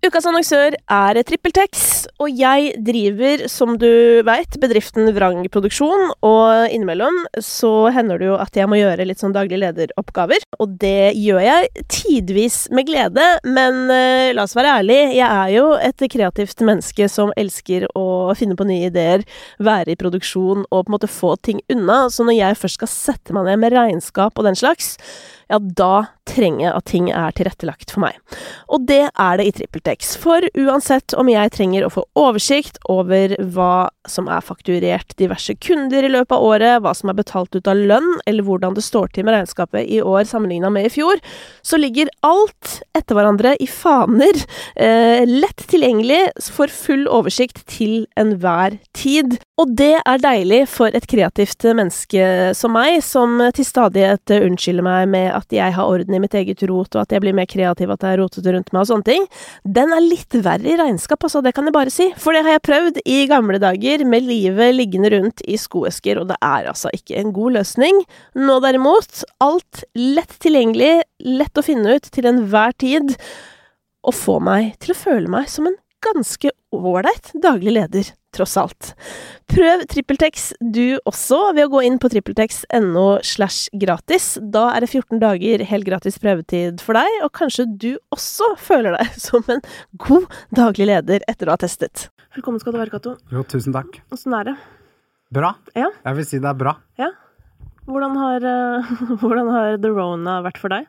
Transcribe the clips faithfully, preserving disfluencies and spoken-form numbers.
Ukas annonsør er TrippelTex, og jeg driver, som du vet, bedriften Vrang Produksjon, og innimellom så hender det jo at jeg må gjøre litt sånn daglig lederoppgaver, og det gjør jeg tidvis med glede, men uh, la oss være ærlig, jeg er jo et kreativt menneske som elsker å finne på nye ideer, være i produksjon og på en måte få ting unna, så når jeg først skal sette meg ned med regnskap og den slags, ja, da trenger jeg at ting er tilrettelagt for meg. Og det er det i TrippelTex, for uansett om jeg trenger å få oversikt over hva som er fakturert diverse kunder i løpet av året, hva som er betalt ut av lønn, eller hvordan det står til med regnskapet i år sammenlignet med i fjor, så ligger alt etter hverandre i faner, eh, lett tilgjengelig for full oversikt til enhver tid. Og det er deilig for et kreativt menneske som meg, som til stadighet unnskylder meg med at jeg har orden i mitt eget rot, og at jeg blir mer kreativ, at jeg er rotet rundt meg og sånne ting. Den er litt verre i regnskap, altså, det kan jeg bare si. For det har jeg prøvd i gamle dager, med livet liggende rundt i skoesker, og det er altså ikke en god løsning. Nå derimot, alt lett tilgjengelig, lett å finne ut til enhver tid, og få meg til å føle meg som en ganske ålreit daglig leder, tross alt. Prøv TrippelTex du også ved å gå inn på trippeltex.no slash gratis. Da er det fjorten dager helt gratis prøvetid for deg, og kanskje du også føler deg som en god daglig leder etter å ha testet. Velkommen skal du være, Kato. Jo, tusen takk. Hvordan er det? Bra. Ja. Jeg vil si det er bra. Ja. Hvordan har, uh, hvordan har The Rona vært for deg?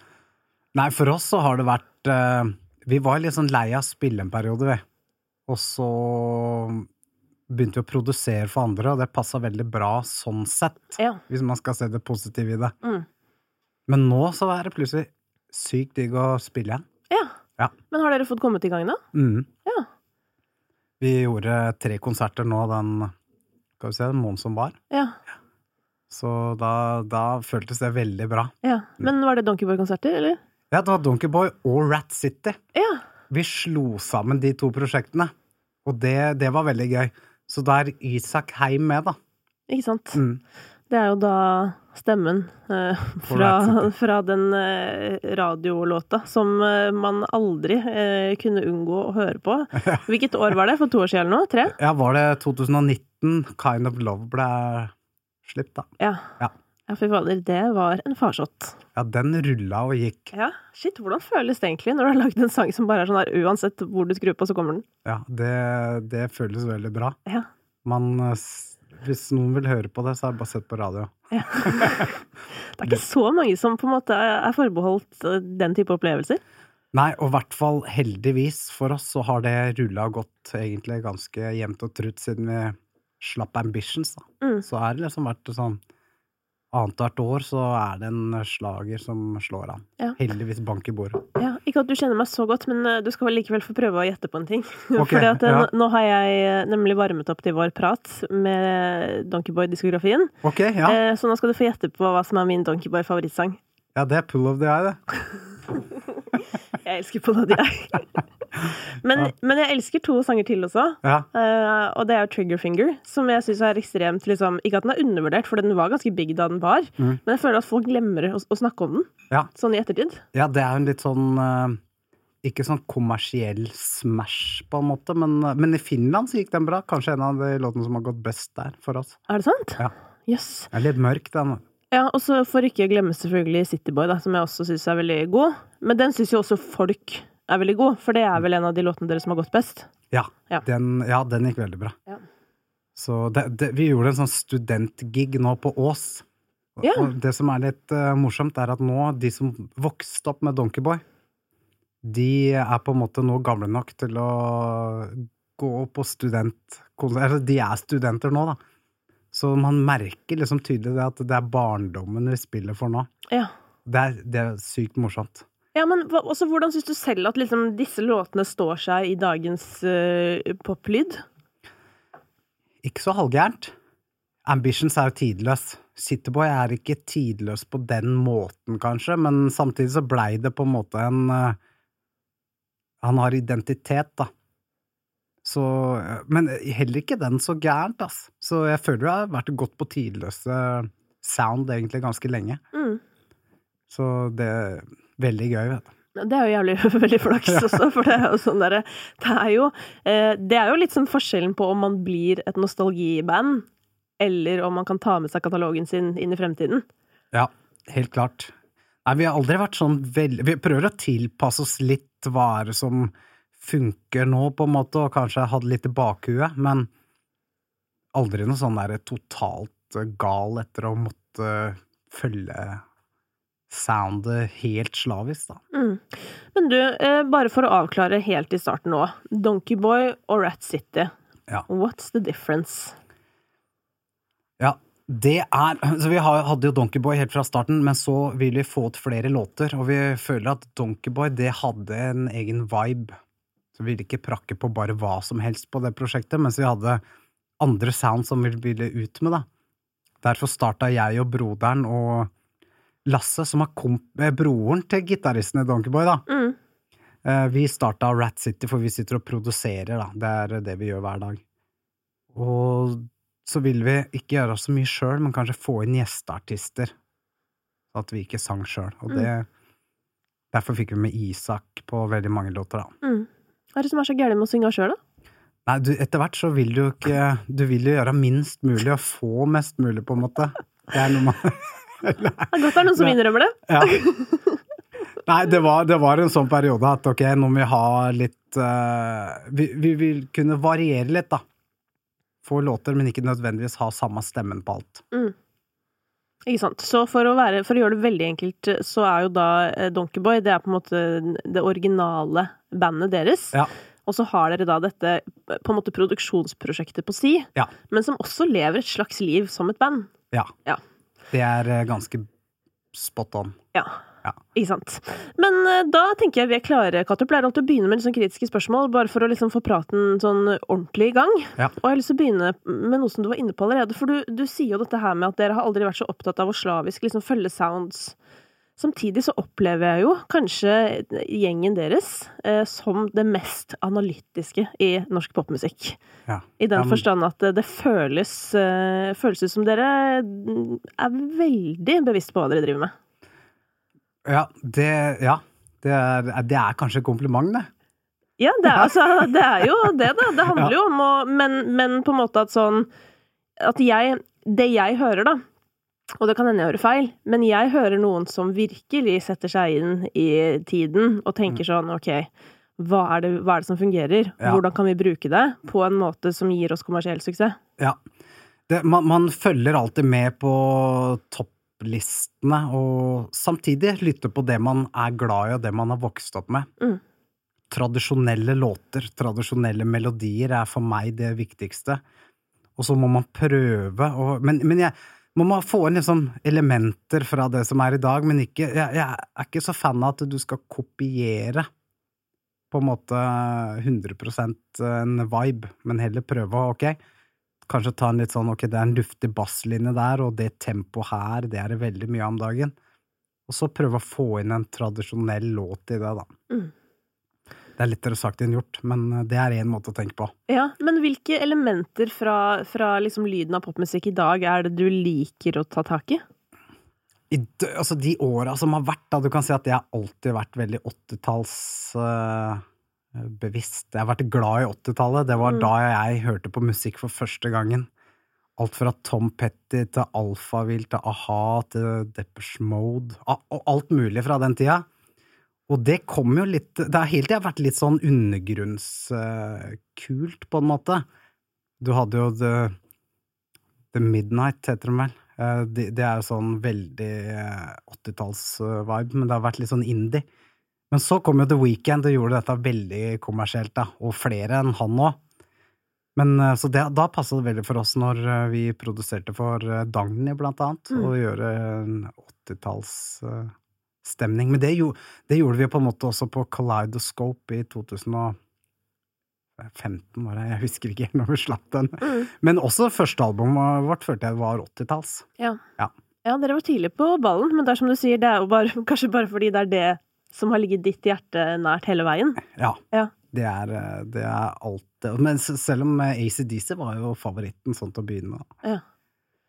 Nei, for oss så har det vært... Uh, vi var litt sånn lei av å spille en periode, vi. Og så begynte vi å produsere for andre, og det passet veldig bra sånn sett. Ja. Hvis man skal se det positive i det. Mm. Men nå så er det plutselig sykt digg å spille igjen. Ja. Ja. Men har dere fått kommet i gang da? Mm. Ja. Vi gjorde tre konserter nå den, skal vi se, den måneden som var. Ja. Så da, da føltes det veldig bra. Ja. Men var det Donkey Boy-konserter, eller? Ja, det var Donkey Boy og Rat City. Ja. Vi slo sammen de to prosjektene, og det, det var veldig gøy. Så da er Isak Heim med, da. Ikke sant? Mm. Det er jo da stemmen eh, fra, fra den eh, radiolåta som eh, man aldri eh, kunne unngå å høre på. Hvilket år var det? For to år siden nå? Tre? Ja, var det tjue nitten Kind of Love ble slipt, da. Ja. Ja. Ja, for fader, det var en farsott. Ja, den rullet og gikk. Ja, shit, hvordan føles det egentlig når du har lagt en sang som bare er sånn her, uansett hvor du skrur på, så kommer den? Ja, det, det føles veldig bra. Ja. Man, hvis noen vil høre på det, så er det bare sett på radio. Ja. Det er ikke så mange som på en måte er forbeholdt den type opplevelser. Nei, og i hvert fall heldigvis for oss så har det rullet og gått egentlig ganske jevnt og trutt siden vi slapp Ambitions, da. Mm. Så er det liksom vært sånn annet hvert år så er det en slager som slår an. Ja. Heldigvis bank i bordet. Ja, ikke at du kjenner meg så godt, men du skal vel likevel få prøve å gjette på en ting. Okay, Fordi at ja. Nå har jeg nemlig varmet opp til vår prat med Donkey Boy-diskografien. Ok, ja. Så nå skal du få gjette på hva som er min Donkey Boy-favorittsang. Ja, det er Pull of the Eye, det. Jeg elsker Pull of the Eye. Men, ja. men jeg elsker to sanger til også, ja. uh, og det er Trigger Finger, som jeg synes er ekstremt, liksom, ikke at den er undervurdert, for den var ganske big da den var, mm. men jeg føler at folk glemmer å, å snakke om den, ja. Sånn i ettertid. Ja, det er jo en litt sånn, uh, ikke sånn kommersiell smash på en måte, men, uh, men i Finland så gikk den bra, kanskje en av de låtene som har gått best der for oss. Er det sant? Ja. Yes. Det er litt mørk den. Ja, og så får ikke glemme selvfølgelig City Boy da, som jeg også synes er veldig god, men den synes jo også folk er veldig god, for det er vel en av de låtene dere som har gått best. Ja, ja. Den, ja, den gikk veldig bra. Ja. Så det, det, vi gjorde en sånn studentgig nå på Ås. Ja. Og det som er litt uh, morsomt er at nå, de som vokste opp med Donkey Boy, de er på en måte nå gamle nok til å gå på student, eller de er studenter nå da. Så man merker liksom tydelig det at det er barndommen vi spiller for nå. Ja. Det er, det er sykt morsomt. Ja, men også, hvordan synes du selv at liksom, disse låtene står seg i dagens uh, poplyd? Ikke så halvgærent. Ambitions er jo tidløs. City Boy er ikke tidløs på den måten, kanskje, men samtidig så ble det på en måte en... Uh, han har identitet, da. Så, men heller ikke den så gærent, ass. Så jeg føler det har vært godt på tidløse sound egentlig ganske lenge. Mm. Så det er veldig gøy, vet du. Det er jo jævlig veldig flaks også, for det er jo sånn der, det er jo, det er jo litt sånn forskjellen på om man blir et nostalgiband, eller om man kan ta med seg katalogen sin inn i fremtiden. Ja, helt klart. Nei, vi har aldri vært sånn veldig, vi prøver å tilpasse oss litt hva er det som funker nå på en måte, og kanskje hadde litt i bakhuet, men aldri noe sånn der totalt gal etter å måtte følge soundet helt slavisk da. Mm. Men du, eh, bare for å avklare helt i starten nå, Donkey Boy og Rat City, ja. What's the difference? Ja, det er, så vi hadde jo Donkey Boy helt fra starten, men så ville vi få ut flere låter, og vi føler at Donkey Boy, det hadde en egen vibe, så vi ville ikke prakke på bare hva som helst på det prosjektet, mens vi hadde andre sound som vi ville ut med da. Derfor startet jeg og broderen og Lasse, som er komp- broren til gitaristen i Donkey Boy da. Mm. Vi startet Rat City, for vi sitter og produserer da. Det er det vi gjør hver dag. Og så vil vi ikke gjøre så mye selv, men kanskje få inn gjesteartister, så at vi ikke sang selv. Og det, mm. derfor fikk vi med Isak på veldig mange låter da. Mm. Hva er det som er så gærlig med å synge selv da? Nei, du, etter hvert så vil du jo ikke, du vil jo gjøre minst mulig og få mest mulig på en måte. Det er noe man... Det er godt det er noen som innrømmer det. Ja. Nei, det var, det var en sånn periode at ok, nå må vi ha litt uh, vi, vi vil kunne variere litt da. Få låter, men ikke nødvendigvis ha samme stemmen på alt. Mm. Ikke sant? Så for å, være, for å gjøre det veldig enkelt, så er jo da Donkey Boy, det er på en måte det originale bandet deres. Ja. Og så har dere da dette på en måte produksjonsprosjektet på si, ja. Men som også lever et slags liv som et band. Ja. Ja. Det er ganske spot on. Ja, ja. Ikke sant. Men uh, da tenker jeg vi er klare, Katte. Pleier alltid å begynne med litt sånn kritiske spørsmål, bare for å liksom få praten sånn ordentlig i gang. Ja. Og jeg har lyst til å begynne med noe som du var inne på allerede, for du, du sier jo dette her med at dere har aldri vært så opptatt av å slavisk liksom følge sounds. Samtidig så opplever jeg jo kanskje gjengen deres eh, som det mest analytiske i norsk popmusikk. Ja. I den ja, men... forstand at det føles, eh, føles ut som dere er veldig bevisst på hva dere driver med. Ja, det, ja. det, er, det er kanskje et kompliment, det. Ja, det er, altså, det er jo det da. Det handler ja. jo om å, men, men på en måte at sånn, at jeg, det jeg hører da, og det kan hende jeg hører feil, men jeg hører noen som virkelig setter seg inn i tiden og tenker sånn, ok, hva er det, hva er det som fungerer? Ja. Hvordan kan vi bruke det på en måte som gir oss kommersiell suksess? Ja, det, man, man følger alltid med på topplistene, og samtidig lytter på det man er glad i og det man har vokst opp med. Mm. Tradisjonelle låter, tradisjonelle melodier er for meg det viktigste. Og så må man prøve, og, men, men jeg man må få inn liksom elementer fra det som er i dag, men ikke, jeg, jeg er ikke så fan av at du skal kopiere på en måte hundre prosent en vibe, men heller prøve å, ok, kanskje ta en litt sånn, ok, det er en luftig basslinje der, og det tempo her, det er det veldig mye om dagen. Og så prøve å få inn en tradisjonell låt i det da. Mm. Det er lettere sagt enn gjort, men det er en måte å tenke på. Ja, men hvilke elementer fra, fra liksom lyden av popmusikk i dag er det du liker å ta tak i? I altså de årene som har vært, da, du kan si at jeg har alltid vært veldig åttitalls uh, bevisst. Jeg har vært glad i åttitallet, det var mm. da jeg hørte på musikk for første gangen. Alt fra Tom Petty til Alphaville, til A-ha, til Depeche Mode, og alt mulig fra den tida. Og det kom jo litt, det har helt tiden vært litt sånn undergrunnskult uh, på en måte. Du hadde jo The, The Midnight, heter det vel. Uh, det, det er jo sånn veldig åttitalls-vibe, men det har vært litt sånn indie. Men så kom jo The Weeknd og gjorde dette veldig kommersielt da, og flere enn han også. Men uh, så det, da passet det veldig for oss når uh, vi produserte for uh, Dagny blant annet, mm. og gjøre en åttitalls... Uh, stemning, men det, jo, det gjorde vi på en måte også på Kaleidoscope i to tusen og femten var det, jeg husker ikke når vi slapp den. Mm. Men også første albumet vårt følte jeg var åttitalls. Ja. Ja. Ja, dere var tidlig på ballen, men det er som du sier, det er jo bare, kanskje bare fordi det er det som har ligget ditt hjerte nært hele veien. Ja, ja. Det, er, det er alt det. Men selv om A C D C var jo favoritten sånn til å begynne med. Ja.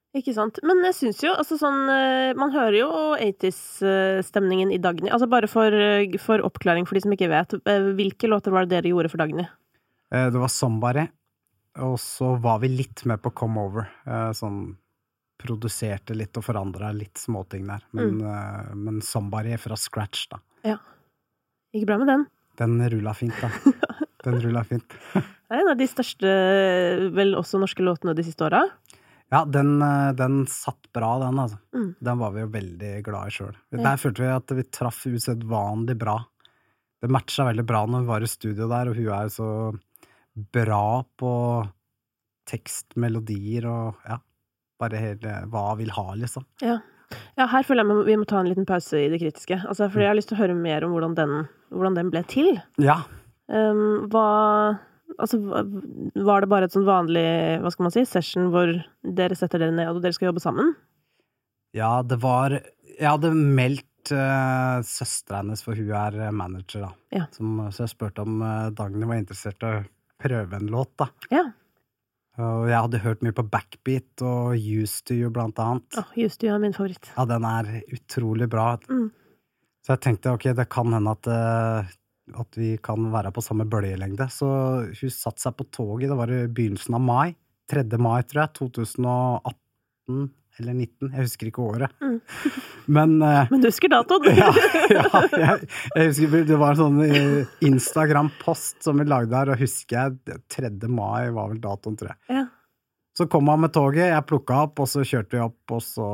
Ikke sant? Men jeg synes jo, altså sånn, man hører jo åttis-stemningen i Dagny. Altså bare for, for oppklaring for de som ikke vet, hvilke låter var det dere gjorde for Dagny? Det var Somebody, og så var vi litt med på Come Over. Sånn, produserte litt og forandret litt småting der. Men, mm. men Somebody fra scratch da. Ja. Gikk bra med den? Den rullet fint da. Den rullet fint. Det er en av de største, vel også norske låtene de siste årene. Ja, den, den satt bra, den, altså. Mm. Den var vi jo veldig glad i selv. Ja. Der følte vi at vi traff usedvanlig bra. Det matchet veldig bra når vi var i studio der, og hun er jo så bra på tekst, melodier og ja, bare hele, hva hun vil ha, liksom. Ja. Ja, her føler jeg vi må ta en liten pause i det kritiske. Altså, for jeg har lyst til å høre mer om hvordan den, hvordan den ble til. Ja. Um, hva... Altså, var det bare et sånn vanlig, hva skal man si, session hvor dere setter dere ned og dere skal jobbe sammen? Ja, det var, jeg hadde meldt uh, søsteren hennes, for hun er manager da. Ja. Som, så jeg spurte om uh, Dagny var interessert i å prøve en låt da. Ja. Og jeg hadde hørt mye på Backbeat og Used to You blant annet. Åh, oh, Used to You er min favoritt. Ja, den er utrolig bra. Mm. Så jeg tenkte, ok, det kan hende at... Uh, at vi kan være på samme bølgelengde. Så hun satt seg på toget, det var i begynnelsen av mai, tredje mai tror jeg, to tusen og atten eller nitten, jeg husker ikke året. Mm. Men, uh, Men du husker datoen? ja, ja jeg, jeg husker, det var en sånn uh, Instagram-post som vi lagde der, og husker jeg, tredje mai var vel datoen, tror jeg. Ja. Så kom han med toget, jeg plukket opp, og så kjørte vi opp, og så,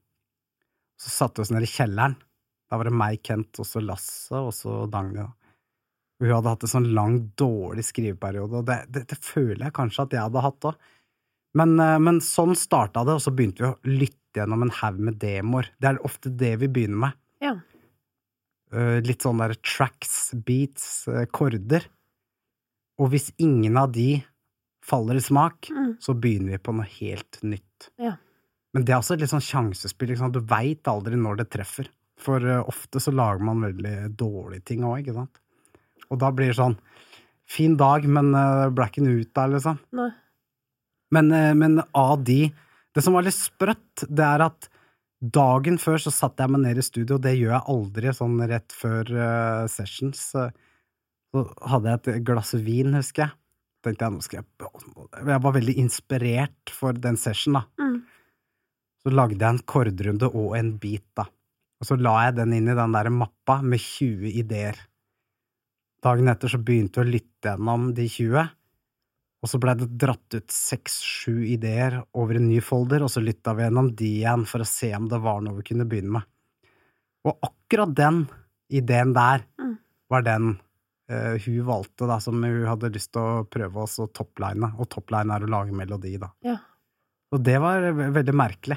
så satte vi oss ned i kjelleren. Da var det meg, Kent, og så Lasse, og så Dagny, da. Hun hadde hatt en sånn lang, dårlig skriveperiode, og det, det, det føler jeg kanskje at jeg hadde hatt også. Men, men sånn startet det, og så begynte vi å lytte gjennom en haug med demoer. Det er ofte det vi begynner med. Ja. Uh, litt sånn der tracks, beats, uh, korder. Og hvis ingen av de faller i smak, mm. så begynner vi på noe helt nytt. Ja. Men det er også et litt sånn sjansespill, liksom. Du vet aldri når det treffer. For uh, ofte så lager man veldig dårlige ting også, ikke sant? Og da blir det sånn, fin dag, men uh, ble ikke noe ut der, liksom. Nei. Men, uh, men av de, det som var litt sprøtt, det er at dagen før så satt jeg meg ned i studio, og det gjør jeg aldri sånn rett før uh, sessions. Så hadde jeg et glass vin, husker jeg. Tenkte jeg, nå skal jeg, jeg var veldig inspirert for den session, da. Mm. Så lagde jeg en kordrunde og en beat, da. Og så la jeg den inn i den der mappa med tjue ideer. Dagen etter så begynte vi å lytte gjennom de tjue, og så ble det dratt ut seks sju ideer over en ny folder, og så lyttet vi gjennom de igjen for å se om det var noe vi kunne begynne med. Og akkurat den ideen der mm. var den uh, hun valgte, da, som hun hadde lyst til å prøve oss å toppline, og toppline er å lage melodi, da. Ja. Og det var veldig merkelig.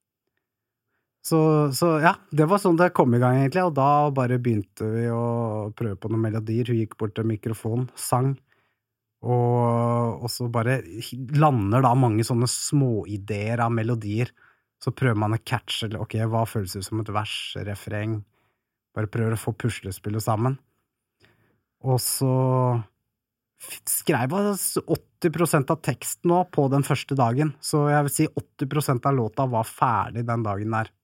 Så, så ja, det var sånn det kom i gang egentlig, og da bare begynte vi å prøve på noen melodier. Hun gikk bort til mikrofonen, sang, og, og så bare lander da mange sånne småideer av melodier. Så prøver man å catche, ok, hva føles det som et vers, refreng, bare prøver å få puslespillet sammen. Og så skrev jeg åtti prosent av teksten nå på den første dagen, så jeg vil si åtti prosent av låta var ferdig den dagen der.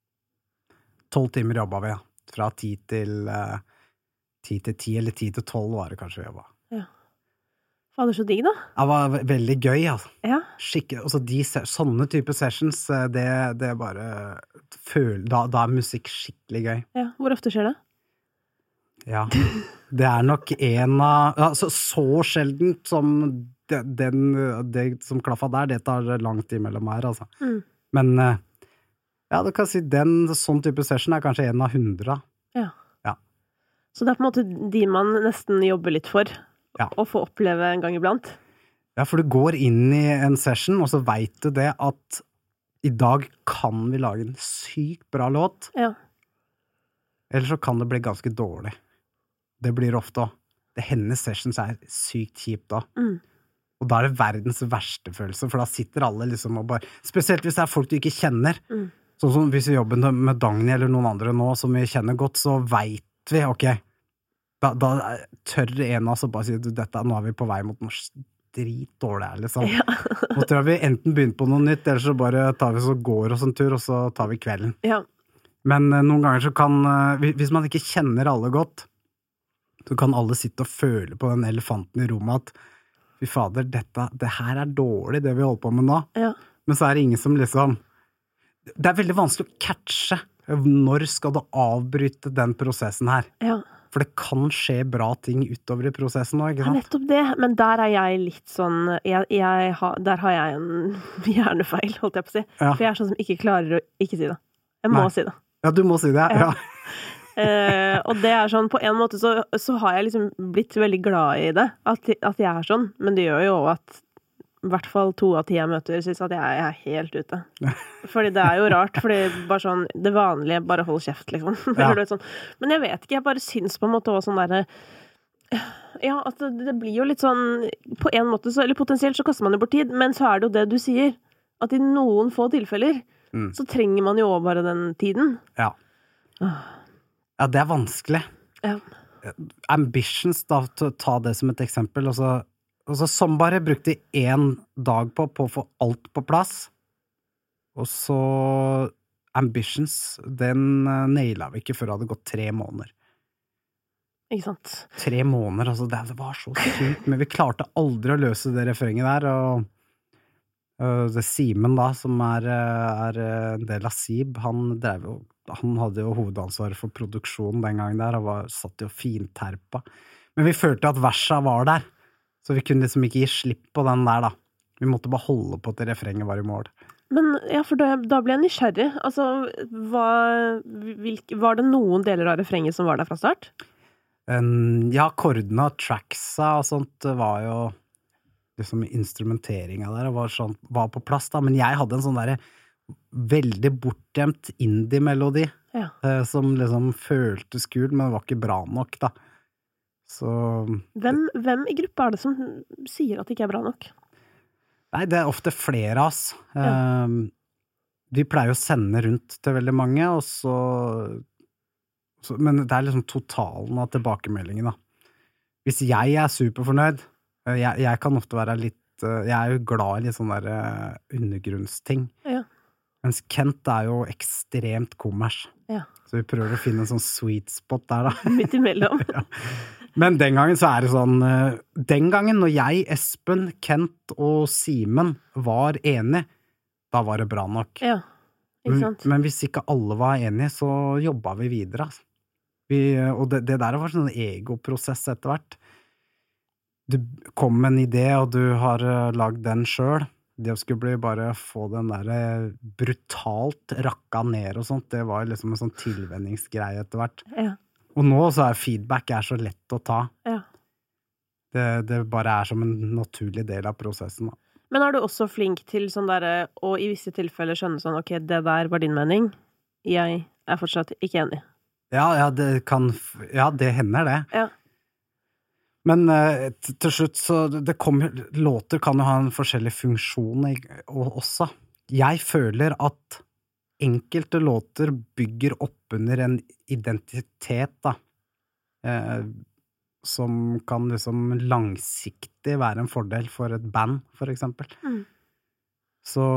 Tolv timer jobbet vi, ja. Fra ti til uh, ti til ti, eller ti til tolv var det kanskje vi jobbet. Ja. Fader, så digg da. Det var veldig gøy, altså. Ja. Skikkelig, altså de, sånne type sessions, det, det bare føler, da, da er musikk skikkelig gøy. Ja, hvor ofte skjer det? Ja, det er nok en av, altså så sjeldent som det, den, det som klaffet der, det tar lang tid mellom her, altså. Mm. Men ja, du kan si den, sånn type session er kanskje en av hundre. Ja. Ja. Så det er på en måte de man nesten jobber litt for, ja. Å få oppleve en gang iblant? Ja, for du går inn i en session, og så vet du det at i dag kan vi lage en sykt bra låt. Ja. Eller så kan det bli ganske dårlig. Det blir ofte også. Det hennes sessions er sykt kjipt da. Mm. Og da er det verdens verste følelse, for da sitter alle liksom og bare, spesielt hvis det er folk du ikke kjenner, mm. sånn som hvis vi jobber med Dagny eller noen andre nå som vi kjenner godt, så vet vi, ok, da, da tør en av oss å bare si, dette, nå er vi på vei mot noe dritdårlig her, liksom. Ja. Nå tror jeg vi enten begynner på noe nytt, eller så bare tar vi så går oss en tur, og så tar vi kvelden. Ja. Men uh, noen ganger så kan, uh, hvis man ikke kjenner alle godt, så kan alle sitte og føle på den elefanten i rommet at, fy fader, dette, det her er dårlig, det vi holder på med nå. Ja. Men så er det ingen som liksom, det er veldig vanskelig å catche, når skal du avbryte den prosessen her? Ja. For det kan skje bra ting utover i prosessen nå, ikke sant? Ja, nettopp det, men der er jeg litt sånn, jeg, jeg har, der har jeg en hjernefeil, holdt jeg på å si. Ja. For jeg er sånn som ikke klarer å ikke si det. Jeg må Nei. si det. Ja, du må si det, ja. ja. Uh, og det er sånn, på en måte så, så har jeg liksom blitt veldig glad i det, at, at jeg er sånn, men det gjør jo at i hvert fall to av ti jeg møter synes at jeg er helt ute. Fordi det er jo rart, fordi bare sånn, det vanlige, bare hold kjeft, liksom. Ja. Sånn. Men jeg vet ikke, jeg bare synes på en måte også sånn der, ja, at det, det blir jo litt sånn, på en måte, så, eller potensielt så koster man jo bort tid, men så er det jo det du sier, at i noen få tilfeller, mm. så trenger man jo også bare den tiden. Ja. Ja, det er vanskelig. Ja. Ambitions, da, til å ta det som et eksempel, altså, altså som bare brukte en dag på, på å få alt på plass, og så Ambitions, den uh, nailet vi ikke før det hadde gått tre måneder. Ikke sant? Tre måneder, altså, det, det var så sykt, men vi klarte aldri å løse det refrenget der, og uh, det Simen da, som er, er en del av Sib, han drev jo han hadde jo hovedansvaret for produksjonen den gangen der, og var, satt jo fint terpa. Men vi følte at versa var der, så vi kunne liksom ikke gi slipp på den der da. Vi måtte bare holde på til refrenget var i mål. Men ja, for da, da ble jeg nysgjerrig. Altså, var, hvilke, var det noen deler av refrenget som var der fra start? Um, ja, akkordene og tracksa og sånt var jo liksom instrumenteringa der, og var, sånn, var på plass da, men jeg hadde en sånn der veldig bortgjemt indie-melodi, ja. eh, som liksom føltes kul, men var ikke bra nok da. Så... Hvem, hvem i gruppa er det som sier at det ikke er bra nok? Nei, det er ofte flere av oss. Ja. Eh, vi pleier å sende rundt til veldig mange, og så... så men det er liksom totalen av tilbakemeldingen da. Hvis jeg er superfornøyd, jeg, jeg kan ofte være litt... Jeg er jo glad i litt sånn der undergrunnsting. Ja. Mens Kent er jo ekstremt kommers. Ja. Så vi prøver å finne en sånn sweet spot der da. Midt imellom. Ja. Men den gangen så er det sånn, den gangen når jeg, Espen, Kent og Simen var enige, da var det bra nok. Ja, ikke sant? Men, men hvis ikke alle var enige, så jobbet vi videre. Altså. Vi, og det, det der var sånn en egoprosess etter hvert. Du kom med en idé, og du har lagd den selv. Det å skulle bli bare få den der brutalt rakka ned og sånt, det var liksom en sånn tilvenningsgreie etter hvert. Ja. Og nå så er feedback er så lett å ta. Ja. Det, det bare er som en naturlig del av prosessen. Da. Men er du også flink til sånn der, og i visse tilfeller skjønne sånn, ok, det der var din mening, jeg er fortsatt ikke enig? Ja, ja, det kan, ja, det hender det. Ja. Men uh, til slutt så det kommer, låter kan jo ha en forskjellig funksjon også. Jeg føler at enkelte låter bygger opp under en identitet da, eh, som kan liksom langsiktig være en fordel for et band, for eksempel. Mm. Så,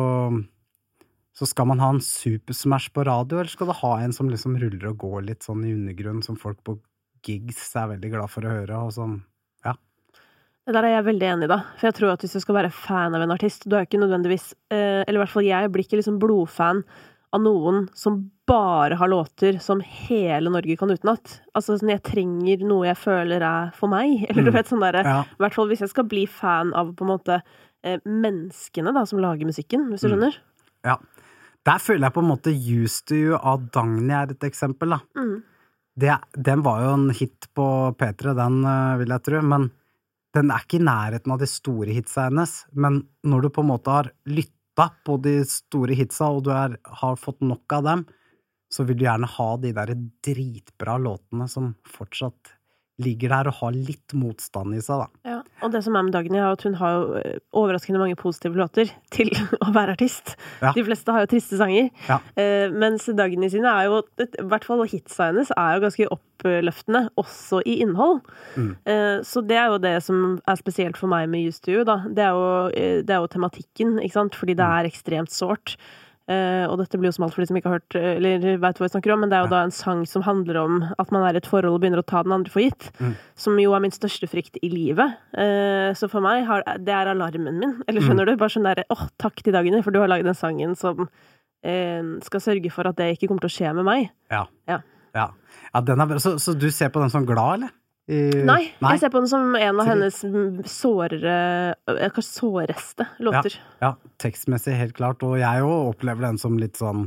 så skal man ha en supersmash på radio, eller skal du ha en som liksom ruller og går litt sånn i undergrunn, som folk på gigs er veldig glad for å høre, og som Det der er jeg veldig enig i da, for jeg tror at hvis du skal være fan av en artist, du er ikke nødvendigvis, eh, eller i hvert fall jeg blir ikke liksom blodfan av noen som bare har låter som hele Norge kan utenat. Altså sånn, jeg trenger noe jeg føler er for meg, eller du vet sånn der, ja. I hvert fall hvis jeg skal bli fan av på en måte eh, menneskene da, som lager musikken, hvis du skjønner. Ja, der føler jeg på en måte Used to You av Dagny er et eksempel da. Mm. Det, den var jo en hit på P tre, den vil jeg tro, men den er ikke i nærheten av de store hitsa hennes, men når du på en måte har lyttet på de store hitsa, og du er, har fått nok av dem, så vil du gjerne ha de der dritbra låtene som fortsatt ligger der og har litt motstand i seg da. Ja. Og det som er med Dagny er at hun har jo overraskende mange positive låter til å være artist. Ja. De fleste har jo triste sanger. Ja. Uh, mens Dagny sine er jo, i hvert fall hitsa hennes, er jo ganske oppløftende, også i innhold. Mm. Uh, så det er jo det som er spesielt for meg med Used to You, da. Det er jo, det er jo tematikken, ikke sant? Fordi det er ekstremt sårt. Uh, og dette blir jo smalt for de som ikke har hørt eller vet hva jeg snakker om, men det er jo ja. Da en sang som handler om at man er i et forhold og begynner å ta den andre for gitt, mm. som jo er min største frykt i livet. Uh, så for meg, har, det er alarmen min. Eller skjønner mm. du? Bare sånn der, åh, takk til Dagny, for du har laget den sangen som uh, skal sørge for at det ikke kommer til å skje med meg. Ja. Ja. Ja. Ja, den er bra. Så, så du ser på den som glad, eller? I... Nei, Nei, jeg ser på den som en av hennes sårere, kanskje såreste låter. Ja, ja, tekstmessig helt klart, og jeg jo opplever den som litt sånn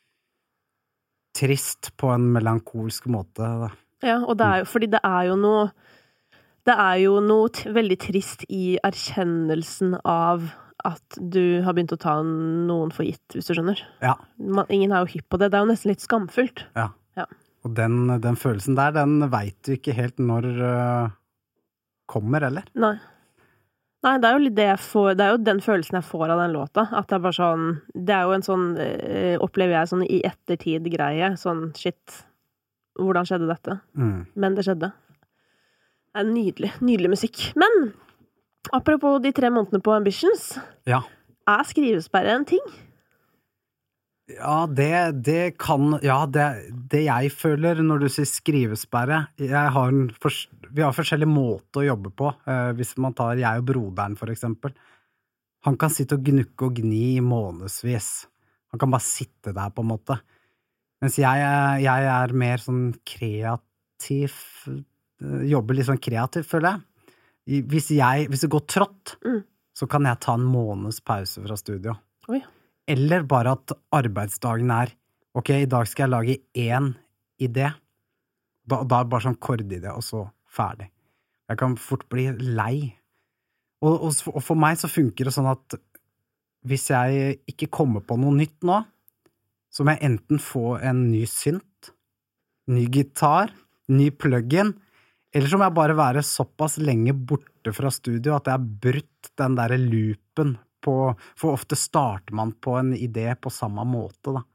trist på en melankolsk måte. Ja, og det er jo, fordi det er jo noe, det er jo noe t- veldig trist i erkjennelsen av at du har begynt å ta noen for gitt, hvis du skjønner. Ja. Man, ingen er jo hypp på det, det er jo nesten litt skamfullt. Ja. Ja. Og den, den følelsen der, den vet du ikke helt når uh, kommer, eller? Nei. Nei, det er jo litt det jeg får, det er jo den følelsen jeg får av den låta, at det er bare sånn, det er jo en sånn, uh, opplever jeg sånn i ettertid greie, sånn, shit, hvordan skjedde dette? Mm. Men det skjedde. Det er nydelig, nydelig musikk. Men, apropos de tre månedene på Ambitions, ja. Er skrivesperre en ting? Ja, det, det kan, ja, det, det jeg føler når du sier skrivesperre, jeg har en, vi har forskjellige måter å jobbe på, eh, hvis man tar jeg og broderen for eksempel. Han kan sitte og gnukke og gni i månedsvis. Han kan bare sitte der på en måte. Mens jeg, jeg er mer sånn kreativ, jobber litt sånn kreativt, føler jeg. Hvis jeg, hvis det går trått, mm. så kan jeg ta en måneds pause fra studio. Oi. Eller bare at arbeidsdagen er, ok, i dag skal jeg lage én idé, da, da er det bare sånn kordidé, og så ferdig. Jeg kan fort bli lei. Og, og, og for meg så funker det sånn at hvis jeg ikke kommer på noe nytt nå, så må jeg enten få en ny synt, ny gitar, ny plug-in, eller så må jeg bare være såpass lenge borte fra studio at jeg har brutt den der loopen på, for ofte starter man på en idé på samme måte, da.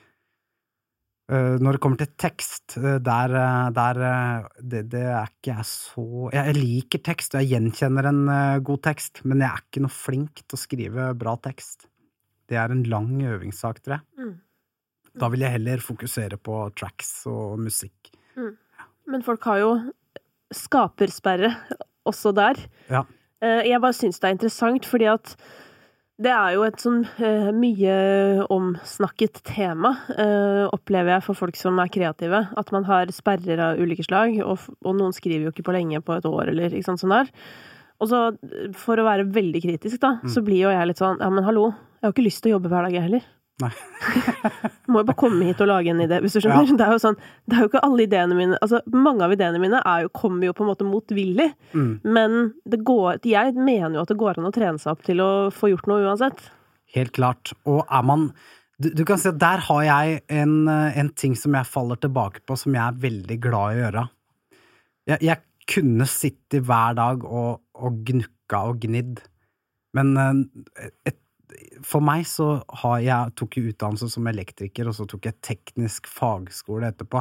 Når det kommer til tekst, der, der det, det er ikke jeg så... Jeg liker tekst, og jeg gjenkjenner en god tekst, men jeg er ikke noe flink til å skrive bra tekst. Det er en lang øvingssak, tror jeg. Mm. Mm. Da vil jeg heller fokusere på tracks og musikk. Mm. Men folk har jo skapersperre også der. Ja. Jeg bare synes det er interessant, fordi at det er jo et sånn uh, mye omsnakket tema, uh, opplever jeg for folk som er kreative, at man har sperrer av ulike slag, og, og noen skriver jo ikke på lenge på et år, eller ikke sant, sånn der. Og så, for å være veldig kritisk da, mm. så blir jo jeg litt sånn, ja, men hallo, jeg har ikke lyst til å jobbe hver dag jeg heller. Nei. Må jo bare komme hit og lage en idé, hvis du skjønner. Ja. Det er jo sånn, det er jo ikke alle ideene mine, altså mange av ideene mine er jo, kommer jo på en måte motvillig, mm. men det går, jeg mener jo at det går an å trene seg opp til å få gjort noe uansett. Helt klart, og er man, du, du kan si at der har jeg en, en ting som jeg faller tilbake på, som jeg er veldig glad i å gjøre. Jeg, jeg kunne sitte hver dag og, og gnukka og gnidd, men et for meg så har jeg tok jeg utdannelse som elektriker, og så tok jeg teknisk fagskole etterpå.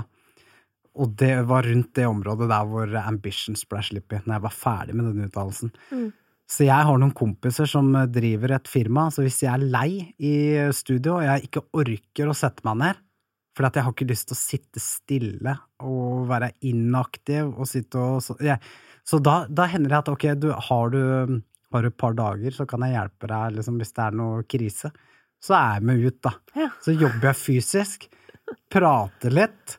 Og det var rundt det området der hvor Ambitions ble slippet, når jeg var ferdig med denne utdannelsen. Mm. Så jeg har noen kompiser som driver et firma, så hvis jeg er lei i studio, og jeg ikke orker å sette meg ned, for at jeg har ikke lyst til å sitte stille og være inaktiv, og sitte og... Så, ja. så da, da hender det at, ok, du, har du... Har du et par dager, så kan jeg hjelpe deg liksom, hvis det er noe krise. Så er jeg med ut, da. Ja. Så jobber jeg fysisk, prater litt,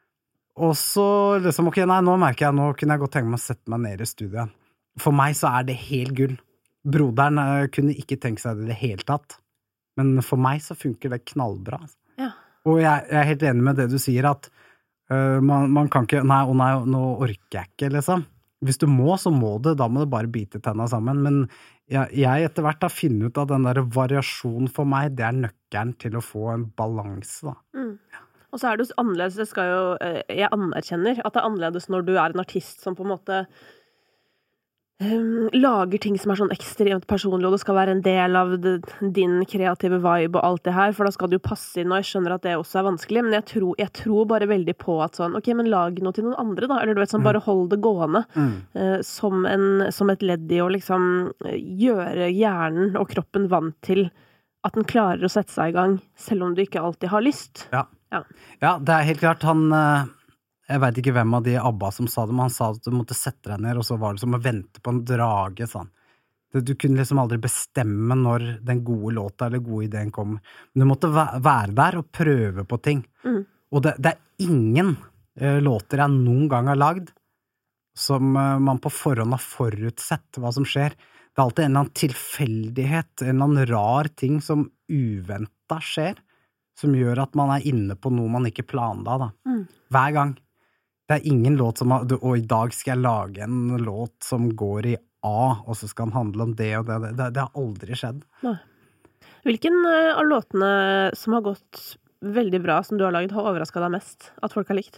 og så liksom, ok, nei, nå merker jeg, nå kunne jeg godt tenke meg å sette meg ned i studiet. For meg så er det helt gull. Broderen uh, kunne ikke tenke seg det i det hele tatt, men for meg så funker det knallbra. Ja. Og jeg, jeg er helt enig med det du sier, at uh, man, man kan ikke, nei, å nei, nå orker jeg ikke, liksom. Hvis du må, så må du, da må du bare bite tenna sammen, men jeg, jeg etter hvert har funnet ut at den der variasjonen for meg, det er nøkkelen til å få en balanse, da. Mm. Og så er det jo annerledes, det skal jo, jeg anerkjenner at det er annerledes når du er en artist som på en måte um, lager ting som er sånn ekstremt personlig, og det skal være en del av det, din kreative vibe og alt det her, for da skal det jo passe inn, og jeg skjønner at det også er vanskelig, men jeg tror, jeg tror bare veldig på at sånn, ok, men lag noe til noen andre da, eller du vet, sånn, bare hold det gående, mm. uh, som, en, som et ledd i å liksom gjøre hjernen og kroppen vant til at den klarer å sette seg i gang, selv om du ikke alltid har lyst. Ja, ja. ja det er helt klart, han... Uh... Jeg vet ikke hvem av de ABBA som sa det, men han sa at du måtte sette deg ned, og så var det som å vente på en drage, sånn. Du kunne liksom aldri bestemme når den gode låta eller gode ideen kommer. Men du måtte være der og prøve på ting. Mm. Og det, det er ingen uh, låter jeg noen gang har lagd som uh, man på forhånd har forutsett hva som skjer. Det er alltid en eller annen tilfeldighet, en eller annen rar ting som uventet skjer, som gjør at man er inne på noe man ikke planla da. Mm. Hver gang. Det er ingen låt som har, og i dag skal jeg lage en låt som går i A, og så skal den handle om det og det. Det, det har aldri skjedd. Nei. Hvilken av låtene som har gått veldig bra, som du har laget, har overrasket deg mest? At folk har likt?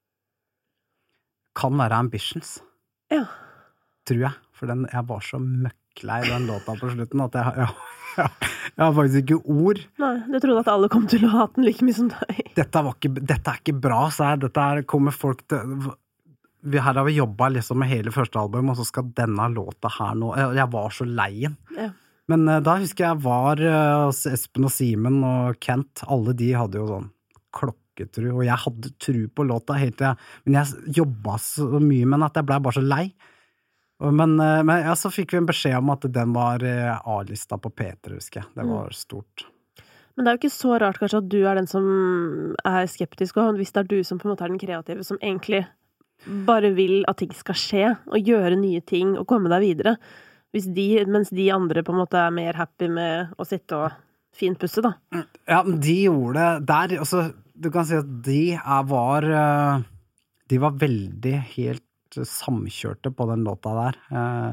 Kan være Ambitions. Ja. Tror jeg. For den, jeg var så møkklei den låta på slutten, at jeg, jeg, jeg, jeg har faktisk ikke ord. Nei, du trodde at alle kom til å hate den like mye som deg. Dette, var ikke, dette er ikke bra, så jeg. Dette er, kommer folk til... Vi, her har vi jobbet liksom med hele første album, og så skal denne låta her nå... Jeg, jeg var så leien. Ja. Men uh, da husker jeg var hos uh, Espen og Simen og Kent. Alle de hadde jo sånn klokketru, og jeg hadde tru på låta helt til jeg... Men jeg jobbet så mye, men at jeg ble bare så lei. Men, men ja, så fikk vi en beskjed om at den var A-lista på P tre, husker jeg. Det var stort. Men det er jo ikke så rart kanskje at du er den som er skeptisk, og hvis det er du som på en måte er den kreative, som egentlig bare vil at ting skal skje, og gjøre nye ting, og komme deg videre. Hvis de, mens de andre på en måte er mer happy med å sitte og finpusse, da. Ja, men de gjorde det der, altså, du kan si at de er, var, de var veldig helt samkjørte på den låta der. Eh,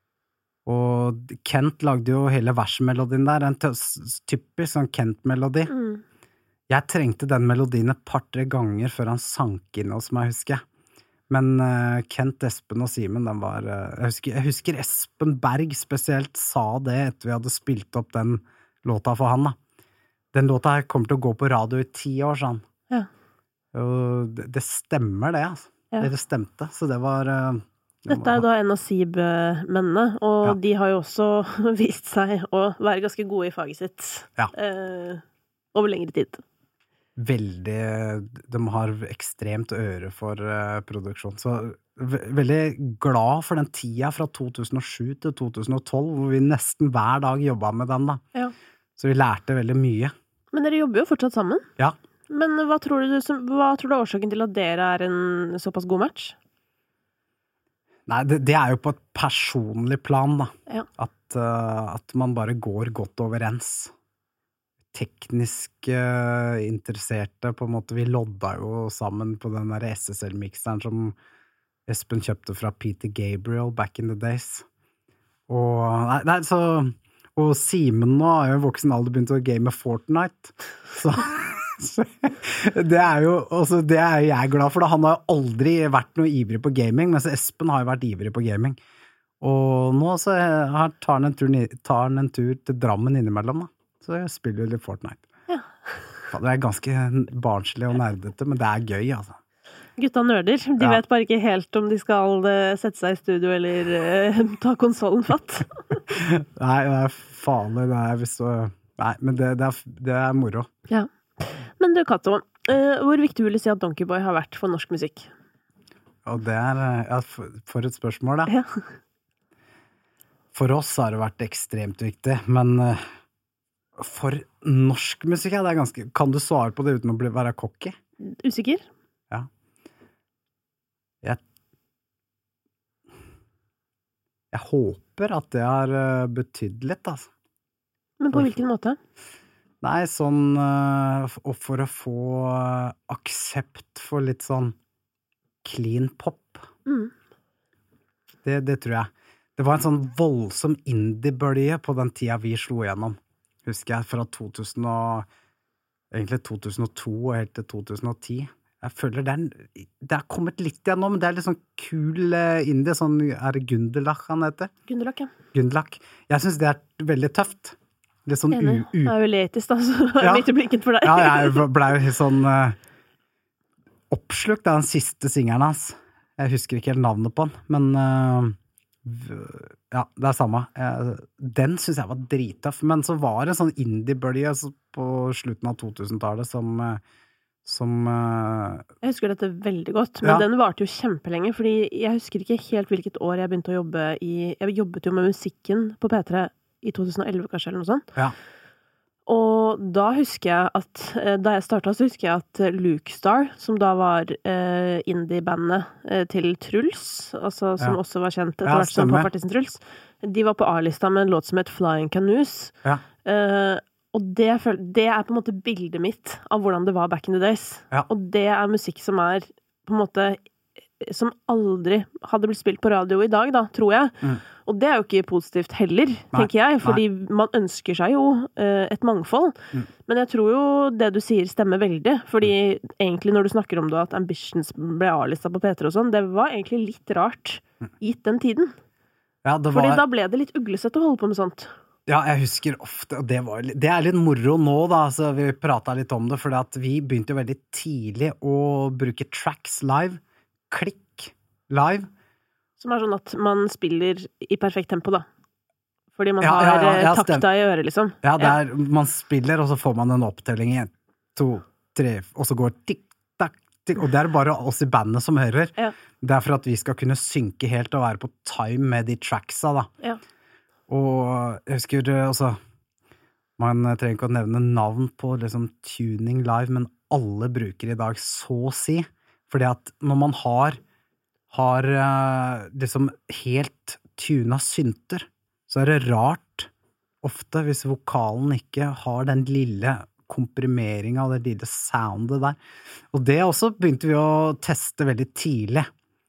og Kent lagde jo hele versmelodien der, en typisk sånn Kent-melodi. Mm. Jeg trengte den melodien et par-tre ganger før han sank inn hos meg, husker jeg. Men uh, Kent, Espen og Simen, den var... Uh, jeg, husker, jeg husker Espen Berg spesielt sa det etter vi hadde spilt opp den låta for han, da. Den låta her kommer til å gå på radio i ti år, sånn. Ja. Og det, det stemmer det, altså. Ja. Det stemte, så det var... Uh, Dette er da en av Sib-mennene, og ja. De har jo også vist seg å være ganske gode i faget sitt ja. eh, over lengre tid. Veldig, de har ekstremt øre for uh, produksjon, så ve veldig glad for den tida fra to tusen og sju til to tusen og tolv, hvor vi nesten hver dag jobbet med den da. Ja. Så vi lærte veldig mye. Men dere jobber jo fortsatt sammen? Ja. Men hva tror du, hva tror du er årsaken til at dere er en såpass god match? Nei, det, det er jo på et personlig plan, da. Ja. At, uh, at man bare går godt overens. Teknisk uh, interesserte, på en måte. Vi lodda jo sammen på den der S S L-mikseren som Espen kjøpte fra Peter Gabriel back in the days. Og, nei, nei så... Og Simen nå har jo i voksen alder begynt å game Fortnite. Så, så det er jo også, det er jeg glad for da. Han har jo aldri vært noe ivrig på gaming, mens Espen har jo vært ivrig på gaming. Og nå så har, tar, han en tur, tar han en tur til Drammen innimellom da. Så jeg spiller jo litt Fortnite. Ja. Det er ganske barnslig og nerdete, men det er gøy, altså. Gutta nerder, de ja. Vet bare ikke helt om de skal uh, sette seg i studio eller uh, ta konsolen fatt. Nei, det er farlig, det er hvis du... Nei, men det, det, er, det er moro. Ja. Men du, Kato, uh, hvor viktig vil du si at Donkey Boy har vært for norsk musikk? Og det er, ja, for, for et spørsmål da. Ja. For oss har det vært ekstremt viktig, men uh, for norsk musikk, ja, det er ganske... Kan du svare på det uten å bli, være cocky? Usikker? Ja. Jeg, jeg håper at det har betydd litt, altså. Men på hvilken måte? Nei, sånn, og for å få aksept for litt sånn clean pop. Mm. Det, det tror jeg. Det var en sånn voldsom indie-bølge på den tida vi slo igjennom. Husker jeg, fra to tusen og, egentlig to tusen og to og helt til to tusen og ti. Jeg føler det er, det er kommet litt igjen nå, men det er litt sånn kul uh, indie, sånn, er det Gundelach han heter? Gundelach, ja. Gundelach. Jeg synes det er veldig tøft. Litt sånn u... u- Jeg er jo letisk da, så ja. Midt i blinken for deg. Ja, jeg ble jo helt sånn uh, oppslukt av den siste singeren hans. Jeg husker ikke helt navnet på den, men uh, ja, det er samme. Uh, den synes jeg var drittøff, men så var det en sånn indie-bølge på slutten av to-tusentallet som, uh, som uh, Jeg husker dette veldig godt, men ja. Den varte jo kjempelenge, fordi jeg husker ikke helt hvilket år jeg begynte å jobbe i, jeg jobbet jo med musikken på P tre i to tusen og elleve kanskje, eller noe sånt. Ja. Og da husker jeg at, da jeg startet så husker jeg at Luke Star, som da var eh, indie-bandet eh, til Truls, altså, som ja. Også var kjent etter hvert ja, som popartisten Truls, de var på A-lista med en låt som het Flying Canoes. Ja. Eh, og det, det er på en måte bildet mitt av hvordan det var back in the days. Ja. Og det er musikk som er på en måte, som aldri hadde blitt spilt på radio i dag da, tror jeg. Mm. Og det er jo ikke positivt heller, nei, tenker jeg, fordi nei. Man ønsker seg jo uh, et mangfold. Mm. Men jeg tror jo det du sier stemmer veldig, fordi mm. egentlig når du snakker om det at Ambitions ble A-lista på P tre og sånn, det var egentlig litt rart gitt den tiden. Ja, det var... Fordi da ble det litt uglesett å holde på med sånt. Ja, jeg husker ofte, og det, var, det er litt moro nå da, så vi pratet litt om det, for vi begynte jo veldig tidlig å bruke tracks live, klikk live, som er sånn at man spiller i perfekt tempo, da. Fordi man ja, har ja, ja, ja, takta i øret, liksom. Ja, det er, ja. Man spiller, og så får man en opptelling i en, to, tre, og så går tikk, takk, tikk, og det er bare oss i bandet som hører. Ja. Det er for at vi skal kunne synke helt og være på time med de tracksa, da. Ja. Og jeg husker også, man trenger ikke å nevne navn på liksom tuning live, men alle bruker i dag så å si, fordi at når man har har uh, liksom helt tuna synter, så er det rart ofte hvis vokalen ikke har den lille komprimeringen av det lille soundet der. Og det også begynte vi å teste veldig tidlig.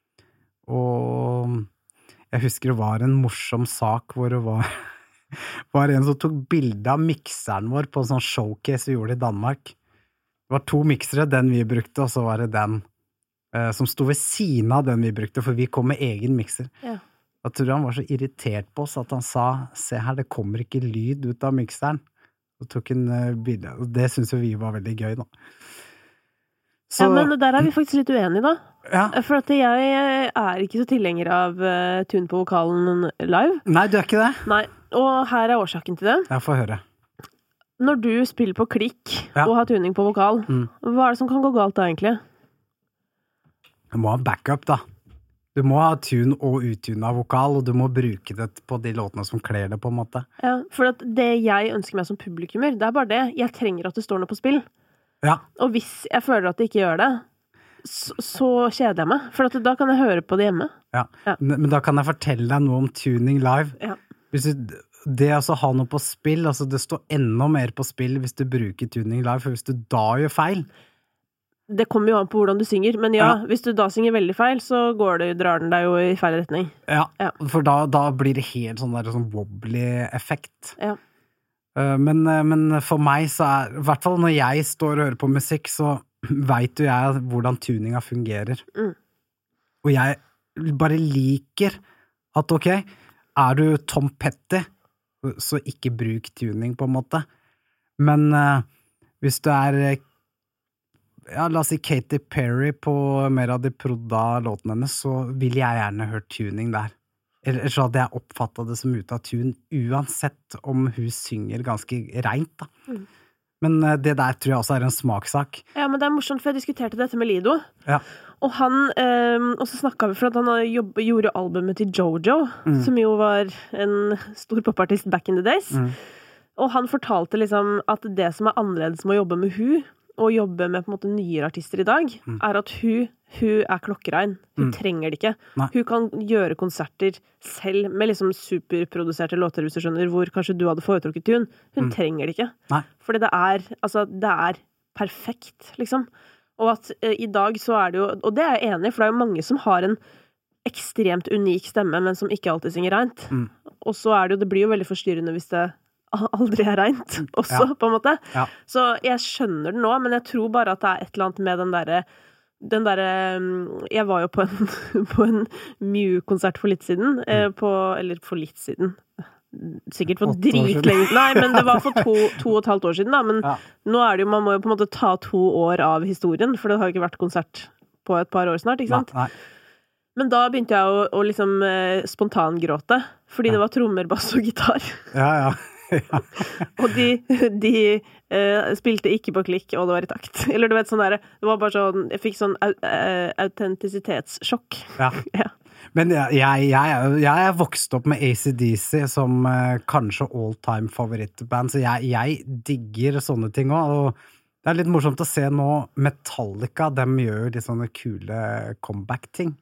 Og jeg husker det var en morsom sak hvor det var, var en som tok bilde av mikseren vår på en sånn showcase vi gjorde i Danmark. Det var to miksere, den vi brukte, og så var det den som sto ved siden av den vi brukte, for vi kom med egen mikser. Ja. Jeg tror han var så irritert på oss at han sa, se her, det kommer ikke lyd ut av mikseren. Og tok en uh, bilde, og det synes jo vi var veldig gøy da. Så, ja, men der er vi faktisk litt uenige da. Ja. For at jeg er ikke så tilhenger av uh, tune på vokalen live. Nei, du er ikke det? Nei, og her er årsaken til det. Jeg får høre. Når du spiller på klikk ja. Og har tuning på vokal, mm. hva er det som kan gå galt da egentlig? Du må ha backup da. Du må ha tune og uttune av vokal, og du må bruke det på de låtene som kler det på en måte. Ja, for at det jeg ønsker meg som publikummer, det er bare det. Jeg trenger at det står noe på spill. Ja. Og hvis jeg føler at det ikke gjør det, så, så kjeder jeg meg. For at da kan jeg høre på det hjemme. Ja, ja. Men da kan jeg fortelle deg noe om tuning live. Ja. Hvis du, det altså ha noe på spill, altså det står enda mer på spill hvis du bruker tuning live, for hvis du da gjør feil, det kommer jo an på hvordan du synger, men ja, ja. Hvis du da synger veldig feil, så går det, drar den deg jo i feil retning. Ja, ja. For da, da blir det helt sånn der sånn wobbly effekt. Ja. Uh, men, men for meg så er, i hvert fall når jeg står og hører på musikk, så vet jo jeg hvordan tuninga fungerer. Mm. Og jeg bare liker at ok, er du Tom Petty, så ikke bruk tuning på en måte. Men uh, hvis du er ja, la oss si Katy Perry på mer av de prodda låtene hennes, så vil jeg gjerne høre tuning der. Eller så hadde jeg oppfattet det som ut av tune, uansett om hun synger ganske rent da. Mm. Men det der tror jeg også er en smaksak. Ja, men det er morsomt, for jeg diskuterte dette med Lido. Ja. Og han, eh, og så snakket vi for at han jobb, gjorde albumet til Jojo, mm. som jo var en stor popartist back in the days. Mm. Og han fortalte liksom at det som er annerledes med å jobbe med hun, og jobbe med på en måte nye artister i dag, mm. er at hun, hun er klokkerein. Hun mm. trenger det ikke. Nei. Hun kan gjøre konserter selv med liksom superproduserte låter, hvis du skjønner, hvor kanskje du hadde foretrukket tune. Hun mm. trenger det ikke. Nei. Fordi det er, altså, det er perfekt, liksom. Og at eh, i dag så er det jo, og det er jeg enig i, for det er jo mange som har en ekstremt unik stemme, men som ikke alltid synger rent. Mm. Og så er det jo, det blir jo veldig forstyrrende hvis det aldri er rent også, ja. På en måte. Ja. Så jeg skjønner det nå, men jeg tror bare at det er et eller annet med den der den der, jeg var jo på en, på en Mew-konsert for litt siden, mm. på, eller for litt siden, sikkert for dritlenge, nei, men det var for to, to og et halvt år siden da, men ja. Nå er det jo, man må jo på en måte ta to år av historien, for det har jo ikke vært konsert på et par år snart, ikke sant? Nei, nei. Men da begynte jeg å, å liksom eh, spontangråte, fordi ja. Det var trommer, bass og gitar. Ja, ja. ja. Og de, de eh, spilte ikke på klikk, og det var i takt. Eller du vet sånn der, det var bare sånn, jeg fikk sånn au, uh, autentisitetssjokk. Ja. ja. Men jeg, jeg, jeg, jeg er vokst opp med A C D C som eh, kanskje all-time favorittband, så jeg, jeg digger sånne ting også, og det er litt morsomt å se nå Metallica, de gjør jo litt sånne kule comeback-ting.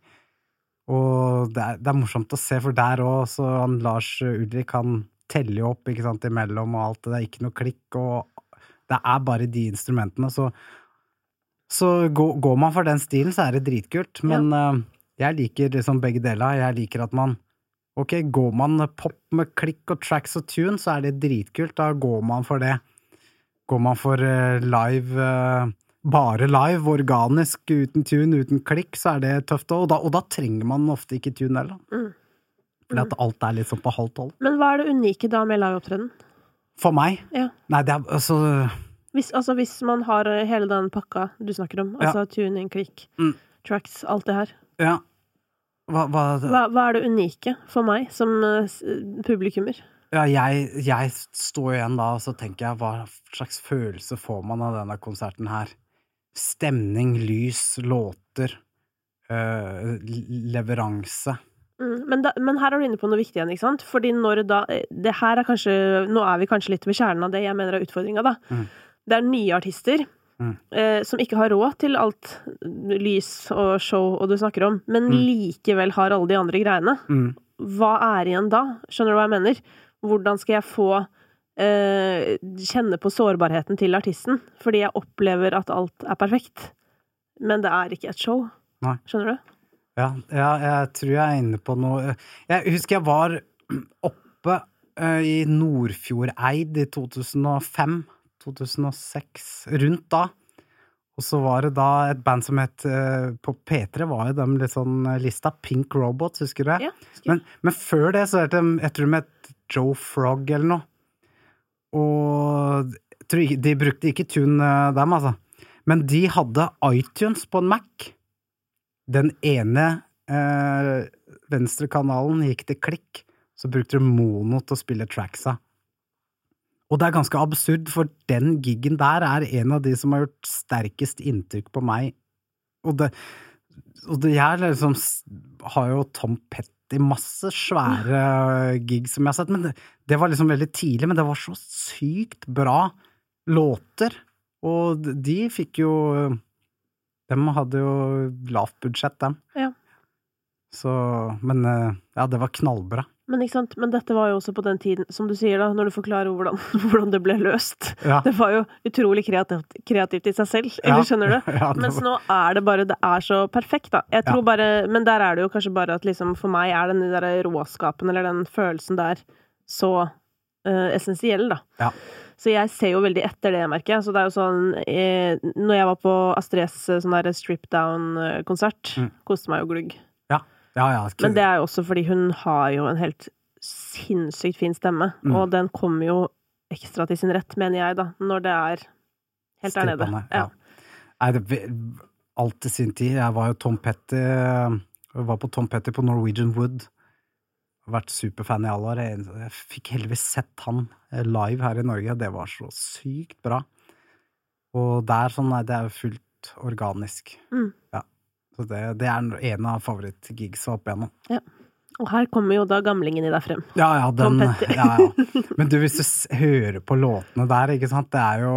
Og det er, det er morsomt å se, for der også, så han Lars Ulrik, han teller jo opp, ikke sant, imellom og alt, det er ikke noe klikk, og det er bare de instrumentene, så, så går, går man for den stilen, så er det dritkult, men ja. uh, jeg liker liksom begge deler, jeg liker at man, ok, går man pop med klikk og tracks og tune, så er det dritkult, da går man for det. Går man for uh, live... Uh, bare live, organisk, uten tune, uten klikk, så er det tøft, og da, og da trenger man ofte ikke tune heller. Mm. Fordi at alt er litt sånn på halvt hold. Men hva er det unike da med live-opptreden? For meg? Ja. Nei, det er altså... Hvis, altså hvis man har hele den pakka du snakker om, altså ja. Tuning, klikk, mm. tracks, alt det her. Ja. Hva, hva, hva, hva er det unike for meg som uh, publikummer? Ja, jeg, jeg står igjen da, og så tenker jeg, hva slags følelse får man av denne konserten her? Stemning, lys, låter, øh, leveranse. Mm, men, da, men her er du inne på noe viktig igjen, ikke sant? Fordi når da, det her er kanskje, nå er vi kanskje litt ved kjernen av det jeg mener er utfordringen da. Mm. Det er nye artister mm. eh, som ikke har råd til alt lys og show og du snakker om, men mm. likevel har alle de andre greiene. Mm. Hva er igjen da? Skjønner du hva jeg mener? Hvordan skal jeg få Uh, kjenne på sårbarheten til artisten, fordi jeg opplever at alt er perfekt, men det er ikke et show. Nei. Skjønner du? Ja, ja, jeg tror jeg er inne på noe. Jeg husker jeg var oppe uh, i Nordfjordeid i to tusen og fem, to tusen og seks, rundt da, og så var det da et band som het, uh, på P tre var jo dem litt sånn lista, Pink Robots, husker du det? Ja, husker. Men, men før det så er det, jeg tror de het Joe Frog eller noe, og de brukte ikke tune dem, altså. Men de hadde iTunes på en Mac. Den ene eh, venstre kanalen gikk til klikk, så brukte de mono til å spille tracksa. Og det er ganske absurd, for den giggen der er en av de som har gjort sterkest inntrykk på meg. Og det, og det jeg liksom har jo Tom Petty i masse svære gigs som jeg har sett, men det, det var liksom veldig tidlig, men det var så sykt bra låter, og de fikk jo, de hadde jo lavt budsjett, dem. Ja. Så, men ja, det var knallbra. Men ikke sant, men dette var jo også på den tiden, som du sier da, når du forklarer hvordan, hvordan det ble løst. Ja. Det var jo utrolig kreativt, kreativt i seg selv, eller ja. Skjønner du? Ja, Mens nå er det bare, det er så perfekt da. Jeg tror ja. Bare, men der er det jo kanskje bare at liksom for meg er den der råskapen, eller den følelsen der, så uh, essensiell da. Ja. Så jeg ser jo veldig etter det, merker jeg. Så det er jo sånn, eh, når jeg var på Astrid's sånn der strip-down-konsert, mm. koste meg jo glugg. Ja, ja, men det er jo også fordi hun har jo en helt sinnssykt fin stemme, mm. og den kommer jo ekstra til sin rett, mener jeg da, når det er helt der nede. Ja. Ja. Nei, det alt til sin tid. Jeg var jo Tom Petty, jeg var på Tom Petty på Norwegian Wood. Jeg har vært superfan i alle år. Jeg fikk heldigvis sett han live her i Norge, det var så sykt bra. Og der sånn, nei, det er jo fullt organisk. Mm. Ja. Så det, det er en av favorittgigsa opp igjennom. Ja. Og her kommer jo da gamlingen i deg frem. Ja, ja, den, ja, ja. Men du, hvis du hører på låtene der, ikke sant, det er jo...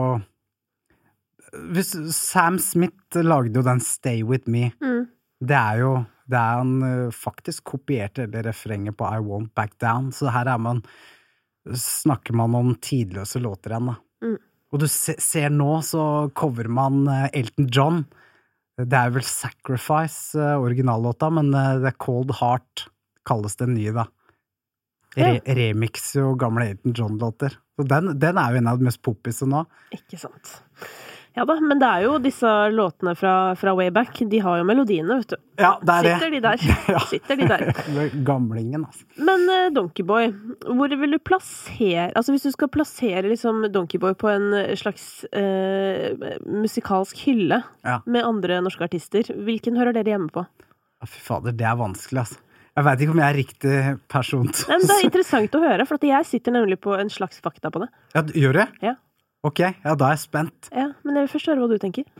Hvis, Sam Smith lagde jo den Stay With Me. Mm. Det er jo, det er han faktisk kopierte eller refrenger på I Won't Back Down, så her er man, snakker man om tidløse låter igjen da. Mm. Og du se, ser nå, så cover man Elton John. Det er vel Sacrifice, uh, originallåta, men uh, det er Cold Heart, kalles den nye da. Re ja. Remix jo gamle Elton John-låter. Så den, den er jo en av de mest poppise nå. Ikke sant. Ja da, men det er jo disse låtene fra, fra Wayback, de har jo melodiene, vet du. Ja, det er Sitter det. de der. Ja. Sitter de der. Gamlingen, altså. Men uh, Donkeyboy, hvor vil du plassere, altså hvis du skal plassere liksom Donkeyboy på en slags uh, musikalsk hylle ja. Med andre norske artister, hvilken hører dere hjemme på? Fy fader, det er vanskelig, altså. Jeg vet ikke om jeg er riktig person. Nei, men det er interessant å høre, for at jeg sitter nemlig på en slags fakta på det. Ja, gjør det? Ja. Ok, ja, da er jeg spent. Ja, men jeg vil først høre hva du tenker.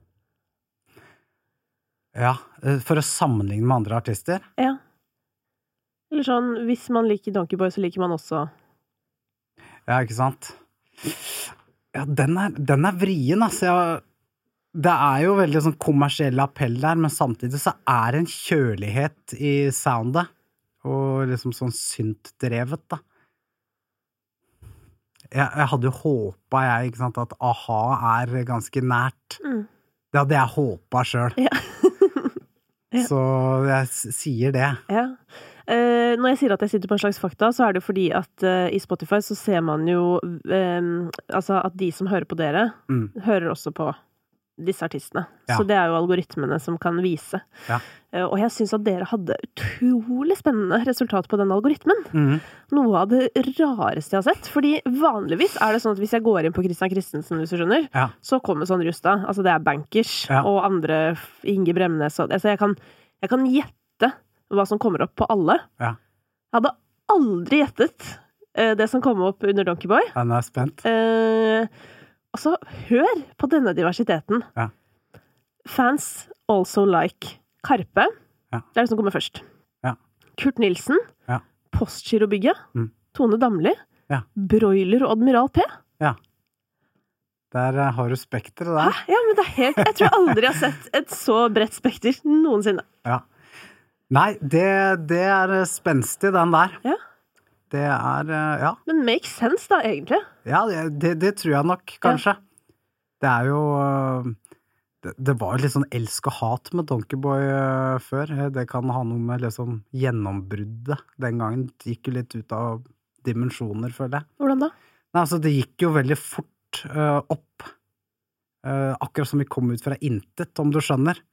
Ja, for å sammenligne med andre artister? Ja. Eller sånn, hvis man liker Donkeyboy, så liker man også... Ja, ikke sant? Ja, den er, den er vrien, altså. Jeg... Det er jo veldig sånn kommersiell appell der, men samtidig så er det en kjølighet i soundet, og liksom sånn syntdrevet, da. Jeg, jeg hadde jo håpet, jeg, ikke sant, at A-ha er ganske nært. Mm. Det hadde jeg håpet selv. Ja. Ja. Så jeg sier det. Ja. Uh, når jeg sier at jeg sitter på en slags fakta, så er det fordi at uh, i Spotify så ser man jo um, altså at de som hører på dere, mm. hører også på disse artistene. Ja. Så det er jo algoritmene som kan vise. Ja. Uh, og jeg synes at dere hadde utrolig spennende resultat på den algoritmen. Mm. Noe av det rareste jeg har sett. Fordi vanligvis er det sånn at hvis jeg går inn på Christian Christensen, hvis du skjønner, ja. Så kommer sånn Justad. Altså det er Bankers ja. Og andre Inge Bremnes. Og, altså jeg kan, jeg kan gjette hva som kommer opp på alle. Ja. Jeg hadde aldri gjettet uh, det som kom opp under Donkeyboy. Han er spent. Uh, altså, hør på denne diversiteten. Ja. Fans also like Karpe. Ja. Det er det som kommer først. Ja. Kurt Nilsen. Ja. Postgirobygget. Mm. Tone Damli. Ja. Broiler og Admiral P. Ja. Der uh, har du spektret der. Hæ? Ja, men det er helt... Jeg tror jeg aldri har sett et så bredt spekter noensinne. Ja. Nei, det, det er spenstig, den der. Ja. Det er, ja. Men make sense da, egentlig. Ja, det, det tror jeg nok, kanskje. Ja. Det er jo... Det, det var jo litt sånn elsk og hat med Donkeyboy uh, før. Det kan ha noe med liksom gjennombruddet. Den gangen det gikk jo litt ut av dimensjoner, føler jeg. Hvordan da? Nei, altså, det gikk jo veldig fort uh, opp. Uh, akkurat som vi kom ut fra intet, om du skjønner.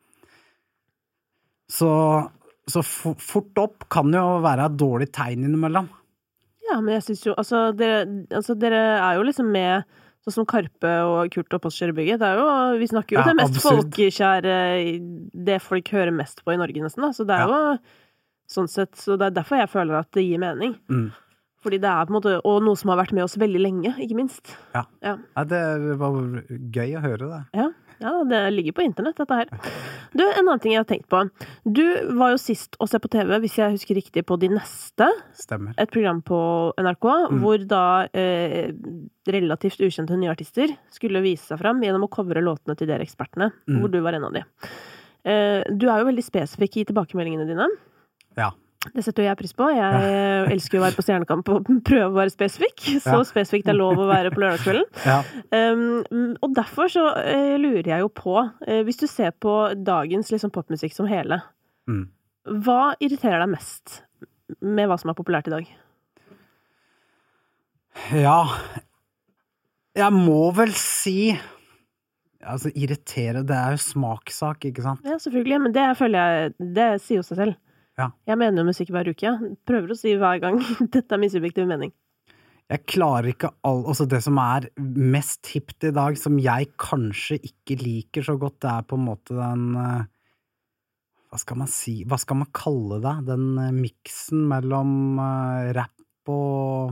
Så... Så fort opp kan jo være et dårlig tegn innimellom. Ja, men jeg synes jo, altså dere, altså dere er jo liksom med, sånn som Karpe og Kurt og Postgirobygget, det er jo, vi snakker jo ja, det mest absurd. Folkekjære, det folk hører mest på i Norge nesten da, så det er ja. Jo sånn sett, så det er derfor jeg føler at det gir mening. Mm. Fordi det er på en måte, og noe som har vært med oss veldig lenge, ikke minst. Ja, ja. ja det var gøy å høre det. Ja. Ja, det ligger på internett, dette her. Du, en annen ting jeg har tenkt på. Du var jo sist å se på T V, hvis jeg husker riktig, på De Neste. Stemmer. Et program på N R K, mm. hvor da eh, relativt ukjente nye artister skulle vise seg frem gjennom å covre låtene til dere ekspertene, mm. hvor du var en av de. Eh, du er jo veldig spesifikk i tilbakemeldingene dine. Ja. Det setter jeg pris på. Jeg ja. Elsker jo å være på Stjernekamp og prøve å være spesifik. Så ja. Spesifikt er lov å være på lørdagskvelden. Ja. Um, og derfor så uh, lurer jeg jo på, uh, hvis du ser på dagens liksom, popmusikk som hele, mm. hva irriterer deg mest med hva som er populært i dag? Ja, jeg må vel si... Altså, irritere, det er jo smakssak, ikke sant? Ja, selvfølgelig, men det føler jeg, det sier jo seg selv. Ja. Jeg mener jo musikk hver uke. Jeg prøver å si hver gang dette er min subjektive mening. Jeg klarer ikke all... Altså det som er mest hipt i dag, som jeg kanskje ikke liker så godt, det er på en måte den... Hva skal man si? Hva skal man kalle det? Den miksen mellom uh, rap og...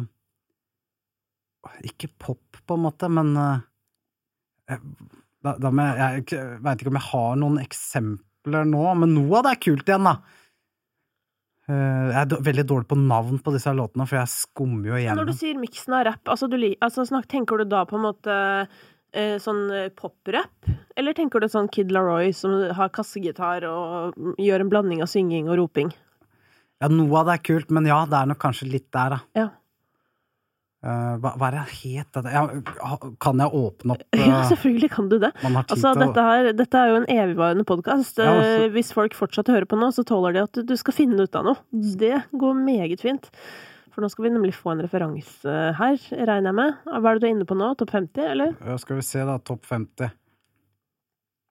Ikke pop på en måte, men... Uh, da, da med, jeg, jeg vet ikke om jeg har noen eksempler nå, men noe av det er kult igjen da. Uh, jeg er veldig dårlig på navn på disse låtene, for jeg skummer jo igjen. Når du sier miksen av rap, altså, du, altså snak, tenker du da på en måte uh, sånn pop-rap? Eller tenker du sånn Kid Laroi som har kassegitar og gjør en blanding av synging og roping? Ja, noe av det er kult, men ja, det er nok kanskje litt der da. Ja. Uh, hva, hva er det het? Ja, kan jeg åpne opp? Uh, ja, selvfølgelig kan du det. Altså, å... dette, her, dette er jo en evigvarende podcast. Ja, uh, hvis folk fortsatt hører på nå, så tåler de at du skal finne ut av noe. Det går meget fint. For nå skal vi nemlig få en referanse her, regner jeg med. Hva er det du er inne på nå? Topp femti, eller? Ja, skal vi se da, topp femti.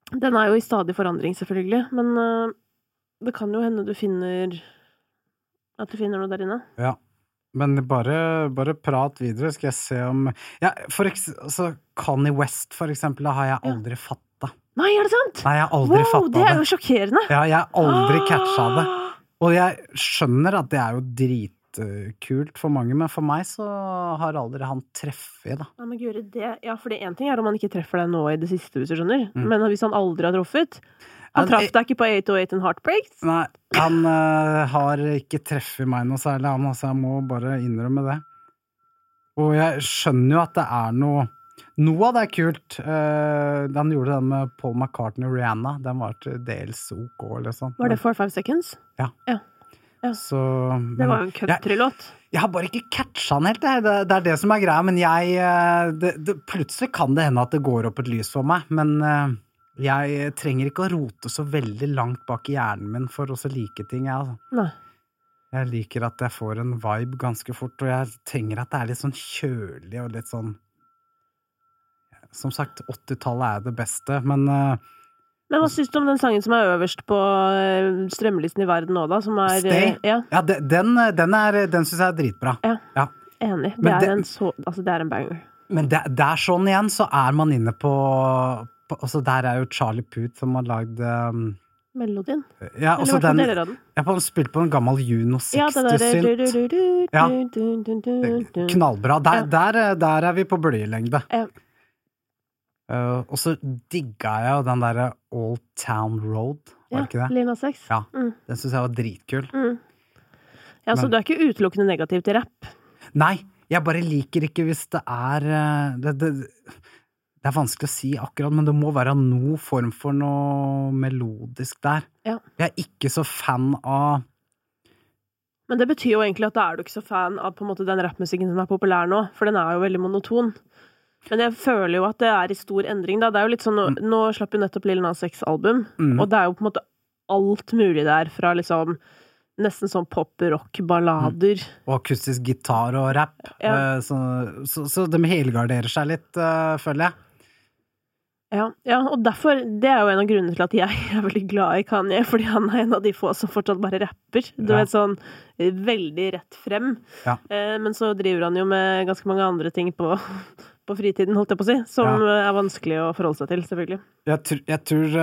Den er jo i stadig forandring, selvfølgelig, men uh, det kan jo hende du finner at du finner noe der inne. Ja, men bare, bare prat videre, skal jeg se om ja, for eksempel, altså, Kanye West, for eksempel, har jeg aldri ja. fattet. Nei, er det sant? Nei, jeg har aldri wow, fattet det. Det er jo sjokkerende. Ja, jeg har aldri ah. catchet det. Og jeg skjønner at det er jo dritkult for mange, men for meg så har aldri han treffet, da. Ja, men gjør det, ja, for det en ting er om han ikke treffer deg nå i det siste, hvis du skjønner. Mm. Men hvis han aldri har truffet, han traff deg ikke på eight oh eight and Heartbreaks? Nei, han uh, har ikke treffet meg noe særlig, han, altså jeg må bare innrømme det. Og jeg skjønner jo at det er noe, noe av det er kult. Uh, han gjorde den med Paul McCartney og Rihanna, den var til dels OK, eller sånn. Var det Four Five Seconds? Ja. Ja. Ja. Så, men, det var jo en country-låt. Jeg, jeg har bare ikke catchet han helt, det, det, det er det som er greia, men jeg, det, det, plutselig kan det hende at det går opp et lys for meg, men... Uh, Jeg trenger ikke å rote så veldig langt bak i hjernen min for å så like ting, jeg, altså. Nei. Jeg liker at jeg får en vibe ganske fort, og jeg trenger at det er litt sånn kjølig og litt sånn... Som sagt, åttitallet er det beste, men... Uh, men hva synes du om den sangen som er øverst på strømmelisten i verden nå, da? Som er... Stay? Ja, ja den, den, er, den synes jeg er dritbra. Ja, ja. Enig. Det er, det, en så, altså det er en banger. Men det, det er sånn igjen, så er man inne på... Altså der er jo Charlie Puth som har lagd um, melodien. Ja, også den, jeg har spilt på en gammel Juno seksti-synt. Ja, knallbra. Der, ja. der, der er vi på bølgelengde. Ja. Uh, og så digga jeg jo den der Old Town Road, var det ikke det? Ja, Lina seks. Ja, mm. Den synes jeg var dritkul. Mm. Ja, så Men, du er ikke utelukkende negativ til rapp? Nei, jeg bare liker ikke hvis det er... Det, det, Det er vanskelig å si akkurat, men det må være noe form for noe melodisk der. Ja. Jeg er ikke så fan av... Men det betyr jo egentlig at da er du ikke så fan av på en måte den rappmusikken som er populær nå, for den er jo veldig monoton. Men jeg føler jo at det er i stor endring da. Det er jo litt sånn, nå, mm. nå slapp jo nettopp Lil Nas X album, mm. og det er jo på en måte alt mulig der, fra liksom nesten sånn pop, rock, ballader. Mm. Og akustisk gitar og rap. Ja. Så, så, så de helgarderer seg litt, føler jeg. Ja, ja, og derfor, det er jo en av grunnene til at jeg er veldig glad i Kanye, fordi han er en av de få som fortsatt bare rapper. Du ja. vet, sånn veldig rett frem. Ja. Eh, men så driver han jo med ganske mange andre ting på, på fritiden, holdt jeg på å si, som ja. er vanskelig å forholde seg til, selvfølgelig. Jeg, tr- jeg tror...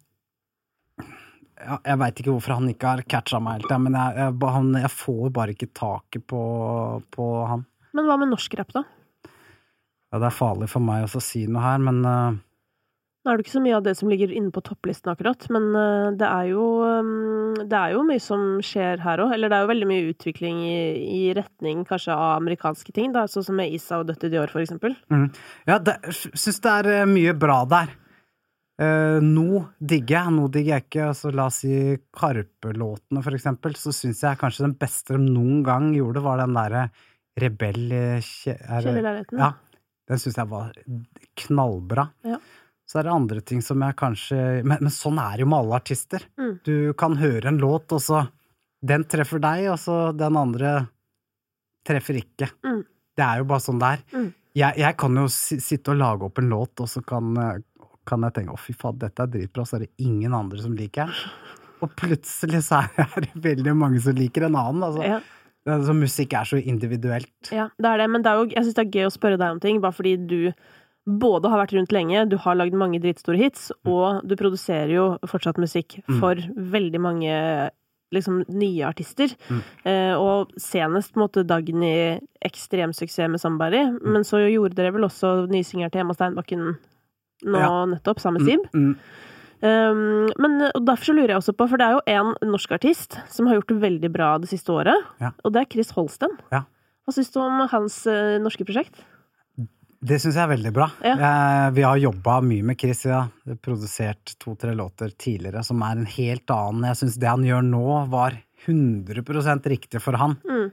Uh, ja, jeg vet ikke hvorfor han ikke har catchet meg helt, men jeg, jeg, han, jeg får bare ikke taket på, på han. Men hva med norsk rap, da? Ja, det er farlig for meg også å si noe her, men... Uh, Nå er det ikke så mye av det som ligger inne på topplisten akkurat, men uh, det er jo um, det er jo mye som skjer her også, eller det er jo veldig mye utvikling i, i retning kanskje av amerikanske ting, da, sånn som med Issa og Døtte Dior for eksempel. Mm. Ja, det, synes det er mye bra der. Uh, nå digger jeg, nå digger jeg ikke, altså la oss si Karpe-låtene for eksempel, så synes jeg kanskje den beste de noen gang gjorde var den der Rebell Kjellerleiligheten. Ja, den synes jeg var knallbra. Ja. Så er det andre ting som jeg kanskje... Men, men sånn er jo med alle artister. Mm. Du kan høre en låt, og så... Den treffer deg, og så den andre treffer ikke. Mm. Det er jo bare sånn der. Mm. Jeg, jeg kan jo si, sitte og lage opp en låt, og så kan, kan jeg tenke, å fy faen, dette er dritbra, så er det ingen andre som liker den. Og plutselig så er det veldig mange som liker en annen, altså. Ja. Altså, musikk er så individuelt. Ja, det er det, men det er jo, jeg synes det er gøy å spørre deg om ting, bare fordi du... både har vært rundt lenge, du har lagd mange dritstore hits, og du produserer jo fortsatt musikk for mm. veldig mange liksom, nye artister. Mm. Eh, og senest på en måte Dagny ekstrem suksess med Somebody, mm. men så gjorde dere vel også nysinger til Emma Steinbakken nå ja. nettopp, sammen med Sib. Mm. Mm. Um, men og derfor så lurer jeg også på, for det er jo en norsk artist som har gjort det veldig bra det siste året, ja. og det er Chris Holsten. Ja. Hva synes du om hans uh, norske prosjekt? Det synes jeg er veldig bra. Ja. Eh, vi har jobbet mye med Chris, ja. Produsert to-tre låter tidligere, som er en helt annen. Jeg synes det han gjør nå var hundre prosent riktig for han. Mm.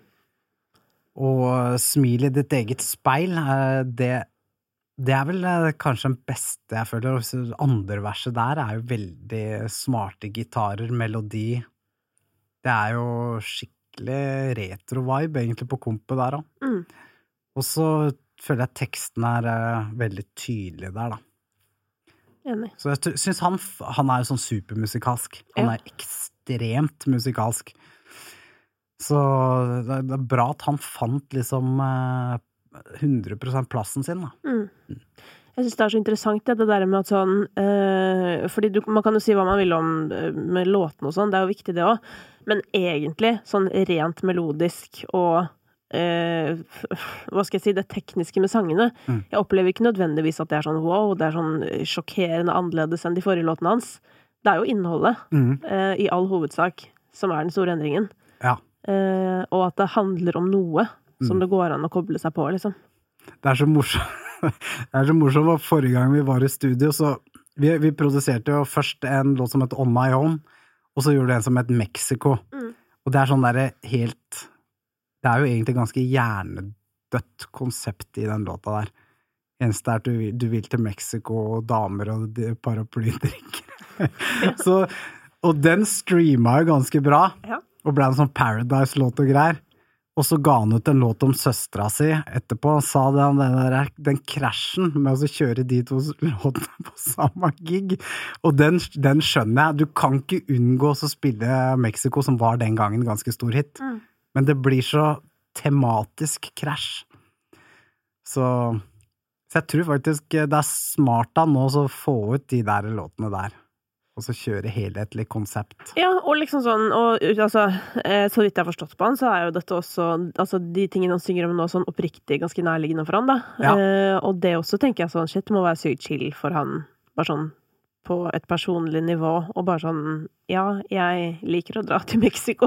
Og smil i ditt eget speil, eh, det, det er vel eh, kanskje den beste jeg føler. Andre verset der er jo veldig smarte gitarer, melodi. Det er jo skikkelig retro-vibe egentlig på kompet der også. Mm. Og så føler jeg at teksten er uh, veldig tydelig der, da. Enig. Så jeg synes han, han er jo sånn supermusikalsk. Han ja. er ekstremt musikalsk. Så det er bra at han fant liksom hundre prosent plassen sin, da. Mm. Jeg synes det er så interessant det, det der med at sånn, øh, fordi du, man kan jo si hva man vil om med låten og sånn, det er jo viktig det også, men egentlig sånn rent melodisk og øh, hva skal jeg si, det tekniske med sangene, mm. jeg opplever ikke nødvendigvis at det er sånn wow, det er sånn sjokkerende annerledes enn de forrige låtene hans. Det er jo innholdet mm. øh, i all hovedsak som er den store endringen. Ja. Uh, og at det handler om noe som mm. det går an å koble seg på, liksom. Det er så morsomt. Det er så morsomt at forrige gang vi var i studio, så vi, vi produserte jo først en låt som heter On My Own, og så gjorde vi en som heter Mexico. Mm. Og det er sånn der helt, det er jo egentlig ganske hjernedødt konsept i den låta der. Eneste er at du, du vil til Mexico og damer og paraplydrikker. Ja. Så, og den streamet jo ganske bra. Ja. Og ble en sånn Paradise-låt og greier. Og så ga han ut en låt om søstra si etterpå, og sa det, den, der, den krasjen med å kjøre de to låtene på samme gig. Og den, den skjønner jeg. Du kan ikke unngå å spille Mexico, som var den gangen ganske stor hit. Mm. Men det blir så tematisk krasj. Så, så jeg tror faktisk det er smart da nå å få ut de der låtene der. Og så kjøre helhetlig konsept. Ja, og liksom sånn, og altså, så vidt jeg har forstått på han, så er jo dette også, altså de tingene han synger om nå, sånn oppriktig, ganske nærliggende for han, da. Ja. Eh, og det også tenker jeg sånn, shit, må være sykt chill for han, bare sånn, på et personlig nivå, og bare sånn, ja, jeg liker å dra til Mexico,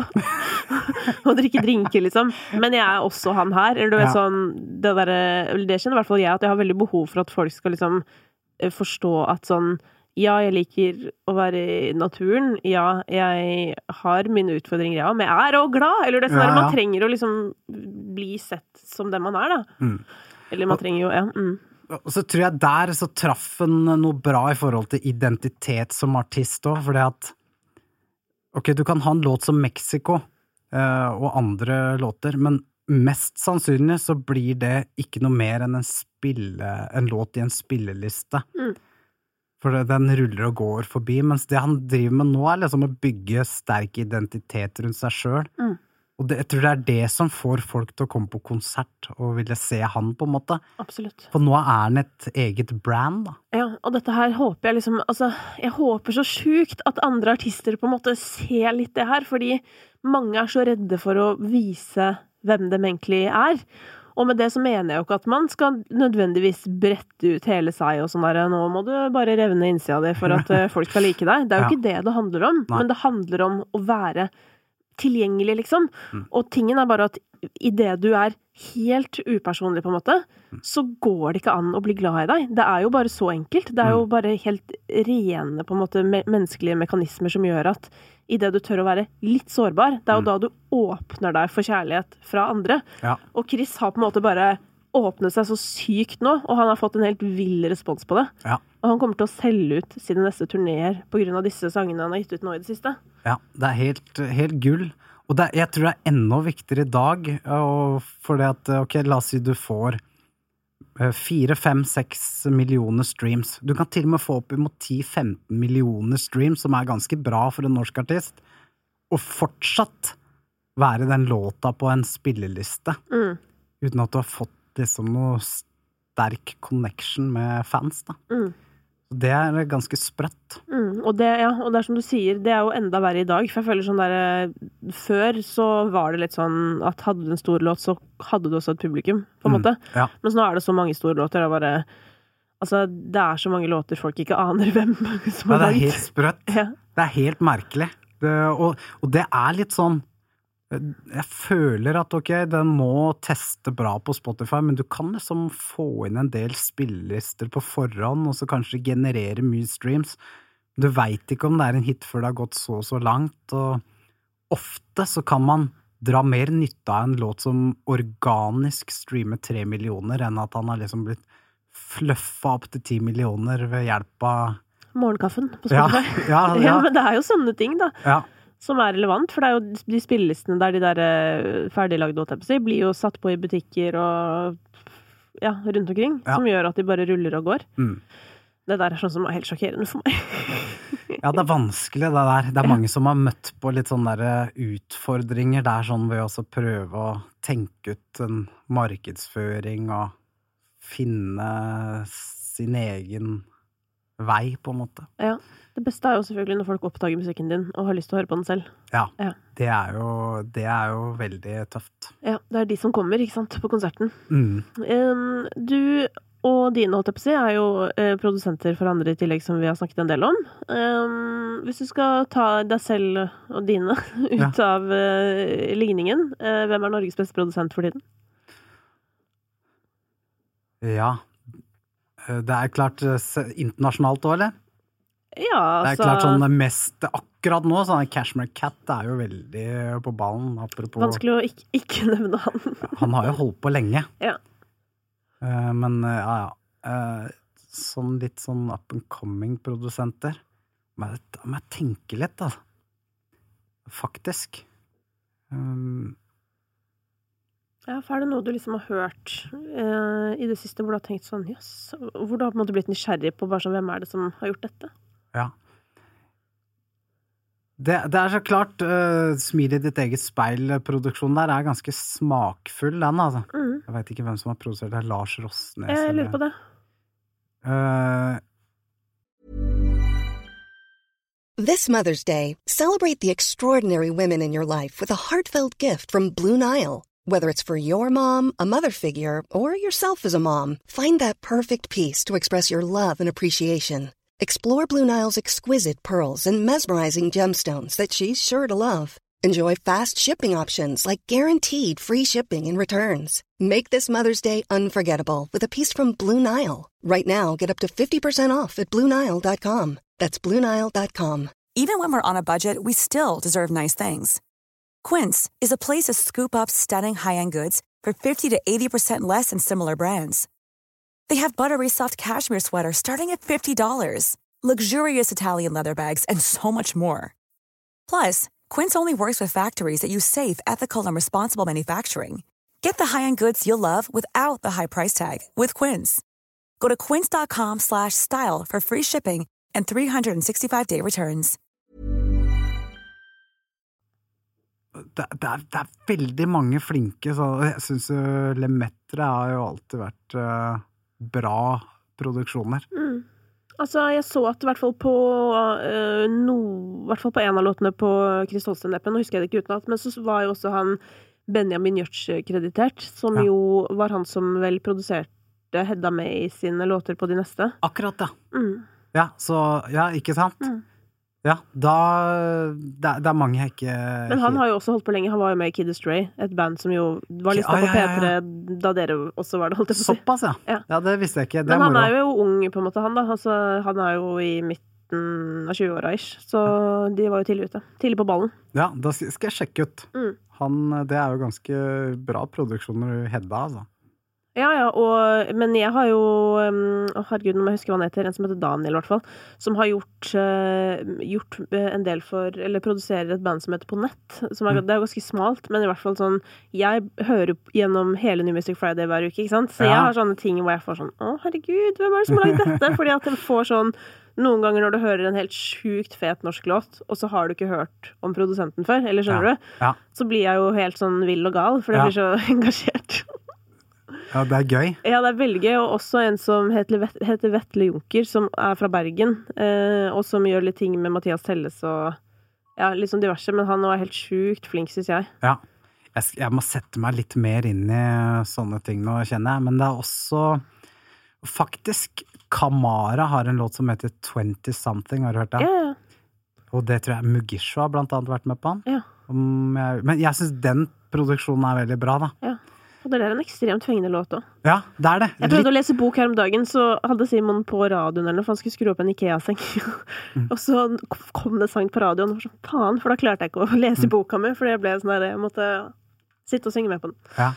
og drikke drinker, liksom. Men jeg er også han her, eller du vet ja. sånn, det der, det kjenner i hvert fall jeg, at jeg har veldig behov for at folk skal liksom forstå at sånn, ja, jeg liker å være i naturen. Ja, jeg har mine utfordringer, ja, men jeg er også glad. Eller det er sånn, ja, ja. Man trenger å liksom bli sett som den man er, da. Mm. Eller man trenger jo, ja. Mm. Og så tror jeg der så traff han noe bra i forhold til identitet som artist også, fordi at ok, du kan ha en låt som Mexico uh, og andre låter, men mest sannsynlig så blir det ikke noe mer enn en, spille, en låt i en spilleliste. Mm. For den ruller og går forbi, mens det han driver med nå er liksom å bygge sterk identitet rundt seg selv. Mm. Og det, jeg tror det er det som får folk til å komme på konsert og ville se han på en måte. Absolutt. For nå er han et eget brand, da. Ja, og dette her håper jeg liksom, altså, jeg håper så sjukt at andre artister på en måte ser litt det her, fordi mange er så redde for å vise hvem de egentlig er. Og med det så mener jeg jo ikke at man skal nødvendigvis brette ut hele seg og sånn der, nå må du bare revne innsida di for at folk skal like deg. Det er jo ja. ikke det det handler om, Nei. men det handler om å være tilgjengelig, liksom. Mm. Og tingen er bare at i det du er helt upersonlig, på en måte, mm. så går det ikke an å bli glad i deg. Det er jo bare så enkelt. Det er jo bare helt rene, på en måte, me- menneskelige mekanismer som gjør at i det du tør å være litt sårbar, det er jo mm. da du åpner deg for kjærlighet fra andre. Ja. Og Chris har på en måte bare åpnet seg så sykt nå, og han har fått en helt vill respons på det. Ja. Og han kommer til å selge ut sine neste turnéer på grunn av disse sangene han har gitt ut nå i det siste. Ja, det er helt, helt gull. Og det, jeg tror det er enda viktigere i dag, for det at, ok, la oss si du får fire, fem, seks millioner streams. Du kan til og med få opp imot ti til femten millioner streams, som er ganske bra for en norsk artist, og fortsatt være den låta på en spilleliste, mm. uten at du har fått liksom noe sterk connection med fans, da. Mm. Det er ganske sprøtt. Mm, og, det, ja, og det er som du sier, det er jo enda verre i dag, for jeg føler sånn der, før så var det litt sånn at hadde du en stor låt, så hadde du også et publikum, på en mm, måte. Ja. Men nå er det så mange store låter, det er bare, altså, det er så mange låter folk ikke aner hvem som har ja, det er helt sprøtt. Ja. Det er helt merkelig. Det, og, og det er litt sånn, jeg føler at ok, den må teste bra på Spotify, men du kan liksom få inn en del spillelister på forhånd, og så kanskje generere mye streams. Du vet ikke om det er en hit før det har gått så så langt, og ofte så kan man dra mer nytte av en låt som organisk streamer tre millioner, enn at han har liksom blitt fluffa opp til ti millioner ved hjelp av morgenkaffen på Spotify. Ja, ja, ja. Ja, men det er jo sånne ting da. Ja. Som er relevant, for det er jo de spillelistene der de der ferdiglagde åtepser blir jo satt på i butikker og ja, rundt omkring, ja. Som gjør at de bare ruller og går. Mm. Det der er sånn som er helt sjokkerende for meg. Ja, det er vanskelig det der. Det er mange som har møtt på litt sånne der utfordringer. Det er sånn ved å prøve å tenke ut en markedsføring og finne sin egen vei, på en måte. Ja, det beste er jo selvfølgelig når folk oppdager musikken din og har lyst til å høre på den selv. Ja, ja. Det, er jo, det er jo veldig tøft. Ja, det er de som kommer, ikke sant, på konserten. Mm. Um, du og dine, holdt jeg på å si, er jo eh, produsenter for andre i tillegg som vi har snakket en del om. Um, hvis du skal ta deg selv og dine ut ja. av eh, ligningen, eh, hvem er Norges beste produsent for tiden? Ja, det er klart internasjonalt også, eller? Ja, altså... Det er klart sånn mest akkurat nå, sånn Cashmere Cat er jo veldig på ballen, apropos... Vanskelig å ikke, ikke nevne han. Han har jo holdt på lenge. Ja. Uh, men uh, ja, ja. Uh, sånn litt sånn up-and-coming-produsenter. Men jeg tenker litt, da. Faktisk. Um... Ja, for er det noe du liksom har hørt uh, i det siste, hvor du har tenkt sånn, jøss, yes, hvor du har på en måte blitt nysgjerrig på bare sånn, hvem er det som har gjort dette? Ja. Det, det er så klart, uh, smil i ditt eget speil-produksjonen der er ganske smakfull, den, altså. Mm. Jeg vet ikke hvem som har produsert det, Lars Rosnes. Jeg lurer på det. Uh, This Mother's Day, celebrate the extraordinary women in your life with a heartfelt gift from Blue Nile. Whether it's for your mom, a mother figure, or yourself as a mom, find that perfect piece to express your love and appreciation. Explore Blue Nile's exquisite pearls and mesmerizing gemstones that she's sure to love. Enjoy fast shipping options like guaranteed free shipping and returns. Make this Mother's Day unforgettable with a piece from Blue Nile. Right now, get up to fifty percent off at Blue Nile dot com. That's Blue Nile dot com. Even when we're on a budget, we still deserve nice things. Quince is a place to scoop up stunning high-end goods for fifty to eighty percent less than similar brands. They have buttery soft cashmere sweaters starting at fifty dollars, luxurious Italian leather bags, and so much more. Plus, Quince only works with factories that use safe, ethical, and responsible manufacturing. Get the high-end goods you'll love without the high price tag with Quince. Go to quince dot com slash style for free shipping and three sixty-five day returns. Det, det, er, det er veldig mange flinke, så jeg synes uh, Lemaitre har jo alltid vært uh, bra produksjoner. Mm. Altså, jeg så at i hvert fall på uh, no, i hvert fall på en av låtene på Chris Holsten-appen, nå husker jeg det ikke utenat, men så var jo også han Benjamin Gjørts kreditert, som ja. jo var han som vel produserte Hedda May sine låter på de neste. Akkurat, ja. Mm. Ja, så, ja, ikke sant? Mm. Ja, da, det, det er mange jeg ikke... Men han har jo også holdt på lenge, han var jo med i Kid Astray, et band som jo var listet ah, ja, ja, ja. på P tre da dere også var det, holdt jeg på å si. Såpass, ja. ja. Ja, det visste jeg ikke. Det Men han er, er jo ung på en måte, han da. Altså, han er jo i midten av tjue-åra-ish, så de var jo tidlig ute. Tidlig på ballen. Ja, da skal jeg sjekke ut. Mm. Han, det er jo ganske bra produksjoner Hedda, altså. Ja, ja, og, men jeg har jo, um, herregud, nå må jeg huske hva han heter, en som heter Daniel i hvert fall, som har gjort, uh, gjort en del for, eller produserer et band som heter På Nett, som er, mm. det er ganske smalt, men i hvert fall sånn, jeg hører gjennom hele New Music Friday hver uke, ikke sant? Så ja. jeg har sånne ting hvor jeg får sånn, å herregud, hvem er det som har laget dette? Fordi at jeg får sånn, noen ganger når du hører en helt sjukt fet norsk låt, og så har du ikke hørt om produsenten før, eller skjønner ja. du? Ja. Så blir jeg jo helt sånn vill og gal, for jeg ja. blir så engasjert. Ja, det er gøy. Ja, det er veldig gøy, og også en som heter, heter Vetle Junker, som er fra Bergen, eh, og som gjør litt ting med Mathias Telles og ja, litt sånn diverse, men han er helt sjukt flink, synes jeg. Ja, jeg, jeg må sette meg litt mer inn i sånne ting nå, kjenner jeg, men det er også faktisk, Kamara har en låt som heter twenty something, har du hørt det? Ja, ja. Og det tror jeg Mugisho har blant annet vært med på han. Ja. Jeg, men jeg synes den produksjonen er veldig bra, da. Ja. Og det er en ekstremt fengende låt også. Ja, det er det. Jeg prøvde å lese bok her om dagen, så hadde Simon på radioen eller noe, for han skulle skru opp en Ikea-seng. mm. Og så kom det sang på radioen, og sånn, faen, for da klarte jeg ikke å lese mm. boka mi, for jeg ble sånn der, jeg måtte sitte og synge med på den. Ja.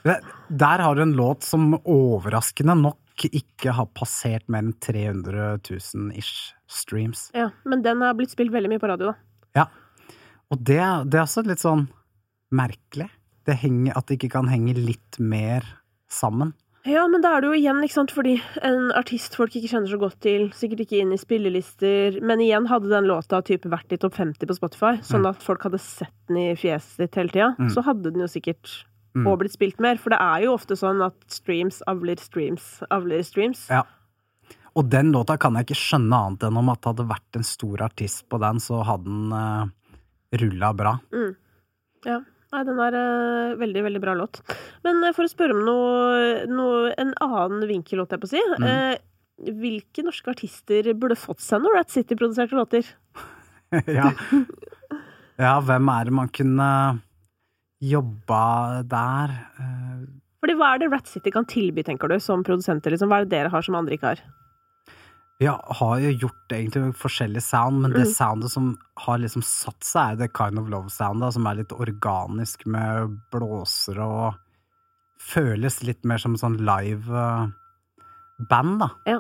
Der har du en låt som overraskende nok ikke har passert mer enn tre hundre tusen ish streams. Ja, men den har blitt spilt veldig mye på radio da. Ja, og det, det er også litt sånn merkelig. Det henger, at det ikke kan henge litt mer sammen. Ja, men da er det jo igjen, ikke sant, fordi en artist folk ikke kjenner så godt til, sikkert ikke inn i spillelister, men igjen hadde den låta type vært i topp femti på Spotify, sånn at folk hadde sett den i fjeset ditt hele tida, mm. så hadde den jo sikkert mm. også blitt spilt mer, for det er jo ofte sånn at streams avler streams, avler streams. Ja. Og den låta kan jeg ikke skjønne annet enn om at det hadde vært en stor artist på den, så hadde den uh, rullet bra. Mm. Ja, nei, den er uh, veldig, veldig bra låt. Men uh, for å spørre om noe, noe, en annen vinkel-låt jeg på å si, mm. uh, hvilke norske artister burde fått seg noe Rat City-produserte låter? ja. ja, hvem er det man kunne jobba der? Uh... Fordi hva er det Rat City kan tilby, tenker du, som produsenter? Liksom? Hva er det dere har som andre ikke har? Ja, har jo gjort egentlig forskjellige sound, men det mm. soundet som har liksom satt seg er det Kind of Love-soundet, som er litt organisk med blåser og føles litt mer som sånn live uh, band, da. Ja.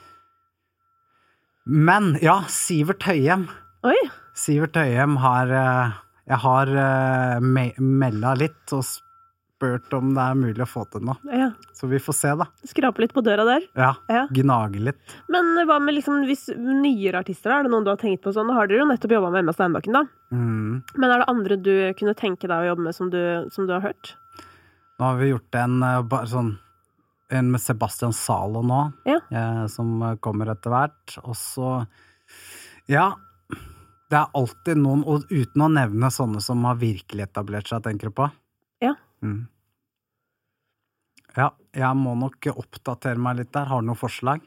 Men, ja, Sivert Høyem. Oi! Sivert Høyem har, uh, jeg har uh, me- melda litt og spurt om det er mulig å få til noe. Ja. Så vi får se, da. Skrape litt på døra der. Ja, ja. Gnage litt. Men hva med liksom, hvis nyere artister, er det noen du har tenkt på sånn? Nå har dere jo nettopp jobbet med Emma Steinbakken, da. Mm. Men er det andre du kunne tenke deg å jobbe med som du, som du har hørt? Nå har vi gjort en, bare sånn, en med Sebastian Salo nå, ja. eh, som kommer etter hvert. Og så, ja, det er alltid noen, og uten å nevne sånne som har virkelig etablert seg, tenker du på? Ja. Mm. Ja, jeg må nok oppdatere meg litt der. Har du noen forslag?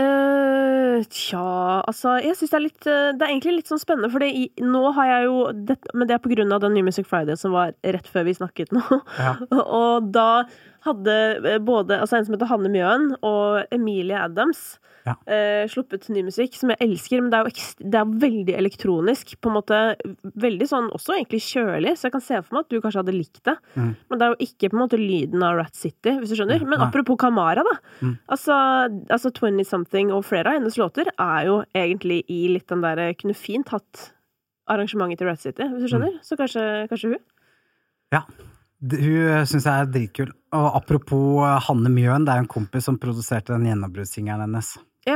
Uh, tja, altså, jeg synes det er litt, det er egentlig litt sånn spennende, for det, nå har jeg jo, det, men det er på grunn av den New Music Friday som var rett før vi snakket nå, ja. og da hadde både, altså en som heter Hanne Mjøen og Emilie Adams ja. eh, sluppet ny musikk som jeg elsker, men det er jo ekst- det er veldig elektronisk, på en måte veldig sånn, også egentlig kjølig, så jeg kan se for meg at du kanskje hadde likt det, mm. men det er jo ikke på en måte lyden av Rat City, hvis du skjønner, men apropos Kamara da, mm. altså, altså twenty something og flere av hennes låter er jo egentlig i litt den der, kunne fint hatt arrangementet til Rat City, hvis du skjønner, mm. så kanskje, kanskje hun? Ja. Hun synes jeg er dritkul. Og apropos Hanne Mjøen, det er en kompis som produserte den gjennombruddssingeren hennes. Ja.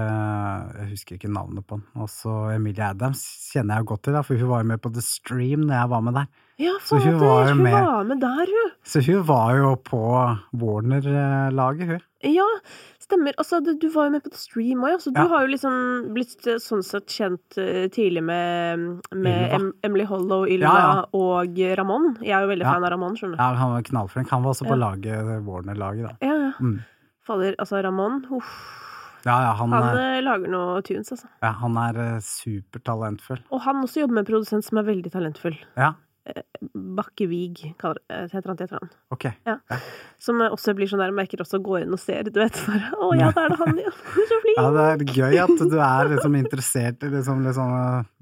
Jeg husker ikke navnet på den. Og så Emilie Adams kjenner jeg jo godt til, da, for hun var jo med på The Stream når jeg var med der. Ja, fader, hun, var, hun med, var med der, hun. Så hun var jo på Warner-laget, hun. Ja, stemmer. Altså, du, du var jo med på The Stream også, ja. Så du ja. Har jo liksom blitt sånn sett kjent uh, tidlig med, med em, Emily Hollow, Ylva ja, ja. Og Ramon. Jeg er jo veldig ja. Fan av Ramon, skjønner du. Ja, han var knallflink. Han var også på ja. laget, Warner-laget, da. Ja, ja. Mm. Fader, altså Ramon, uff. Ja, ja, han, han uh, lager noe tunes, altså. Ja, han er uh, supertalentfull. Og han også jobber med en produsent som er veldig talentfull. Ja. Bakkevig, heter han til etter han. Ok. Ja. Ja. Som også blir sånn der, merker også går inn og ser, du vet, bare, å ja, da er det han, ja. Så flink. Ja, det er gøy at du er liksom interessert i liksom, liksom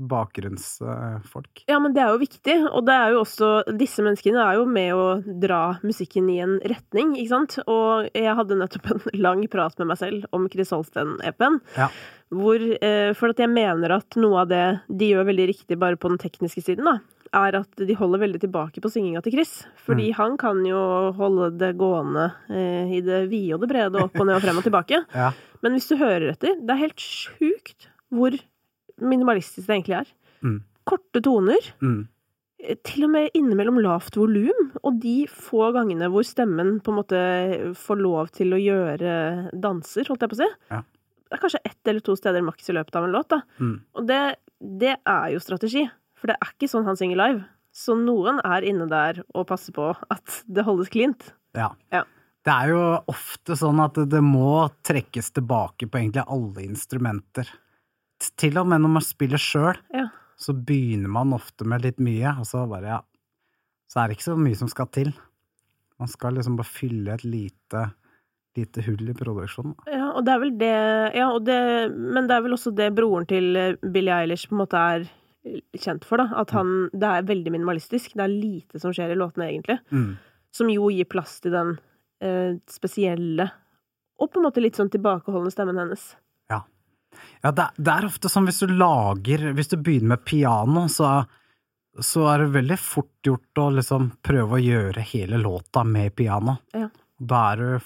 bakgrunnsfolk. Ja, men det er jo viktig, og det er jo også, disse menneskene er jo med å dra musikken i en retning, ikke sant? Og jeg hadde nettopp en lang prat med meg selv om Chris Holsten-E P-en, ja. Hvor, eh, for at jeg mener at noe av det de gjør veldig riktig bare på den tekniske siden, da, er at de holder veldig tilbake på synginga til Chris. Fordi mm. han kan jo holde det gående eh, i det vide og det brede, opp og ned og frem og tilbake. Ja. Men hvis du hører etter, det er helt sjukt hvor minimalistisk det egentlig er. Mm. Korte toner, mm. til og med innimellom lavt volum, og de få gangene hvor stemmen på en måte får lov til å gjøre danser, holdt jeg på å si. Ja. Det er kanskje ett eller to steder maks i løpet av en låt, da. Mm. Og det, det er jo strategi. For det er ikke sånn han synger live. Så noen er inne der og passer på at det holdes klint. Ja. Ja. Det er jo ofte sånn at det må trekkes tilbake på egentlig alle instrumenter. Til og med når man spiller selv, ja. Så begynner man ofte med litt mye, og så bare, ja, så er det ikke så mye som skal til. Man skal liksom bare fylle et lite... lite hull i produksjonen. Ja, og det er vel det, ja, og det, men det er vel også det broren til Billie Eilish på en måte er kjent for, da, at han, det er veldig minimalistisk, det er lite som skjer i låtene egentlig, mm. som jo gir plass til den eh, spesielle, og på en måte litt sånn tilbakeholdende stemmen hennes. Ja, ja det, det er ofte sånn hvis du lager, hvis du begynner med piano, så, så er det veldig fort gjort å liksom prøve å gjøre hele låta med piano. Ja. Da er du fort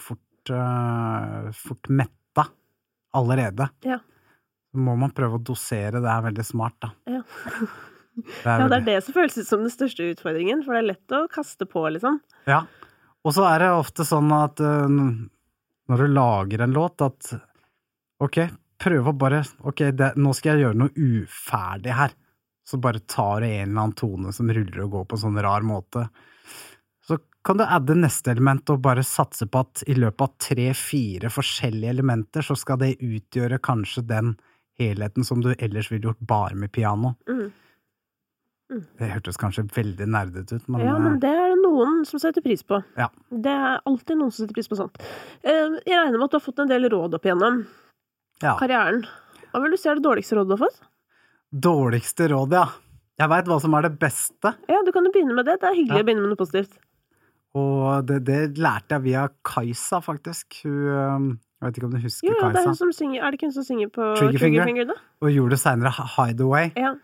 uh, fort metta allerede. Ja. Så må man prøve å dosere, det er veldig smart da. Ja. Det er ja, det veldig... er det som føles som den største utfordringen, for det er lett å kaste på, liksom. Ja, og så er det ofte sånn at uh, når du lager en låt, at ok, prøv å bare, ok, det, nå skal jeg gjøre noe uferdig her. Så bare tar det en eller annen tone som ruller og går på en sånn rar måte. Så kan du adde neste element og bare satse på at i løpet av tre, fire forskjellige elementer så skal det utgjøre kanskje den helheten som du ellers ville gjort bare med piano. Mm. Mm. Det hørtes kanskje veldig nerdet ut, men... Ja, men det er det noen som setter pris på. Ja. Det er alltid noen som setter pris på sånt. Jeg regner med at du har fått en del råd opp igjennom ja. karrieren. Hva vil du si er det dårligste rådet du har fått? Dårligste råd, ja. Jeg vet hva som er det beste. Ja, du kan jo begynne med det. Det er hyggelig ja. å begynne med noe positivt. Og det, det lærte jeg via Kajsa, faktisk. Hun, jeg vet ikke om du husker jo, ja, Kajsa. Det er, hun som synger, er det ikke hun som synger på Triggerfinger, Triggerfinger da? Og gjorde det senere Hideaway. Ja.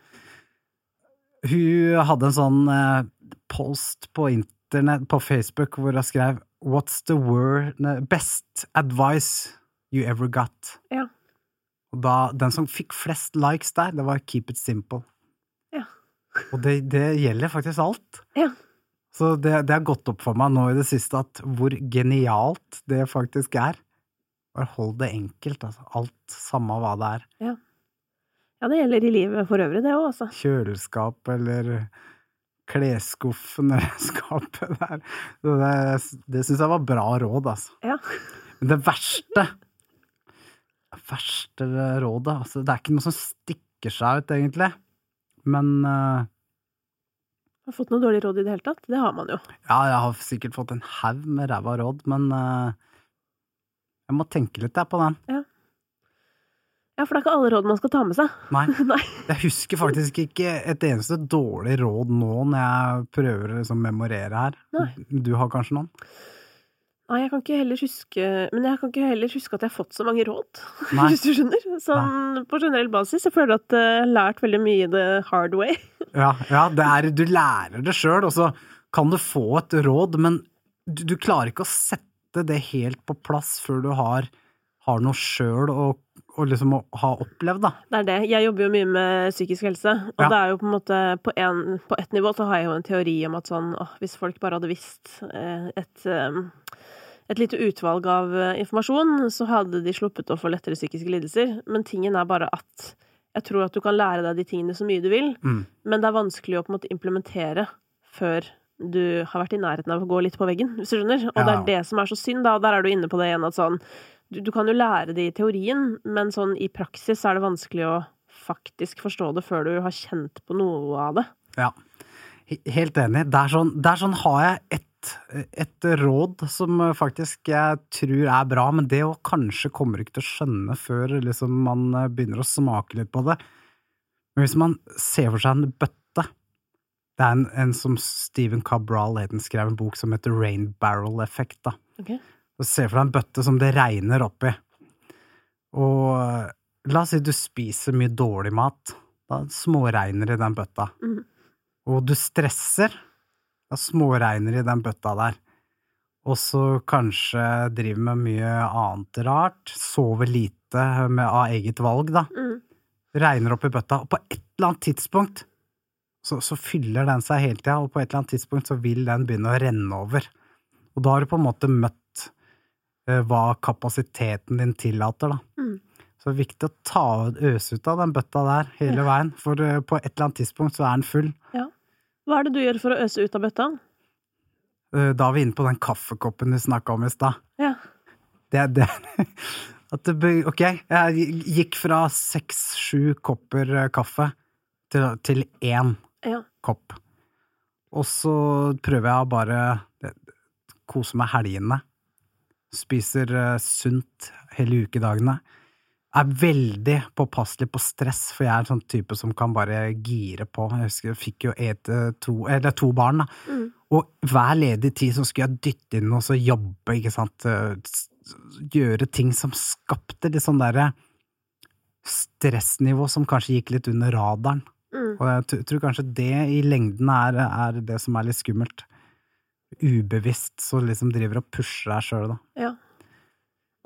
Hun hadde en sånn eh, post på internett, på Facebook, hvor hun skrev What's the word, best advice you ever got? Ja. Og da, den som fikk flest likes der, det var Keep it simple. Ja. Og det, det gjelder faktisk alt. Ja. Så det, det har gått opp for meg nå i det siste at hvor genialt det faktisk er. Bare hold det enkelt, altså. Alt, samme hva det er. Ja. Ja, det gjelder i livet for øvrig, det også, altså. Kjøleskap, eller klesskuffen, eller skapet der. Så det, det synes jeg var bra råd, altså. Ja. Men det verste... verste rådet, altså, det er ikke noe som stikker seg ut egentlig, men uh, har du fått noe dårlig råd i det hele tatt? Det har man jo. Ja, jeg har sikkert fått en haug med ræva råd, men uh, jeg må tenke litt der på den. Ja. Ja, for det er ikke alle råd man skal ta med seg. Nei, Nei. Jeg husker faktisk ikke et eneste dårlig råd nå når jeg prøver å liksom, memorere her. Nei. Du har kanskje noen? Nei, jeg kan ikke heller huske, men jeg kan ikke heller huske at jeg har fått så mange råd, Nei. hvis du skjønner. Sånn, på generell basis, jeg føler at jeg har lært veldig mye the hard way. Ja, ja det er, du lærer det selv, og så kan du få et råd, men du, du klarer ikke å sette det helt på plass før du har, har noe selv å, å liksom å ha opplevd, da. Det er det. Jeg jobber jo mye med psykisk helse, og ja. Det er jo på en måte, på, en, på et nivå så har jeg jo en teori om at sånn, åh, hvis folk bare hadde visst et... et lite utvalg av informasjon, så hadde de sluppet å få lettere psykiske lidelser. Men tingen er bare at jeg tror at du kan lære deg de tingene så mye du vil, mm. men det er vanskelig å på en måte implementere før du har vært i nærheten av å gå litt på veggen, hvis du skjønner. Og ja. Det er det som er så synd, da, og der er du inne på det igjen, at sånn, du, du kan jo lære det i teorien, men sånn i praksis er det vanskelig å faktisk forstå det før du har kjent på noe av det. Ja, helt enig. Det er sånn, det er sånn har jeg et et råd som faktisk jeg tror er bra, men det å kanskje kommer ikke til å skjønne før liksom man begynner å smake litt på det. Men hvis man ser for seg en bøtte, det er en, en som Stephen Cabral heter, skrev en bok som heter Rain Barrel Effect da. Okay. Så ser for deg en bøtte som det regner oppi. Og la oss si du spiser mye dårlig mat, da småregner i den bøtta. Mm. Og du stresser, da småregner i den bøtta der, og så kanskje driver med mye annet rart, sover lite med, av eget valg da, mm. regner opp i bøtta, og på et eller annet tidspunkt så, så fyller den seg hele tiden, og på et eller annet tidspunkt så vil den begynne å renne over, og da har du på en måte møtt uh, hva kapasiteten din tillater da. Mm. Så det er viktig å ta øse ut av den bøtta der hele ja. Veien, for uh, på et eller annet tidspunkt så er den full. Ja. Hva er det du gjør for å øse ut av bøtta? Da er vi inne på den kaffekoppen du snakket om i sted. Ja. Det er det. At det, ok, jeg gikk fra seks, sju kopper kaffe til, til én ja. Kopp. Og så prøver jeg å bare kose meg helgene. Spiser sunt hele ukedagene. Er veldig påpasselig på stress, for jeg er en sånn type som kan bare gire på. Jeg husker jeg fikk jo ete to, eller to barn da. Mm. Og hver ledig tid så skulle jeg dytte inn og så jobbe, ikke sant? Gjøre ting som skapte litt sånn der stressnivå som kanskje gikk litt under radaren. Mm. Og jeg tror kanskje det i lengden er, er det som er litt skummelt. Ubevisst så liksom driver og pusher deg selv da. Ja.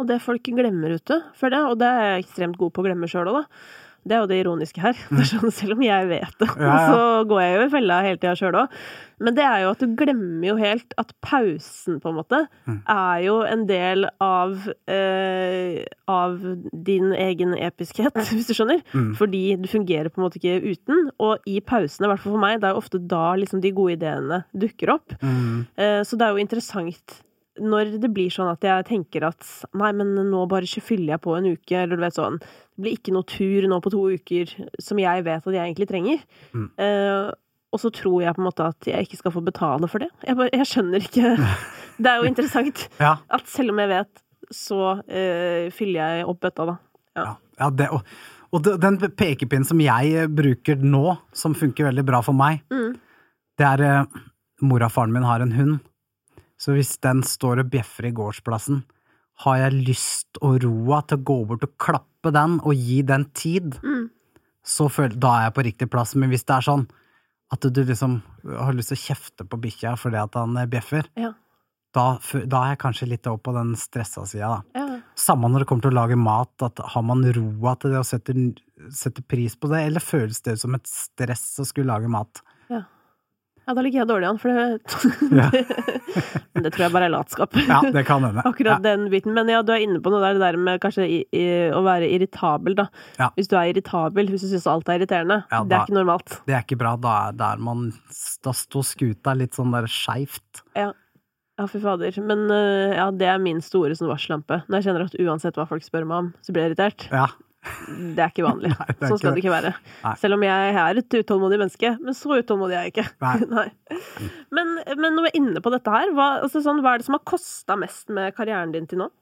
og det folk glemmer ute for det, og det er jeg ekstremt god på å glemme selv også da. Det er jo det ironiske her. Det er sånn, selv om jeg vet det, ja, ja. Så går jeg jo i fella hele tiden selv også. Men det er jo at du glemmer jo helt at pausen, på en måte, mm. er jo en del av, eh, av din egen episkhet, hvis du skjønner. Mm. Fordi du fungerer på en måte ikke uten, og i pausene, i hvert fall for meg, det er jo ofte da liksom de gode ideene dukker opp. Mm. Eh, så det er jo interessant når det blir sånn at jeg tenker at nei, men nå bare ikke fyller jeg på en uke, eller du vet sånn, det blir ikke noe tur nå på to uker som jeg vet at jeg egentlig trenger. Mm. Eh, og så tror jeg på en måte at jeg ikke skal få betale for det. Jeg, bare, jeg skjønner ikke. Det er jo interessant ja. At selv om jeg vet, så eh, fyller jeg opp bøtta da. Ja, ja, ja det, og, og den pekepinnen som jeg bruker nå, som funker veldig bra for meg, mm. det er eh, mor og faren min har en hund. Så hvis den står og bjeffer i gårdsplassen, har jeg lyst og roa til å gå bort og klappe den og gi den tid, mm. så føler, da er jeg på riktig plass. Men hvis det er sånn at du liksom har lyst til å kjefte på bikkja fordi at han bjeffer, ja. da, da er jeg kanskje litt opp på den stressa sida da. Ja. Samme når det kommer til å lage mat, at har man roa til det og setter, setter pris på det, eller føles det som et stress å skulle lage mat? Ja. Ja, da ligger jeg dårlig an, for det, ja. det tror jeg bare er latskap. Ja, det kan hende. Akkurat ja. Den biten. Men ja, du er inne på noe der, det der med kanskje i, i, å være irritabel, da. Ja. Hvis du er irritabel, hvis du synes alt er irriterende, ja, det er da, ikke normalt. Det er ikke bra, da er der man, da står skuta litt sånn der skjevt. Ja. Ja, for fader. Men ja, det er min store sånn varsellampe. Når jeg kjenner at uansett hva folk spør meg om, så blir jeg irritert. Ja. Det er ikke vanlig. Nei, sånn skal det ikke være. Nei. Selv om jeg er et utålmodig menneske, men så utålmodig er jeg ikke. Nei. Nei. Men, men når vi er inne på dette her, hva, altså sånn, hva er det som har kostet mest med karrieren din til nå?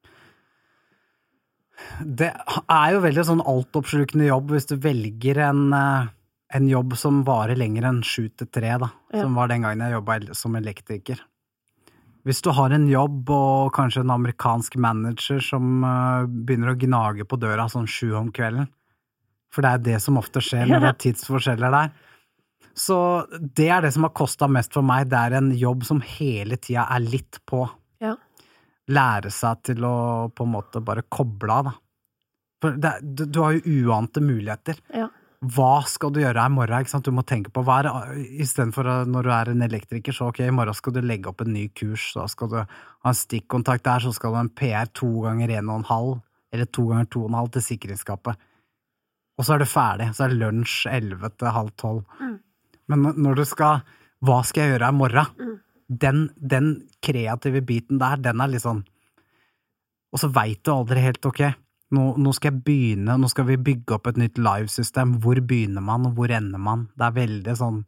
Det er jo veldig sånn altoppslukende jobb hvis du velger en, en jobb som varer lenger enn sju til tre, da. Ja. Som var den gangen jeg jobbet som elektriker. Hvis du har en jobb og kanskje en amerikansk manager som uh, begynner å gnage på døra sånn sju om kvelden, for det er det som ofte skjer når det er tidsforskjeller der. Så det er det som har kostet mest for meg, det er en jobb som hele tiden er litt på. Ja. Lære seg til å på en måte bare koble av, da. For det, du, du har jo uante muligheter. Ja. Hva skal du gjøre i morgen, ikke sant? Du må tenke på hva er, i stedet for når du er en elektriker, så ok, i morgen skal du legge opp en ny kurs, så skal du ha en stikkontakt der, så skal du ha en P R to ganger en og en halv, eller to ganger to og en halv til sikkerhetsskapet. Og så er du ferdig, så er det lunsj elleve til halv tolv. Mm. Men når du skal, hva skal jeg gjøre i morgen? Mm. Den, den kreative biten der, den er litt sånn, og så vet du aldri helt, ok, Nå, nå skal jeg begynne, nå skal vi bygge opp et nytt livesystem. Hvor begynner man, og hvor ender man? Det er veldig sånn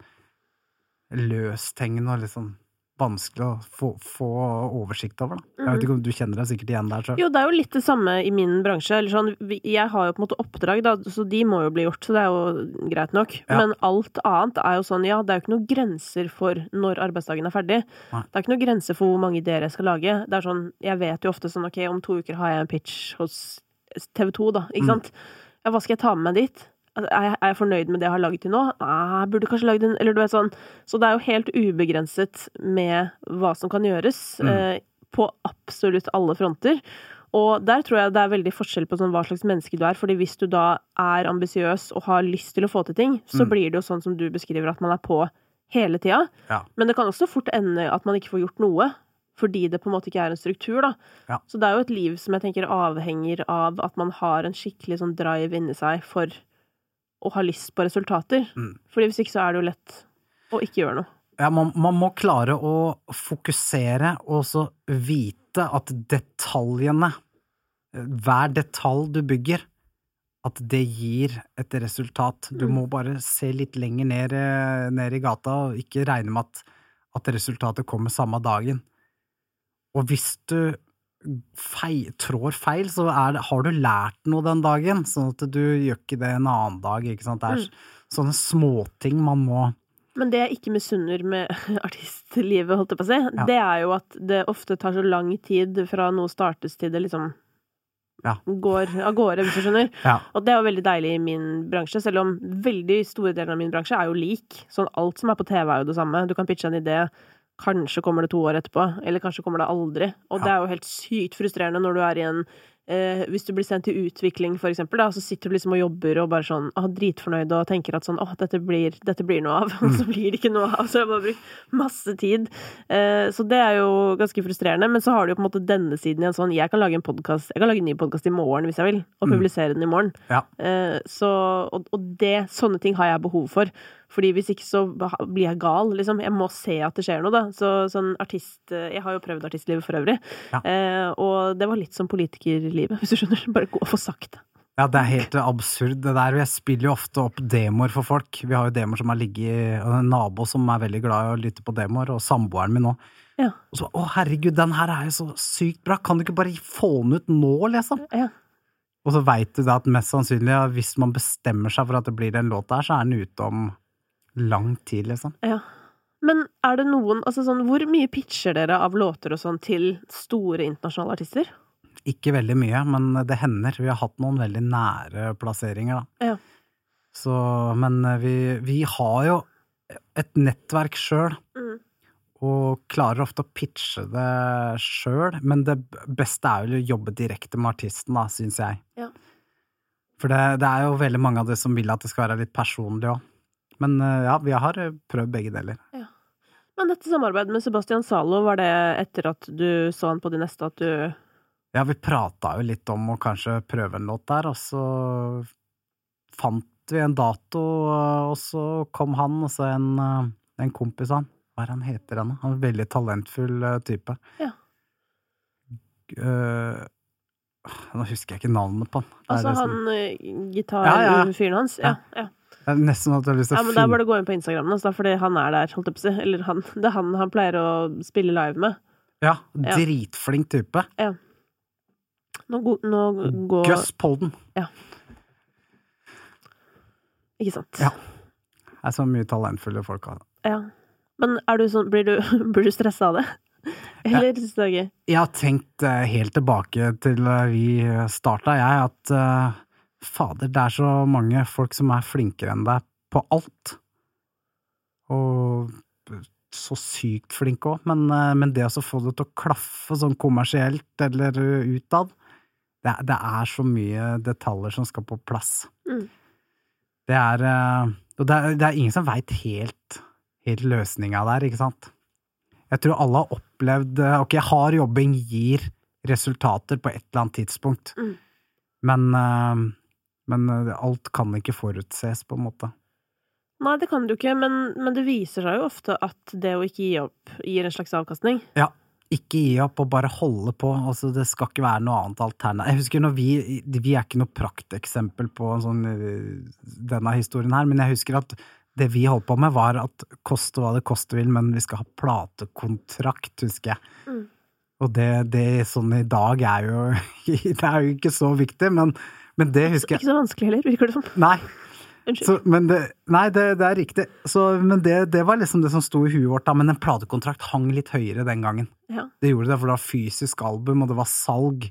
løsthengende og litt sånn vanskelig å få, få oversikt over, da. Jeg vet ikke om du kjenner deg sikkert igjen der selv. Jo, det er jo litt det samme i min bransje. Eller sånn, jeg har jo på en måte oppdrag, da, så de må jo bli gjort, så det er jo greit nok. Ja. Men alt annet er jo sånn, ja, det er jo ikke noen grenser for når arbeidsdagen er ferdig. Nei. Det er ikke noen grenser for hvor mange ideer jeg skal lage. Det er sånn, jeg vet jo ofte sånn, ok, om to uker har jeg en pitch hos T V to da, ikke sant? Ja, hva skal jeg ta med meg dit? Er jeg, er jeg fornøyd med det jeg har laget til nå? Ah, jeg burde kanskje lage den, eller du vet sånn. Så det er jo helt ubegrenset med hva som kan gjøres mm. eh, på absolutt alle fronter. Og der tror jeg det er veldig forskjell på sånn hva slags menneske du er, fordi hvis du da er ambisiøs og har lyst til å få til ting, så mm. blir det jo sånn som du beskriver at man er på hele tida. Ja. Men det kan også fort ende at man ikke får gjort noe, fordi det på en måte ikke er en struktur, da. Ja. Så det er jo et liv som jeg tenker avhenger av at man har en skikkelig sånn drive inni seg for å ha lyst på resultater. Mm. Fordi hvis ikke så er det jo lett å ikke gjøre noe. Ja, man, man må klare å fokusere og så vite at detaljene, hver detalj du bygger, at det gir et resultat. Du må bare se litt lenger ned, ned i gata og ikke regne med at, at resultatet kommer samme dagen. Og hvis du feil, trår feil, så er det, har du lært noe den dagen, sånn at du gjør ikke det en annen dag, ikke sant? Det er mm. sånne småting man må... Men det jeg ikke misunner med artistlivet, holdt jeg på å si, ja. Det er jo at det ofte tar så lang tid fra noe startes til det liksom ja. Går av gårde, hvis du skjønner. Ja. Og det er jo veldig deilig i min bransje, selv om veldig store deler av min bransje er jo lik. Sånn alt som er på T V er jo det samme. Du kan pitche en idé, kanskje kommer det to år etterpå, eller kanskje kommer det aldri. Og ja. Det er jo helt sykt frustrerende når du er i en eh, hvis du blir sendt til utvikling, for eksempel, da, så sitter du liksom og jobber og bare sånn, ah, dritfornøyd og tenker at sånn, åh, dette blir, dette blir noe av, og så blir det ikke noe av, så jeg bare bruker masse tid. Eh, så det er jo ganske frustrerende, men så har du jo på en måte denne siden igjen sånn, jeg kan lage en podcast, jeg kan lage en ny podcast i morgen hvis jeg vil, og publisere den i morgen. Ja. Eh, så, og, og det, sånne ting har jeg behov for. Fordi hvis ikke så blir jeg gal, liksom. Jeg må se at det skjer noe, da. Så sånn artist... Jeg har jo prøvd artistlivet for øvrig. Ja. Eh, og det var litt som politikerlivet, hvis du skjønner. Bare gå for sakte. Ja, det er helt absurd det der. Jeg spiller jo ofte opp demoer for folk. Vi har jo demoer som har ligget... Og en nabo som er veldig glad i å lytte på demoer, og samboeren min nå. Ja. Og så, å herregud, den her er jo så sykt bra. Kan du ikke bare få den ut nå, liksom? Ja. Og så vet du da at mest sannsynlig, hvis man bestemmer seg for at det blir en låt der, så er den ute om lang tid, liksom. Ja. Men er det noen, altså sånn, hvor mye pitcher dere av låter og sånn til store internasjonale artister? Ikke veldig mye, men det hender. Vi har hatt noen veldig nære plasseringer, da. Ja. Så, men vi, vi har jo et nettverk selv, mm. og klarer ofte å pitche det selv, men det beste er jo å jobbe direkte med artisten, da, synes jeg. Ja. For det, det er jo veldig mange av det som vil at det skal være litt personlig også. Men ja, vi har prøvd begge deler. Ja. Men dette samarbeidet med Sebastian Zalo, var det etter at du så han på de neste at du... Ja, vi pratet jo litt om å kanskje prøve en låt der, og så fant vi en dato, og så kom han, og så en, en kompis han. Hva er han heter han? Han er en veldig talentfull type. Ja. Uh, nå husker jeg ikke navnet på han. Altså liksom... han gitarfyren ja, ja. hans? Ja, ja. Det er nesten at jeg har lyst til å finne... Ja, men da bør du gå inn på Instagram nå, fordi han er der, holdt jeg på å si. Eller han, det er han han pleier å spille live med. Ja, dritflink type. Ja. Nå, nå går... Gus Polden. Ja. Ikke sant? Ja. Det er så mye talentfulle folk av det. Ja. Men er du sånn, blir du, blir du stresset av det? Eller ja. Synes du det er gøy? Jeg har tenkt helt tilbake til vi startet, jeg, at... Uh, fader, det er så mange folk som er flinkere enn deg på alt. Og så sykt flinke også, men, men det å få det til å klaffe sånn kommersielt eller utad, det, det er så mye detaljer som skal på plass. Mm. Det er, og det er, det er ingen som vet helt, helt løsningen der, ikke sant? Jeg tror alle har opplevd, ok, hard jobbing gir resultater på et eller annet tidspunkt, mm. men... Men alt kan ikke forutses, på en måte. Nei, det kan du ikke, men, men det viser seg jo ofte at det å ikke gi opp gir en slags avkastning. Ja, ikke gi opp og bare holde på. Altså, det skal ikke være noe annet alternativ. Jeg husker når vi, vi er ikke noe prakteksempel på sånn, denne historien her, men jeg husker at det vi holdt på med var at koste hva det koste vil, men vi skal ha platekontrakt, husker jeg. Mm. Og det, det sånn i dag er jo, det er jo ikke så viktig, men Men det husker jeg... Ikke så vanskelig heller, virker det som. Nei. Så, men det, nei, det, det er riktig. Så, men det, det var liksom det som sto i huet vårt da, men en platekontrakt hang litt høyere den gangen. Ja. Det gjorde det, for det var fysisk album, og det var salg.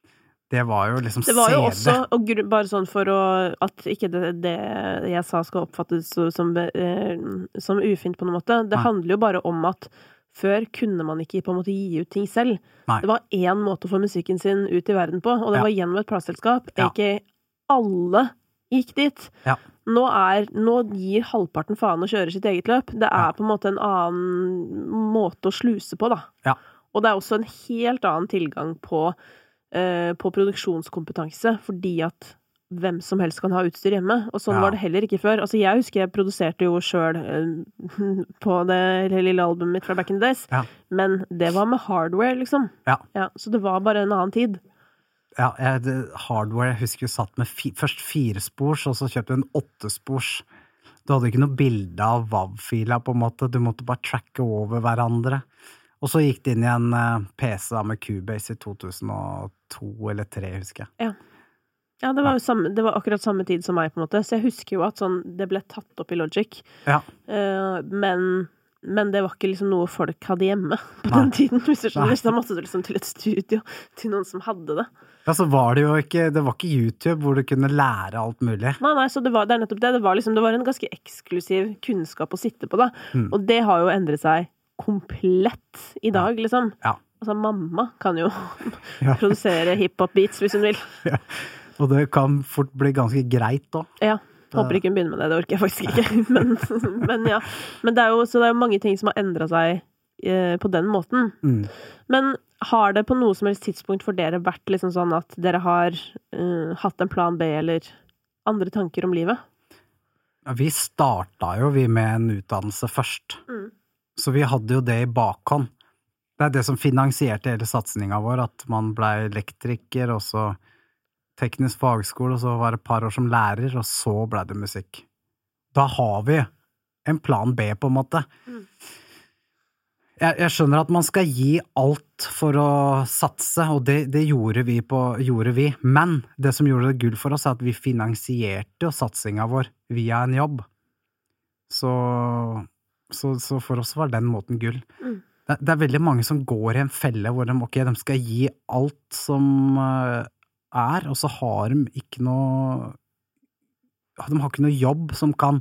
Det var jo liksom C D. Det var jo også, og bare sånn for å, at ikke det, det jeg sa skal oppfattes som, eh, som ufint på noen måte, det nei. Handler jo bare om at før kunne man ikke på en måte gi ut ting selv. Nei. Det var én måte å få musikken sin ut i verden på, og det ja. Var gjennom et plateselskap. Ja. Ikke alle gikk dit. Ja. Nå, er, nå gir halvparten faen å kjøre sitt eget løp. Det er ja. På en måte en annen måte å sluse på, da. Ja. Og det er også en helt annen tilgang på, uh, på produksjonskompetanse, fordi at hvem som helst kan ha utstyr hjemme, og sånn ja. Var det heller ikke før. Altså, jeg husker jeg produserte jo selv uh, på det lille albumet mitt fra Back in the Days, ja. Men det var med hardware, liksom. Ja. Ja, så det var bare en annen tid. Ja, jeg, det, hardware, jeg husker jo satt med fi, først fire spors, og så kjøpte jeg en åtte spors. Du hadde ikke noe bilde av W A V-filer på en måte, du måtte bare tracke over hverandre. Og så gikk det inn i en uh, P C da, med Cubase i to tusen og to eller tre, husker jeg. Ja. Ja, det var jo samme, det var akkurat samme tid som meg på en måte, så jeg husker jo at sånn, det ble tatt opp i Logic, ja. uh, men, men det var ikke liksom noe folk hadde hjemme på nei. Den tiden, hvis du skjønner, så da måtte du liksom til et studio, til noen som hadde det. Ja, så var det jo ikke, det var ikke YouTube hvor du kunne lære alt mulig. Nei, nei, så det var, det er nettopp det, det var liksom, det var en ganske eksklusiv kunnskap å sitte på da, mm. og det har jo endret seg komplett i dag, liksom. Ja. Altså, mamma kan jo Ja. produsere hip-hop-beats hvis hun vil. Ja. Og det kan fort bli ganske greit da. Ja, håper ikke hun begynner med det, det orker jeg faktisk ikke. Men, men ja, men det er jo, så det er jo mange ting som har endret seg eh, på den måten. Mm. Men har det på noe som helst tidspunkt for dere vært liksom sånn at dere har uh, hatt en plan B eller andre tanker om livet? Vi startet jo vi med en utdannelse først. Mm. Så vi hadde jo det i bakhånd. Det er det som finansierte hele satsningen vår, at man ble elektriker, og så teknisk fagskole, og så var det et par år som lærer, og så ble det musikk. Da har vi en plan B på en måte. Mm. Jeg, jeg skjønner at man skal gi alt for å satse, og det, det gjorde, vi på, gjorde vi. Men det som gjorde det gull for oss er at vi finansierte jo satsingen vår via en jobb. Så, så, så for oss var den måten gull. Mm. Det, det er veldig mange som går i en felle hvor de, okay, de skal gi alt som er, og så har de ikke noe de har ikke noe jobb som kan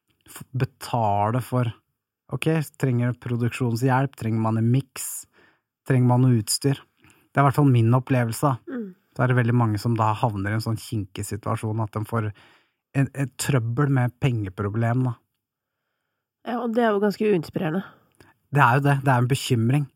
betale for ok, trenger produksjonshjelp, trenger man en mix, trenger man noe utstyr. Det er i hvert fall min opplevelse. Mm. Så er det veldig mange som da havner i en sånn kinkig situasjon, at de får en, en trøbbel med pengeproblem. Da. Ja, og det er jo ganske uinspirerende. Det er jo det, det er en bekymring.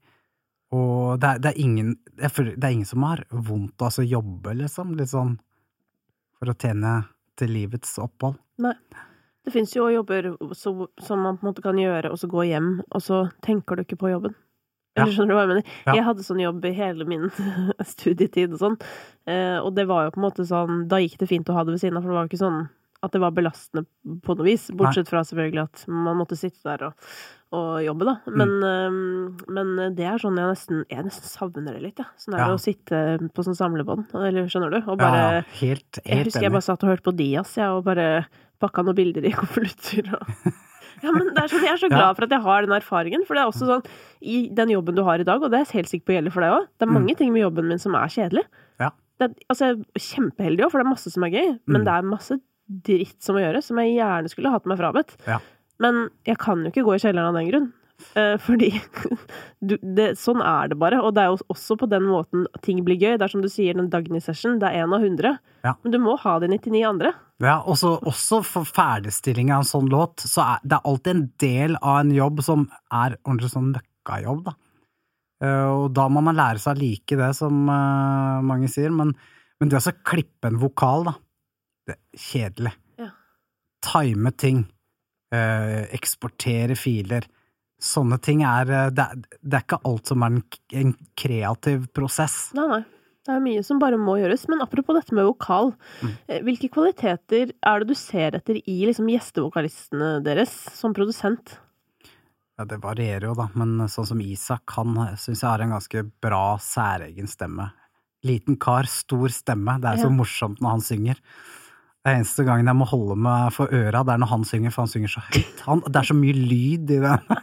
Og det er, det er, ingen, jeg føler, det er ingen som har vondt av å jobbe, liksom, litt sånn, for å tjene til livets opphold. Nei. Det finnes jo jobber så, som man på en måte kan gjøre, og så gå hjem, og så tenker du ikke på jobben. Eller skjønner du hva jeg mener? Ja. Jeg hadde sånn jobb i hele min studietid og sånn, eh, og det var jo på en måte sånn, da gikk det fint å ha det ved siden av, for det var jo ikke sånn at det var belastende på noe vis, bortsett fra selvfølgelig at man måtte sitte der og, og jobbe da, men, mm. um, men det er sånn jeg nesten, jeg nesten savner det litt, ja. Sånn er det ja. å sitte på sånn samlebånd, eller skjønner du? Og bare, ja, helt, helt jeg husker jeg bare satt og hørte på Dias, jeg, og bare pakka noen bilder i konvolutter, og ja, men det er så, jeg er så glad for at jeg har den erfaringen, for det er også sånn, i den jobben du har i dag, og det er helt sikkert på gjelder for deg også, det er mange mm. ting med jobben min som er kjedelig. Ja. Det er, altså, jeg er kjempeheldig også, for det er masse som er gøy, men mm. det er masse dritt som å gjøre, som jeg gjerne skulle hatt meg frabedt. Ja. Men jeg kan jo ikke gå i kjelleren av den grunn. Uh, fordi du, det, sånn er det bare, og det er jo også på den måten ting blir gøy. Det er som du sier, den Dagny-session, det er en av hundre. Ja. Men du må ha de nittini andre. Ja, og så, også for ferdigstilling av en sånn låt, så er det er alltid en del av en jobb som er ordentlig sånn møkkajobb, da. Uh, og da må man lære seg å like det, som uh, mange sier, men, men det er også å klippe en vokal, da. Det er kjedelig. Ja. Time ting, eh, eksportere filer, sånne ting er, det er, det er ikke alt som er en, en kreativ prosess. Nei, nei. Det er mye som bare må gjøres, men apropos dette med vokal, mm. hvilke kvaliteter er det du ser etter i liksom, gjestevokalistene deres som produsent? Ja, det varierer jo da, men sånn som Isak, han synes jeg har en ganske bra særegen stemme. Liten kar, stor stemme, det er så ja. morsomt når han synger. Det eneste gangen jeg må holde meg for øra, det er når han synger, for han synger så høyt. Han, det er så mye lyd i den.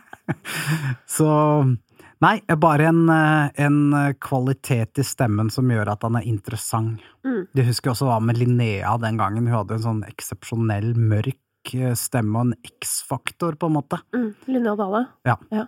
Så, nei, bare en, en kvalitet i stemmen som gjør at han er interessant. Mm. Det husker jeg også var med Linnea den gangen. Hun hadde en sånn eksepsjonell mørk stemme og en X-faktor på en måte. Mm. Linnea Dale. Ja. Ja.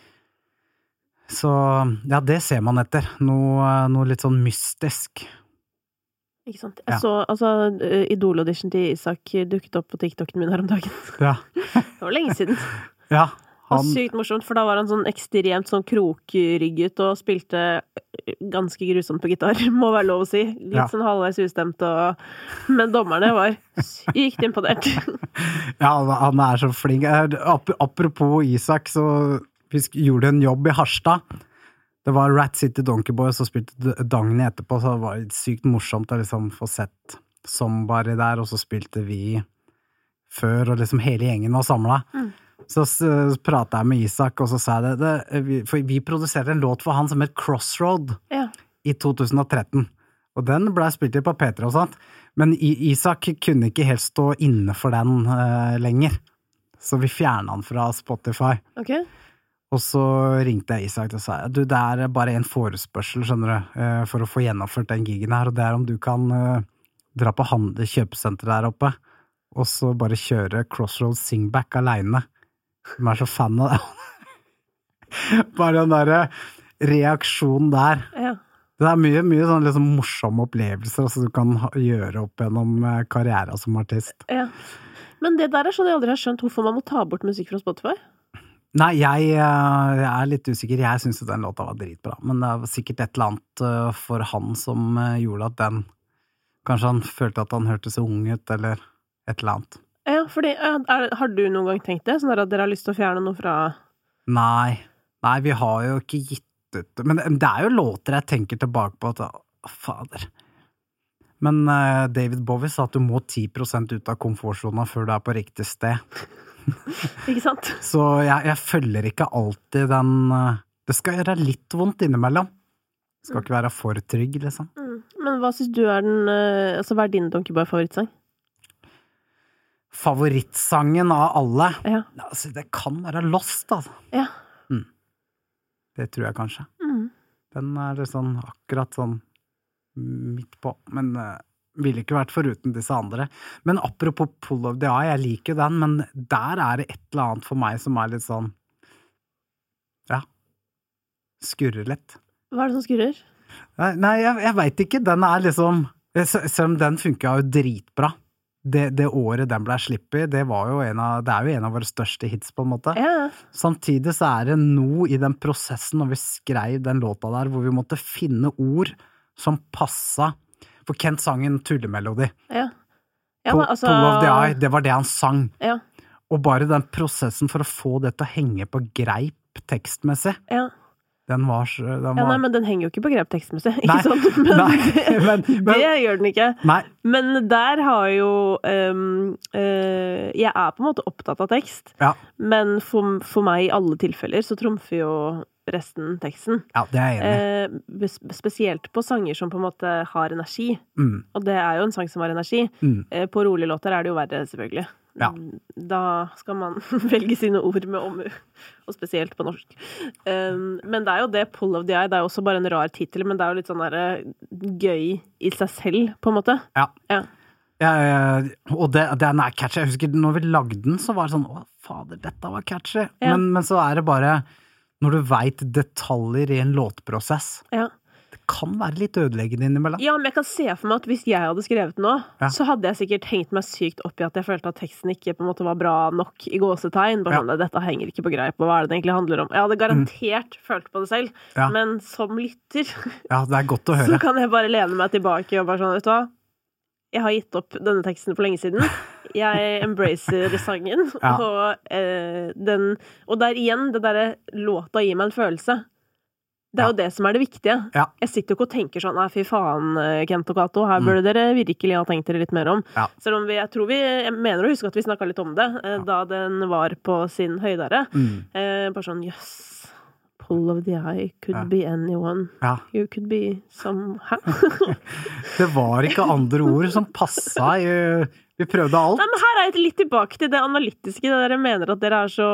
Så, ja, det ser man etter. Noe, noe litt sånn mystisk. Ikke sant? Jeg ja. så, altså, Idol-audition til Isak dukket opp på TikToken min her om dagen. Ja. Det var lenge siden. Ja. Han... Det var sykt morsomt, for da var han sånn ekstremt sånn krokrygget og spilte ganske grusomt på gitar, må være lov å si. Litt ja. sånn halvveis ustemt, og... men dommerne var sykt imponert. Ja, han er så flink. Apropos Isak, så vi gjorde en jobb i Harstad. Det var Rat City Donkey Boy, så spilte Dagny etterpå, så det var sykt morsomt å liksom få sett Somebody der, og så spilte vi før, og liksom hele gjengen var samlet. Mm. Så pratet jeg med Isak, og så sa jeg det, det for vi produserte en låt for han som het Crossroad ja. i to tusen og tretten, og den ble spilt på P tre og sånt, men Isak kunne ikke helt stå inne for den uh, lenger, så vi fjernet han fra Spotify. Ok. Og så ringte jeg Isak og sa, du, det er bare en forespørsel, skjønner du, for å få gjennomført den gigen her, og det er om du kan uh, dra på handel kjøpesenter der oppe, og så bare kjøre Crossroads Singback alene. De er så fan av det. Bare den der reaksjonen der. Ja. Det er mye, mye sånn liksom morsomme opplevelser altså du kan ha, gjøre opp gjennom karrieren som artist. Ja. Men det der er sånn jeg aldri har skjønt hvorfor man må ta bort musikk fra Spotify. Nei, jeg, jeg er litt usikker. Jeg synes jo den låta var dritbra, men det var sikkert et eller annet for han som gjorde at den, kanskje han følte at han hørte så ung ut, eller et eller annet. Ja, fordi, er, har du noen gang tenkt det? Sånn at dere har lyst til å fjerne noe fra... Nei, nei, vi har jo ikke gitt ut, men det er jo låter jeg tenker tilbake på at, å, fader. Men uh, David Bowie sa at du må ti prosent ut av komfortzona før du er på riktig sted. Ikke sant? Så jeg, jeg følger ikke alltid den uh, det skal gjøre litt vondt innimellom. Det skal mm. ikke være for trygg, liksom. Mm. Men hva synes du er den uh, altså hva er din Donkey Boy-favorittsang? Favorittsangen av alle? Ja. Altså, det kan være Lost, altså. Ja. Mm. Det tror jeg kanskje. Mm. Den er sånn akkurat sånn midt på, men uh, ville ikke vært foruten disse andre. Men apropos Pull of the Eye, jeg liker den, men der er det et eller annet for meg som er litt sånn, ja, skurrer litt. Hva er det som skurrer? Nei, nei jeg, jeg vet ikke, den er liksom, selv om den funket jo dritbra. Det, det året den ble slippet, det var jo en av, det er jo en av våre største hits på en måte. Ja. Samtidig så er det noe i den prosessen når vi skrev den låta der, hvor vi måtte finne ord som passet. For Kent sang en tullemelodi. Ja. Ja, på, men altså... Pull of the Eye, det var det han sang. Ja. Og bare den prosessen for å få det til å henge på greip tekstmessig. Ja. Den var... Den var... Ja, nei, men den henger jo ikke på grep tekstmessig. Ikke nei, sånn? Men, nei, men, men, det gjør den ikke. Nei. Men der har jo... Um, uh, jeg er på en måte opptatt av tekst. Ja. Men for, for meg i alle tilfeller så trumfer jo resten teksten. Ja, det er jeg enig. Eh, spesielt på sanger som på en måte har energi. Mm. Og det er jo en sang som har energi. Mm. Eh, på rolige låter er det jo verre, selvfølgelig. Ja. Da skal man velge sine ord med omhu, og spesielt på norsk. Um, men det er jo det, Pull of the Eye, det er jo også bare en rar titel, men det er jo litt sånn der, gøy i seg selv, på en måte. Ja. Ja. Ja, og det, den er catchy. Jeg husker når vi lagde den, så var det sånn, å fader, dette var catchy. Ja. Men, men så er det bare, når du vet detaljer i en låtprosess, ja. Det kan være litt ødeleggende innimellom. Ja, men jeg kan se for meg at hvis jeg hadde skrevet nå, ja. Så hadde jeg sikkert hengt meg sykt opp i at jeg følte at teksten ikke på en måte var bra nok i gåsetegn. Bare sånn, ja. Dette henger ikke på greip, og hva er det det egentlig handler om? Jeg hadde garantert mm. følt på det selv, ja. Men som lytter, ja, det er godt å høre. Så kan jeg bare lene meg tilbake og bare sånn, vet du hva? Jeg har gitt opp denne teksten for lenge siden. Jeg embracer sangen, ja. og, eh, den, og der igjen, det der låta gir meg en følelse. Det er ja. Jo det som er det viktige. Ja. Jeg sitter jo ikke og tenker sånn, nei, fy faen, Kent og Kato, her burde mm. dere virkelig ha tenkt dere litt mer om. Ja. Selv om vi, jeg tror vi, jeg mener å huske at vi snakket litt om det, eh, ja. Da den var på sin høydere. Mm. Eh, bare sånn, jøss, yes, Pull of the Eye could ja. Be anyone. Ja. You could be some... Det var ikke andre ord som passet. Vi prøvde alt. Nei, men her er jeg litt tilbake til det analytiske, det dere mener at dere er så...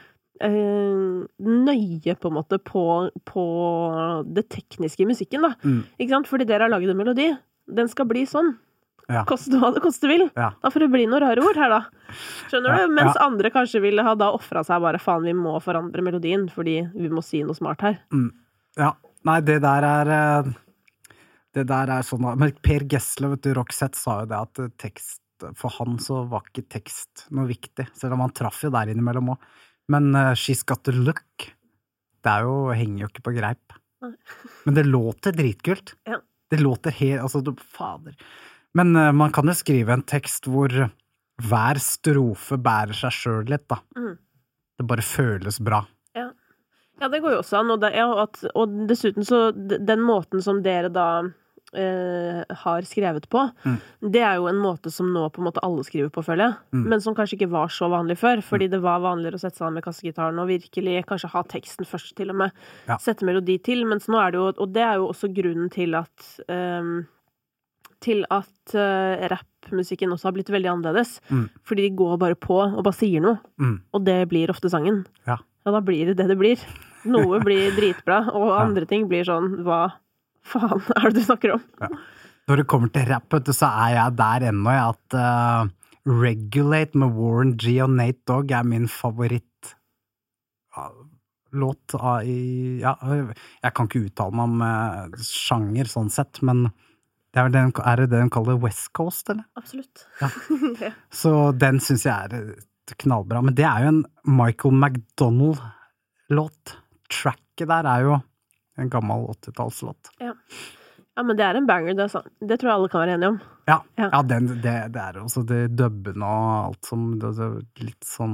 Uh, nøye på en måte på, på det tekniske i musikken da, mm. ikke sant? Fordi dere har laget en melodi, den skal bli sånn, ja. Koste hva det koste vil, ja. Da får det bli noen rare ord her da, skjønner ja. Du? Mens ja. Andre kanskje ville ha da offret seg bare, faen vi må forandre melodien fordi vi må si noe smart her. Mm. Ja, nei det der er det der er sånn, men Per Gessle, vet du, Roxette sa jo det at tekst, for han så var ikke tekst noe viktig, selv om han traff jo der innimellom også. Men uh, She's Got the Look, det er jo, henger jo ikke på greip. Men det låter dritkult. Ja. Det låter helt, altså, du, fader. Men uh, man kan jo skrive en tekst hvor hver strofe bærer seg selv litt, da. Mm. Det bare føles bra. Ja, ja det går jo også an. Og, det, ja, og, at, og dessuten så, den måten som dere da... Uh, har skrevet på, mm. det er jo en måte som nå på en måte alle skriver på, føler jeg, mm. men som kanskje ikke var så vanlig før, fordi mm. det var vanligere å sette seg med kassegitaren og virkelig kanskje ha teksten først til og med, ja. Sette melodi til, mens nå er det jo, og det er jo også grunnen til at um, til at uh, rappmusikken også har blitt veldig annerledes, mm. fordi de går bare på og bare sier noe, mm. og det blir ofte sangen, ja. Og da blir det det det blir. Noe blir dritbra, og andre ja. Ting blir sånn, hva faen er det du snakker om? Ja. Når det kommer til rap, så er jeg der ennå, at uh, Regulate med Warren G og Nate Dogg er min favoritt uh, låt av, i, ja, jeg kan ikke uttale meg om uh, sjanger sånn sett, men det er, vel den, er det det den kaller West Coast, eller? Absolutt. Ja. Så den synes jeg er knallbra, men det er jo en Michael McDonald-låt. Tracket der er jo en gammel åttitallslåt. Ja. Ja, men det er en banger, det, altså. Det tror jeg alle kan være enige om. Ja, ja. ja den, det, det er også det dubben og alt som, det, det er litt sånn,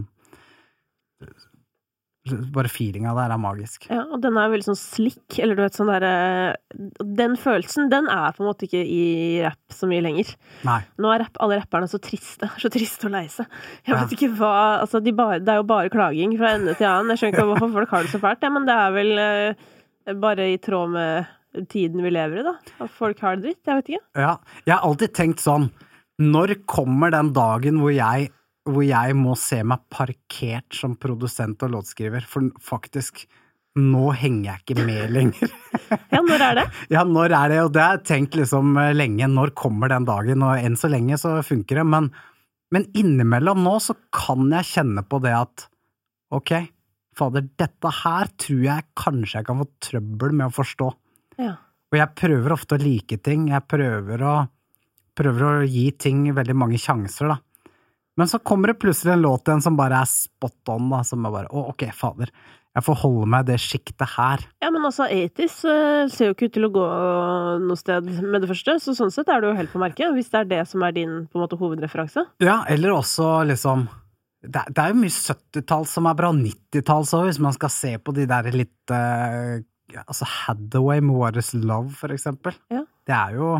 bare feelinga der er magisk. Ja, og den er veldig sånn slick, eller du vet sånn der, den følelsen, den er på en måte ikke i rap så mye lenger. Nei. Nå er rap, alle rapperne så triste, så triste å leise. Jeg vet ja. ikke hva, altså de bare, det er jo bare klaging fra ende til annen. Jeg skjønner ikke hvorfor folk har det så fælt, ja, men det er vel uh, bare i tråd med tiden vi lever i da, at folk har det dritt, jeg vet ikke. Ja, jeg har alltid tenkt sånn, når kommer den dagen hvor jeg hvor jeg må se meg parkert som produsent og låtskriver, for faktisk, nå henger jeg ikke med lenger. Ja, når er det? Ja, når er det, og det har jeg tenkt liksom lenge, når kommer den dagen, og enn så lenge så funker det, men, men innimellom nå så kan jeg kjenne på det at, ok, fader, dette her tror jeg kanskje jeg kan få trøbbel med å forstå. Ja. Og jeg prøver ofte å like ting, jeg prøver å, prøver å gi ting veldig mange sjanser da. Men så kommer det plutselig en låt igjen som bare er spot on da, som er bare, å, ok, fader, jeg får holde meg det skiktet her. Ja, men altså, eighties uh, ser jo ikke ut til å gå noe sted med det første, så sånn sett er det jo helt på merket, hvis det er det som er din, på en måte, hovedreferanse. Ja, eller også liksom, det, det er jo mye syttitall som er bra, nittitall så, hvis man skal se på de der litt, uh, altså Hathaway med What is Love, for eksempel. Ja. Det er jo...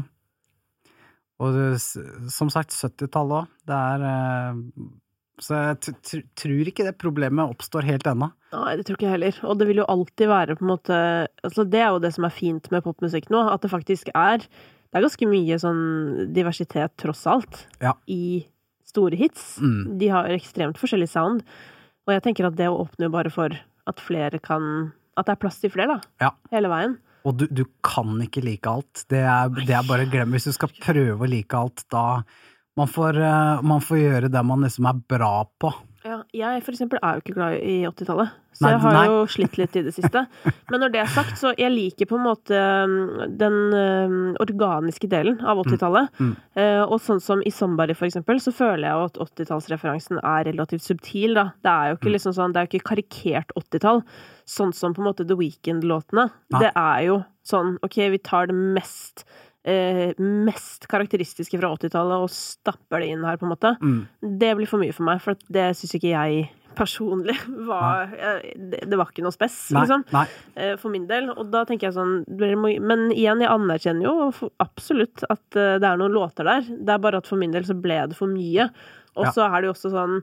Og det, som sagt, syttitallet også, det er, så jeg t- t- tror ikke det problemet oppstår helt ennå. Nei, det tror ikke jeg heller, og det vil jo alltid være på en måte, altså det er jo det som er fint med popmusikk nå, at det faktisk er, det er ganske mye sånn diversitet tross alt, ja. I store hits. Mm. De har ekstremt forskjellig sound, og jeg tenker at det åpner jo bare for at flere kan, at det er plass til flere da, ja. Hele veien. Og du, du kan ikke like alt. Det er, det er bare glem. Hvis du skal prøve å like alt, da man får, man får gjøre det man liksom er bra på. Ja, jeg for eksempel er jo ikke glad i åttitallet, så nei, jeg har nei. jo slitt litt i det siste. Men når det er sagt, så jeg liker på en måte den uh, organiske delen av åttitallet. Mm. Mm. Uh, og sånn som i Somebody for eksempel, så føler jeg jo at åttitallsreferansen er relativt subtil da. Det er jo ikke mm. liksom sånn, det er jo ikke karikert åttitall, sånn som på en måte The Weeknd-låtene. Nei. Det er jo sånn, ok, vi tar det mest... Eh, mest karakteristiske fra åttitallet og stapper det inn her på en måte. Mm. Det blir for mye for meg, for det synes ikke jeg personlig var, eh, det, det var ikke noe spess, nei, liksom, nei. Eh, for min del. Og da tenker jeg sånn, men igjen, jeg anerkjenner jo absolutt at eh, det er noen låter der. Det er bare at for min del så ble det for mye. Og så ja. Er det jo også sånn,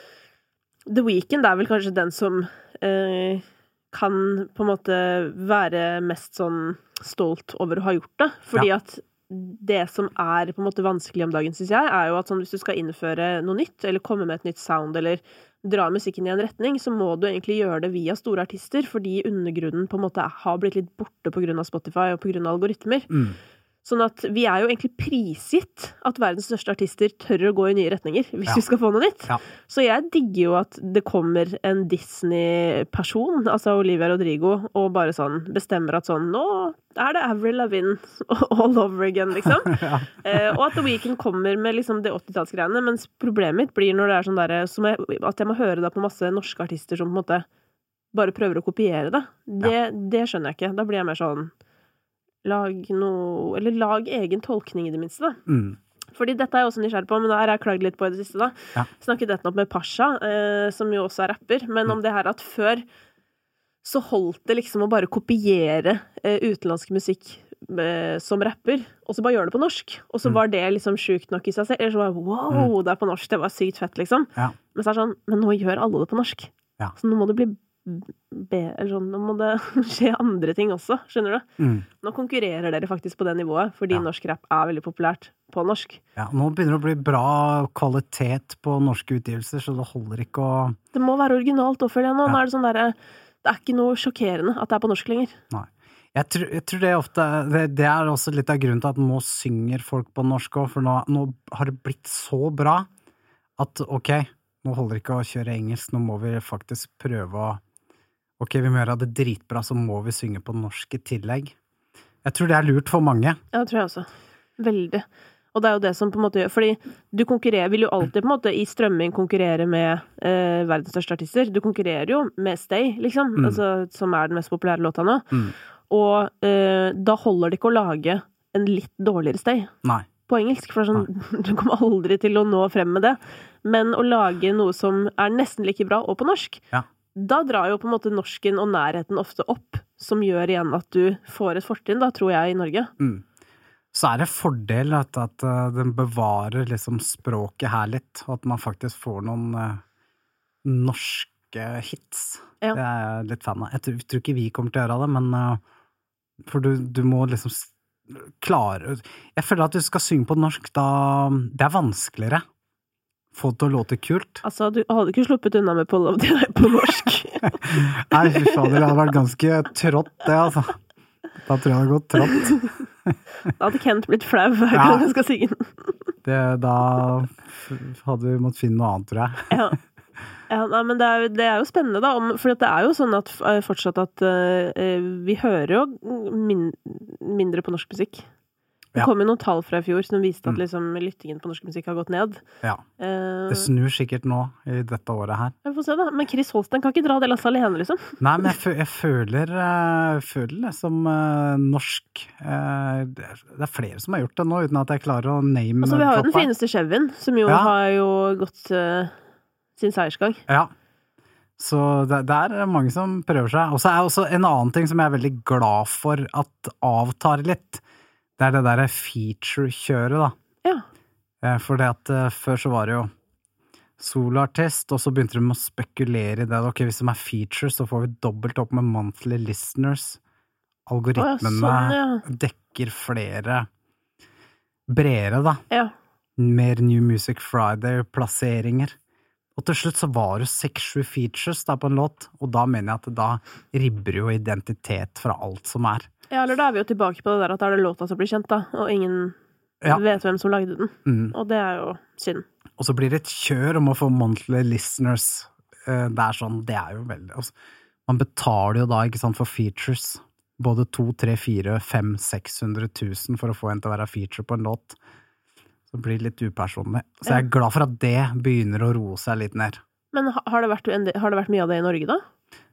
The Weeknd er vel kanskje den som eh, kan på en måte være mest sånn stolt over å ha gjort det, fordi ja. At det som er på en måte vanskelig om dagen, synes jeg, er jo at sånn, hvis du skal innføre noe nytt, eller komme med et nytt sound, eller dra musikken i en retning, så må du egentlig gjøre det via store artister, fordi undergrunnen på en måte har blitt litt borte på grunn av Spotify og på grunn av algoritmer. Mm. Sånn at vi er jo egentlig prisgitt at verdens største artister tør å gå i nye retninger hvis ja. Vi skal få noe nytt. Ja. Så jeg digger jo at det kommer en Disney-person, altså Olivia Rodrigo, og bare sånn bestemmer at sånn, nå er det Avril Lavigne all over again, liksom. ja. eh, og at The Weeknd kommer med liksom det åttitallsgreiene, mens problemet mitt blir når det er sånn der, som jeg, at jeg må høre da på masse norske artister som på en måte bare prøver å kopiere det. Det, ja. Det skjønner jeg ikke. Da blir jeg mer sånn lag noe, eller lag egen tolkning i det minste da. Mm. Fordi dette er jeg også nysgjerrig på, men da har jeg klagd litt på i det siste da. Ja. Snakket dette opp med Pasha, eh, som jo også er rapper, men mm. om det her at før så holdt det liksom å bare kopiere eh, utenlandsk musikk eh, som rapper, og så bare gjøre det på norsk. Og så mm. var det liksom sjukt nok i seg selv. Eller så var wow, mm. det er på norsk, det var sykt fett liksom. Ja. Men så er det sånn, men nå gjør alle det på norsk. Ja. Så nå må det bli Be, eller sånn, nå må det skje andre ting også, skjønner du? Mm. Nå konkurrerer dere faktisk på det nivået, fordi ja. Norsk rap er veldig populært på norsk. Ja, nå begynner det å bli bra kvalitet på norske utgivelser, så det holder ikke å... Det må være originalt, og føler jeg nå. Ja. Nå er det sånn der, det er ikke noe sjokkerende at det er på norsk lenger. Nei. Jeg tror, jeg tror det ofte, det, det er også litt av grunnen til at nå synger folk på norsk også, for nå, nå har det blitt så bra at, ok, nå holder det ikke å kjøre engelsk, nå må vi faktisk prøve å ok, vi må gjøre det dritbra, så må vi synge på norsk i tillegg. Jeg tror det er lurt for mange. Ja, det tror jeg også. Veldig. Og det er jo det som på en måte gjør, fordi du konkurrerer, vil jo alltid på en måte i strømming konkurrere med eh, verdens største artister. Du konkurrerer jo med Stay, liksom, mm. altså, som er den mest populære låta nå. Mm. Og eh, da holder det ikke å lage en litt dårligere Stay. Nei. På engelsk, for sånn, du kommer aldri til å nå frem med det. Men å lage noe som er nesten like bra, og på norsk, ja. Da drar jo på en måte norsken og nærheten ofte opp, som gjør igjen at du får et fortrinn, da, tror jeg, i Norge. Mm. Så er det fordel at, at uh, den bevarer liksom språket her litt, og at man faktisk får noen uh, norske hits. Ja. Det er jeg litt fan av. Jeg tror, jeg tror ikke vi kommer til å gjøre det, men uh, for du, du må liksom klare... Jeg føler at du skal synge på norsk, da det er vanskeligere. Få det til å låte kult. Altså, du hadde ikke sluppet unna med på, på norsk. Nei, fy fader, det hadde vært ganske trått det, altså. Da tror jeg det hadde gått trått. Da hadde Kent blitt flau hver gang han skal synge den. Det, da hadde vi måttet finne noe annet, tror jeg. Ja, ja nei, men det er, det er jo spennende da, om, for det er jo sånn at fortsatt at uh, vi hører jo min, mindre på norsk musikk. Det kom jo noen tall fra i fjor som viste at liksom, lyttingen på norsk musikk har gått ned. Ja, det snur sikkert nå i dette året her. Jeg får se da, men Chris Holsten kan ikke dra det lasset alene, liksom. Nei, men jeg, fø jeg føler, uh, føler det som uh, norsk. Uh, det er flere som har gjort det nå, uten at jeg klarer å name altså, vi har jo den fineste Chevyen, som jo ja. Har jo gått uh, sin seiersgang. Ja, så det, det er mange som prøver seg. Og så er også en annen ting som jeg er veldig glad for at avtar litt. Det er det der feature-kjøret, da. Ja. For det at uh, før så var det jo soloartist, og så begynte de å spekulere i det. Ok, hvis de er feature, så får vi dobbelt opp med monthly listeners. Algoritmene oh, ja, sånn, ja. Dekker flere bredere, da. Ja. Mer New Music Friday-plasseringer. Og til slutt så var det seks-sju features da på en låt, og da mener jeg at da ribber jo identitet fra alt som er. Ja, eller da er vi jo tilbake på det der at det er det låta som blir kjent da, og ingen ja. Vet hvem som lagde den. Mm. Og det er jo synd. Og så blir det et kjør om å få monthly listeners. Det er sånn, det er jo veldig... Altså, man betaler jo da, ikke sant, for features. Både to, tre, fire, fem, seks hundre tusen for å få en til å være feature på en låt. Så blir det litt upersonlig. Så jeg er glad for at det begynner å roe seg litt ned. Men har det vært, har det vært mye av det i Norge da?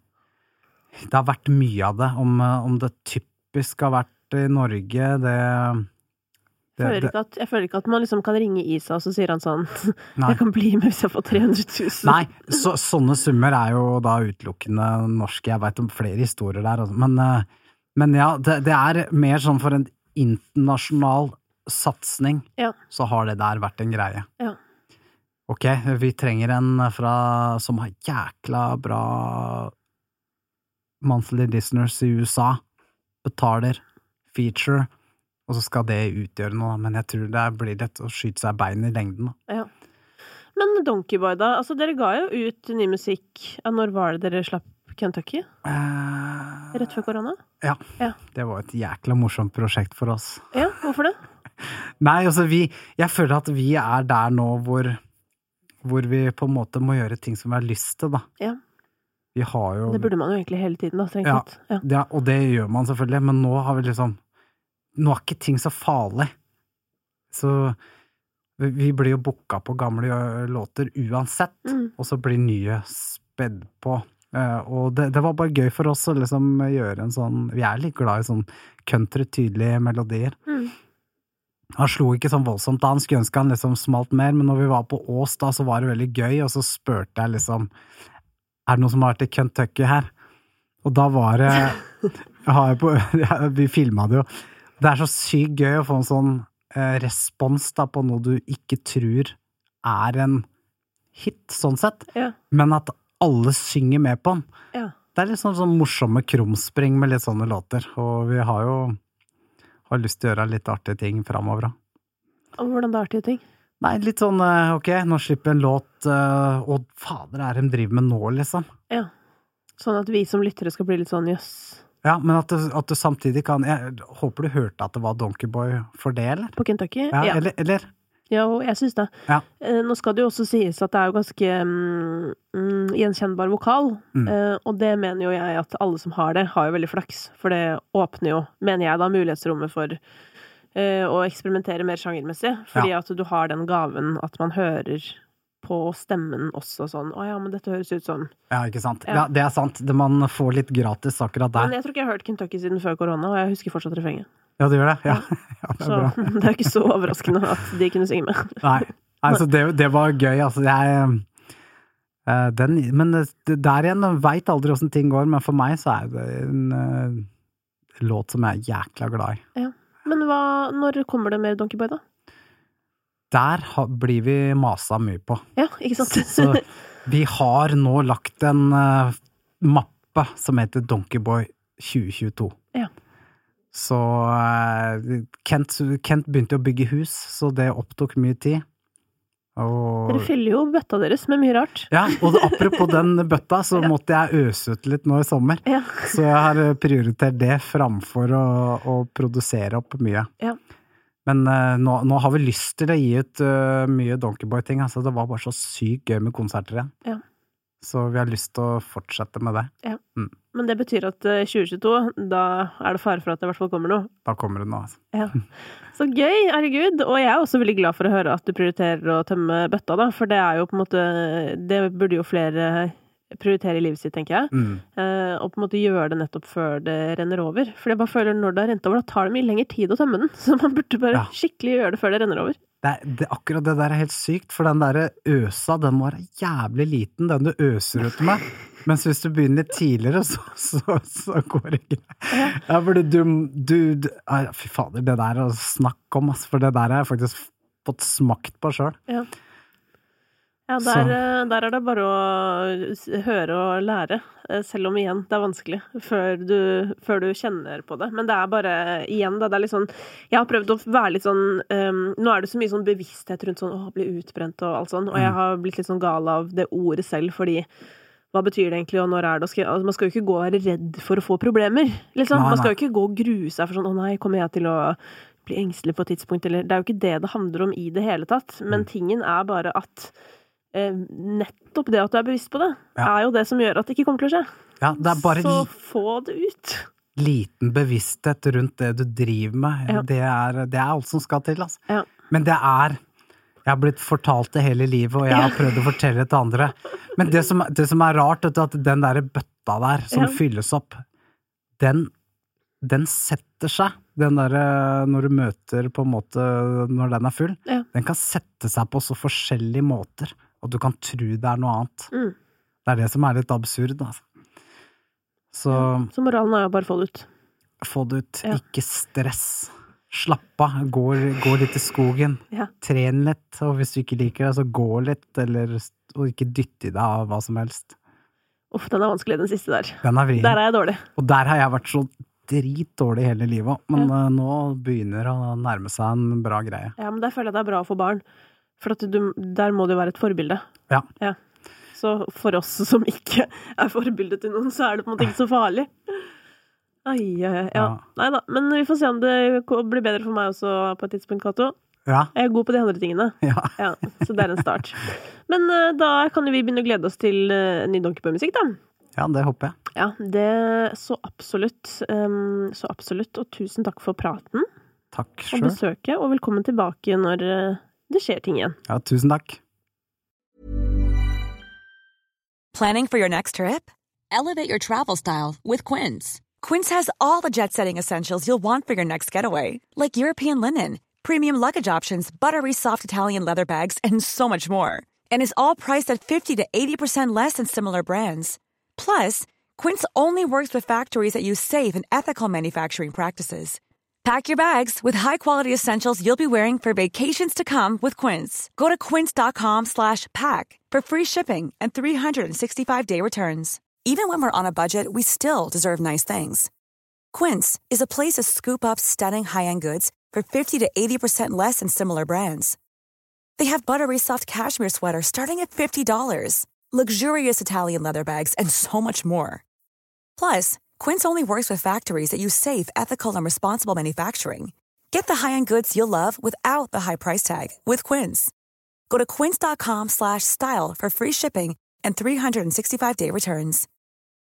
Det har vært mye av det. Om, om det typisk har vært i Norge, det... det, jeg, føler det at, jeg føler ikke at man liksom kan ringe Isa, og så sier han sånn, jeg kan bli med hvis jeg får tre hundre tusen. Nei, så, sånne summer er jo da utelukkende norske. Jeg vet om flere historier der. Men, men ja, det, det er mer sånn for en internasjonal satsning, ja. Så har det der vært en greie. Ja. Ok, vi trenger en fra, som har jækla bra monthly listeners i U S A, betaler feature, og så skal det utgjøre noe, men jeg tror det blir lett å skyte seg bein i lengden. Ja. Men Donkeyboy da, altså dere ga jo ut ny musikk, når var det dere slapp Kentucky? Uh, Rett før korona? Ja. ja, det var et jækla morsomt prosjekt for oss. Ja, hvorfor det? Nei, altså vi, jeg føler at vi er der nå hvor, hvor vi på en måte må gjøre ting som vi har lyst til, da. Ja. Vi har jo... Det burde man jo egentlig hele tiden, da, ja, ja. ja, og det gjør man selvfølgelig, men nå har vi liksom, nå er ikke ting så farlig. Så vi, vi blir jo booka på gamle låter uansett, mm. og så blir nye spedd på. Uh, og det, det var bare gøy for oss å liksom gjøre en sånn, vi er litt glad i sånn country tydelige melodier. Mm. Han slo ikke sånn voldsomt da, han skulle ønske han liksom smalt mer, men når vi var på Ås da, så var det veldig gøy, og så spurte jeg liksom, er det noen som har vært i Kentucky her? Og da var det, jeg har på, vi filmet det jo, det er så sykt gøy å få en sånn eh, respons da, på noe du ikke tror er en hit, sånn sett, ja. Men at alle synger med på den. Ja. Det er litt sånn, sånn morsomme krumspring med litt sånne låter, og vi har jo har lyst til å gjøre litt artige ting fremover. Og hvordan det er artige ting? Nei, litt sånn, ok, nå slipper en låt, og fader er de driver med nå, liksom. Ja, sånn at vi som lyttere skal bli litt sånn, jøss. Ja, men at du, at du samtidig kan, jeg håper du hørte at det var Donkeyboy for det, eller? På Kentucky? Ja, ja. Eller, eller? Ja, og jeg synes det. Ja. Eh, nå skal det jo også sies at det er jo ganske mm, gjenkjennbar vokal, mm. eh, og det mener jo jeg at alle som har det, har jo veldig flaks, for det åpner jo, mener jeg da, mulighetsrommet for eh, å eksperimentere mer sjangermessig, fordi ja. At du har den gaven at man hører på stemmen også sånn, å ja, men dette høres ut som... Ja, ikke sant? Ja, ja det er sant. Det man får litt gratis akkurat der. Men jeg tror ikke jeg har hørt Kentucky siden før korona, og jeg husker fortsatt refrenget. Ja, det gjør det. Ja. Ja, det er så bra. Det er ikke så overraskende at de kunne synge med. Nei, altså det, det var gøy. Altså, jeg, den, men det, der igjen, jeg vet aldri hvordan ting går, men for meg så er det en uh, låt som jeg er jækla glad i. Ja. Men hva, når kommer det mer Donkey Boy da? Der ha, blir vi masa mye på. Ja, ikke sant? Så vi har nå lagt en uh, mappe som heter Donkey Boy tjue tjueto. Ja. Så uh, Kent, Kent begynte å bygge hus, så det opptok mye tid. Og... Dere fyller jo bøtta deres med mye rart. Ja, og apropos den bøtta, så ja. Måtte jeg øse ut litt nå i sommer. Ja. Så jeg har prioritert det framfor å, å produsere opp mye. Ja. Men uh, nå, nå har vi lyst til å gi ut uh, mye Donkey Boy-ting, altså det var bare så sykt gøy med konserter igjen. Ja. Så vi har lyst til å fortsette med det. Ja. Mm. Men det betyr at uh, tjue tjueto, da er det fare for at det i hvert fall kommer noe. Da kommer det noe, altså. Ja. Så gøy, herregud. Og jeg er også veldig glad for å høre at du prioriterer å tømme bøtta, da. For det er jo på en måte, det burde jo flere prioritere i livet sitt, tenker jeg. Mm. Uh, og på en måte gjøre det nettopp før det renner over. For jeg bare føler når det har rent over, da tar det mye lengre tid å tømme den. Så man burde bare ja. Skikkelig gjøre det før det renner over. Det, det, akkurat det der er helt sykt, for den der øsa, den må være jævlig liten, den du øser ut med. Mens hvis du begynner litt tidligere, så, så, så går det ikke. Ja, for du, du, du fy fader, det der å snakke om, for det der har jeg faktisk fått smakt på selv. Ja. Ja, der, der er det bare å høre og lære, selv om igjen det er vanskelig, før du, før du kjenner på det. Men det er bare, igjen, det er litt sånn, jeg har prøvd å være litt sånn, um, nå er det så mye sånn bevissthet rundt sånn, å bli utbrent og alt sånn, og jeg har blitt litt sånn gal av det ordet selv, fordi hva betyr det egentlig, og når er det? Og skal, altså, man skal jo ikke gå og være redd for å få problemer, liksom. Nei, nei. Man skal jo ikke gå og grue seg for sånn, å nei, kommer jeg til å bli engstelig på et tidspunkt, eller det er jo ikke det det handler om i det hele tatt, men tingen er bare at Eh, nettopp det at du er bevisst på det, ja. Er jo det som gjør at det ikke kommer til å skje. Ja, det er bare så få det ut. Liten bevissthet rundt det du driver med, ja. det, er, det er alt som skal til, altså. Ja. Men det er, jeg har blitt fortalt det hele livet, og jeg har prøvd å fortelle det til andre. Men det som, det som er rart, er at den der bøtta der, som ja. Fylles opp, den, den setter seg. Den der, når du møter på en måte, når den er full, ja. Den kan sette seg på så forskjellige måter. Og du kan tro det er noe annet. Mm. Det er det som er litt absurd, altså. Så, ja, så moralen er jo bare få det ut. Få det ut. Ja. Ikke stress. Slapp av. Gå, gå litt i skogen. Ja. Tren litt. Og hvis du ikke liker det, så gå litt. Eller, og ikke dytte i deg av hva som helst. Uff, den er vanskelig, den siste der. Den er vrien. Der er jeg dårlig. Og der har jeg vært så dritdårlig hele livet. Men ja. Nå begynner det å nærme seg en bra greie. Ja, men der føler jeg det er bra for barn. For at du, der må det jo være et forbilde. Ja. Ja. Så for oss som ikke er forbilde til noen, så er det på en måte ikke så farlig. Ai, ja, ja. ja. Neida, men vi får se om det blir bedre for meg også på et tidspunkt, Kato. Ja. Jeg er god på de andre tingene. Ja. Ja, så det er en start. Men uh, da kan vi begynne å glede oss til uh, ny Donkey Boy-musikk, da. Ja, det håper jeg. Ja, det så absolutt. Um, så absolutt, og tusen takk for praten. Takk selv. Og besøket, og velkommen tilbake når... Uh, det skjer ting igjen. Ja, tusen takk. Planning for your next trip? Elevate your travel style with Quince. Quince has all the jet-setting essentials you'll want for your next getaway, like European linen, premium luggage options, buttery soft Italian leather bags, and so much more. And is all priced at fifty to eighty percent less than similar brands. Plus, Quince only works with factories that use safe and ethical manufacturing practices. Pack your bags with high-quality essentials you'll be wearing for vacations to come with Quince. Go to quince.com slash pack for free shipping and three sixty-five day returns. Even when we're on a budget, we still deserve nice things. Quince is a place to scoop up stunning high-end goods for fifty to eighty percent less than similar brands. They have buttery soft cashmere sweaters starting at fifty dollars, luxurious Italian leather bags, and so much more. Plus, Quince only works with factories that use safe, ethical, and responsible manufacturing. Get the high-end goods you'll love without the high price tag with Quince. Go to quince.com slash style for free shipping and three sixty-five day returns.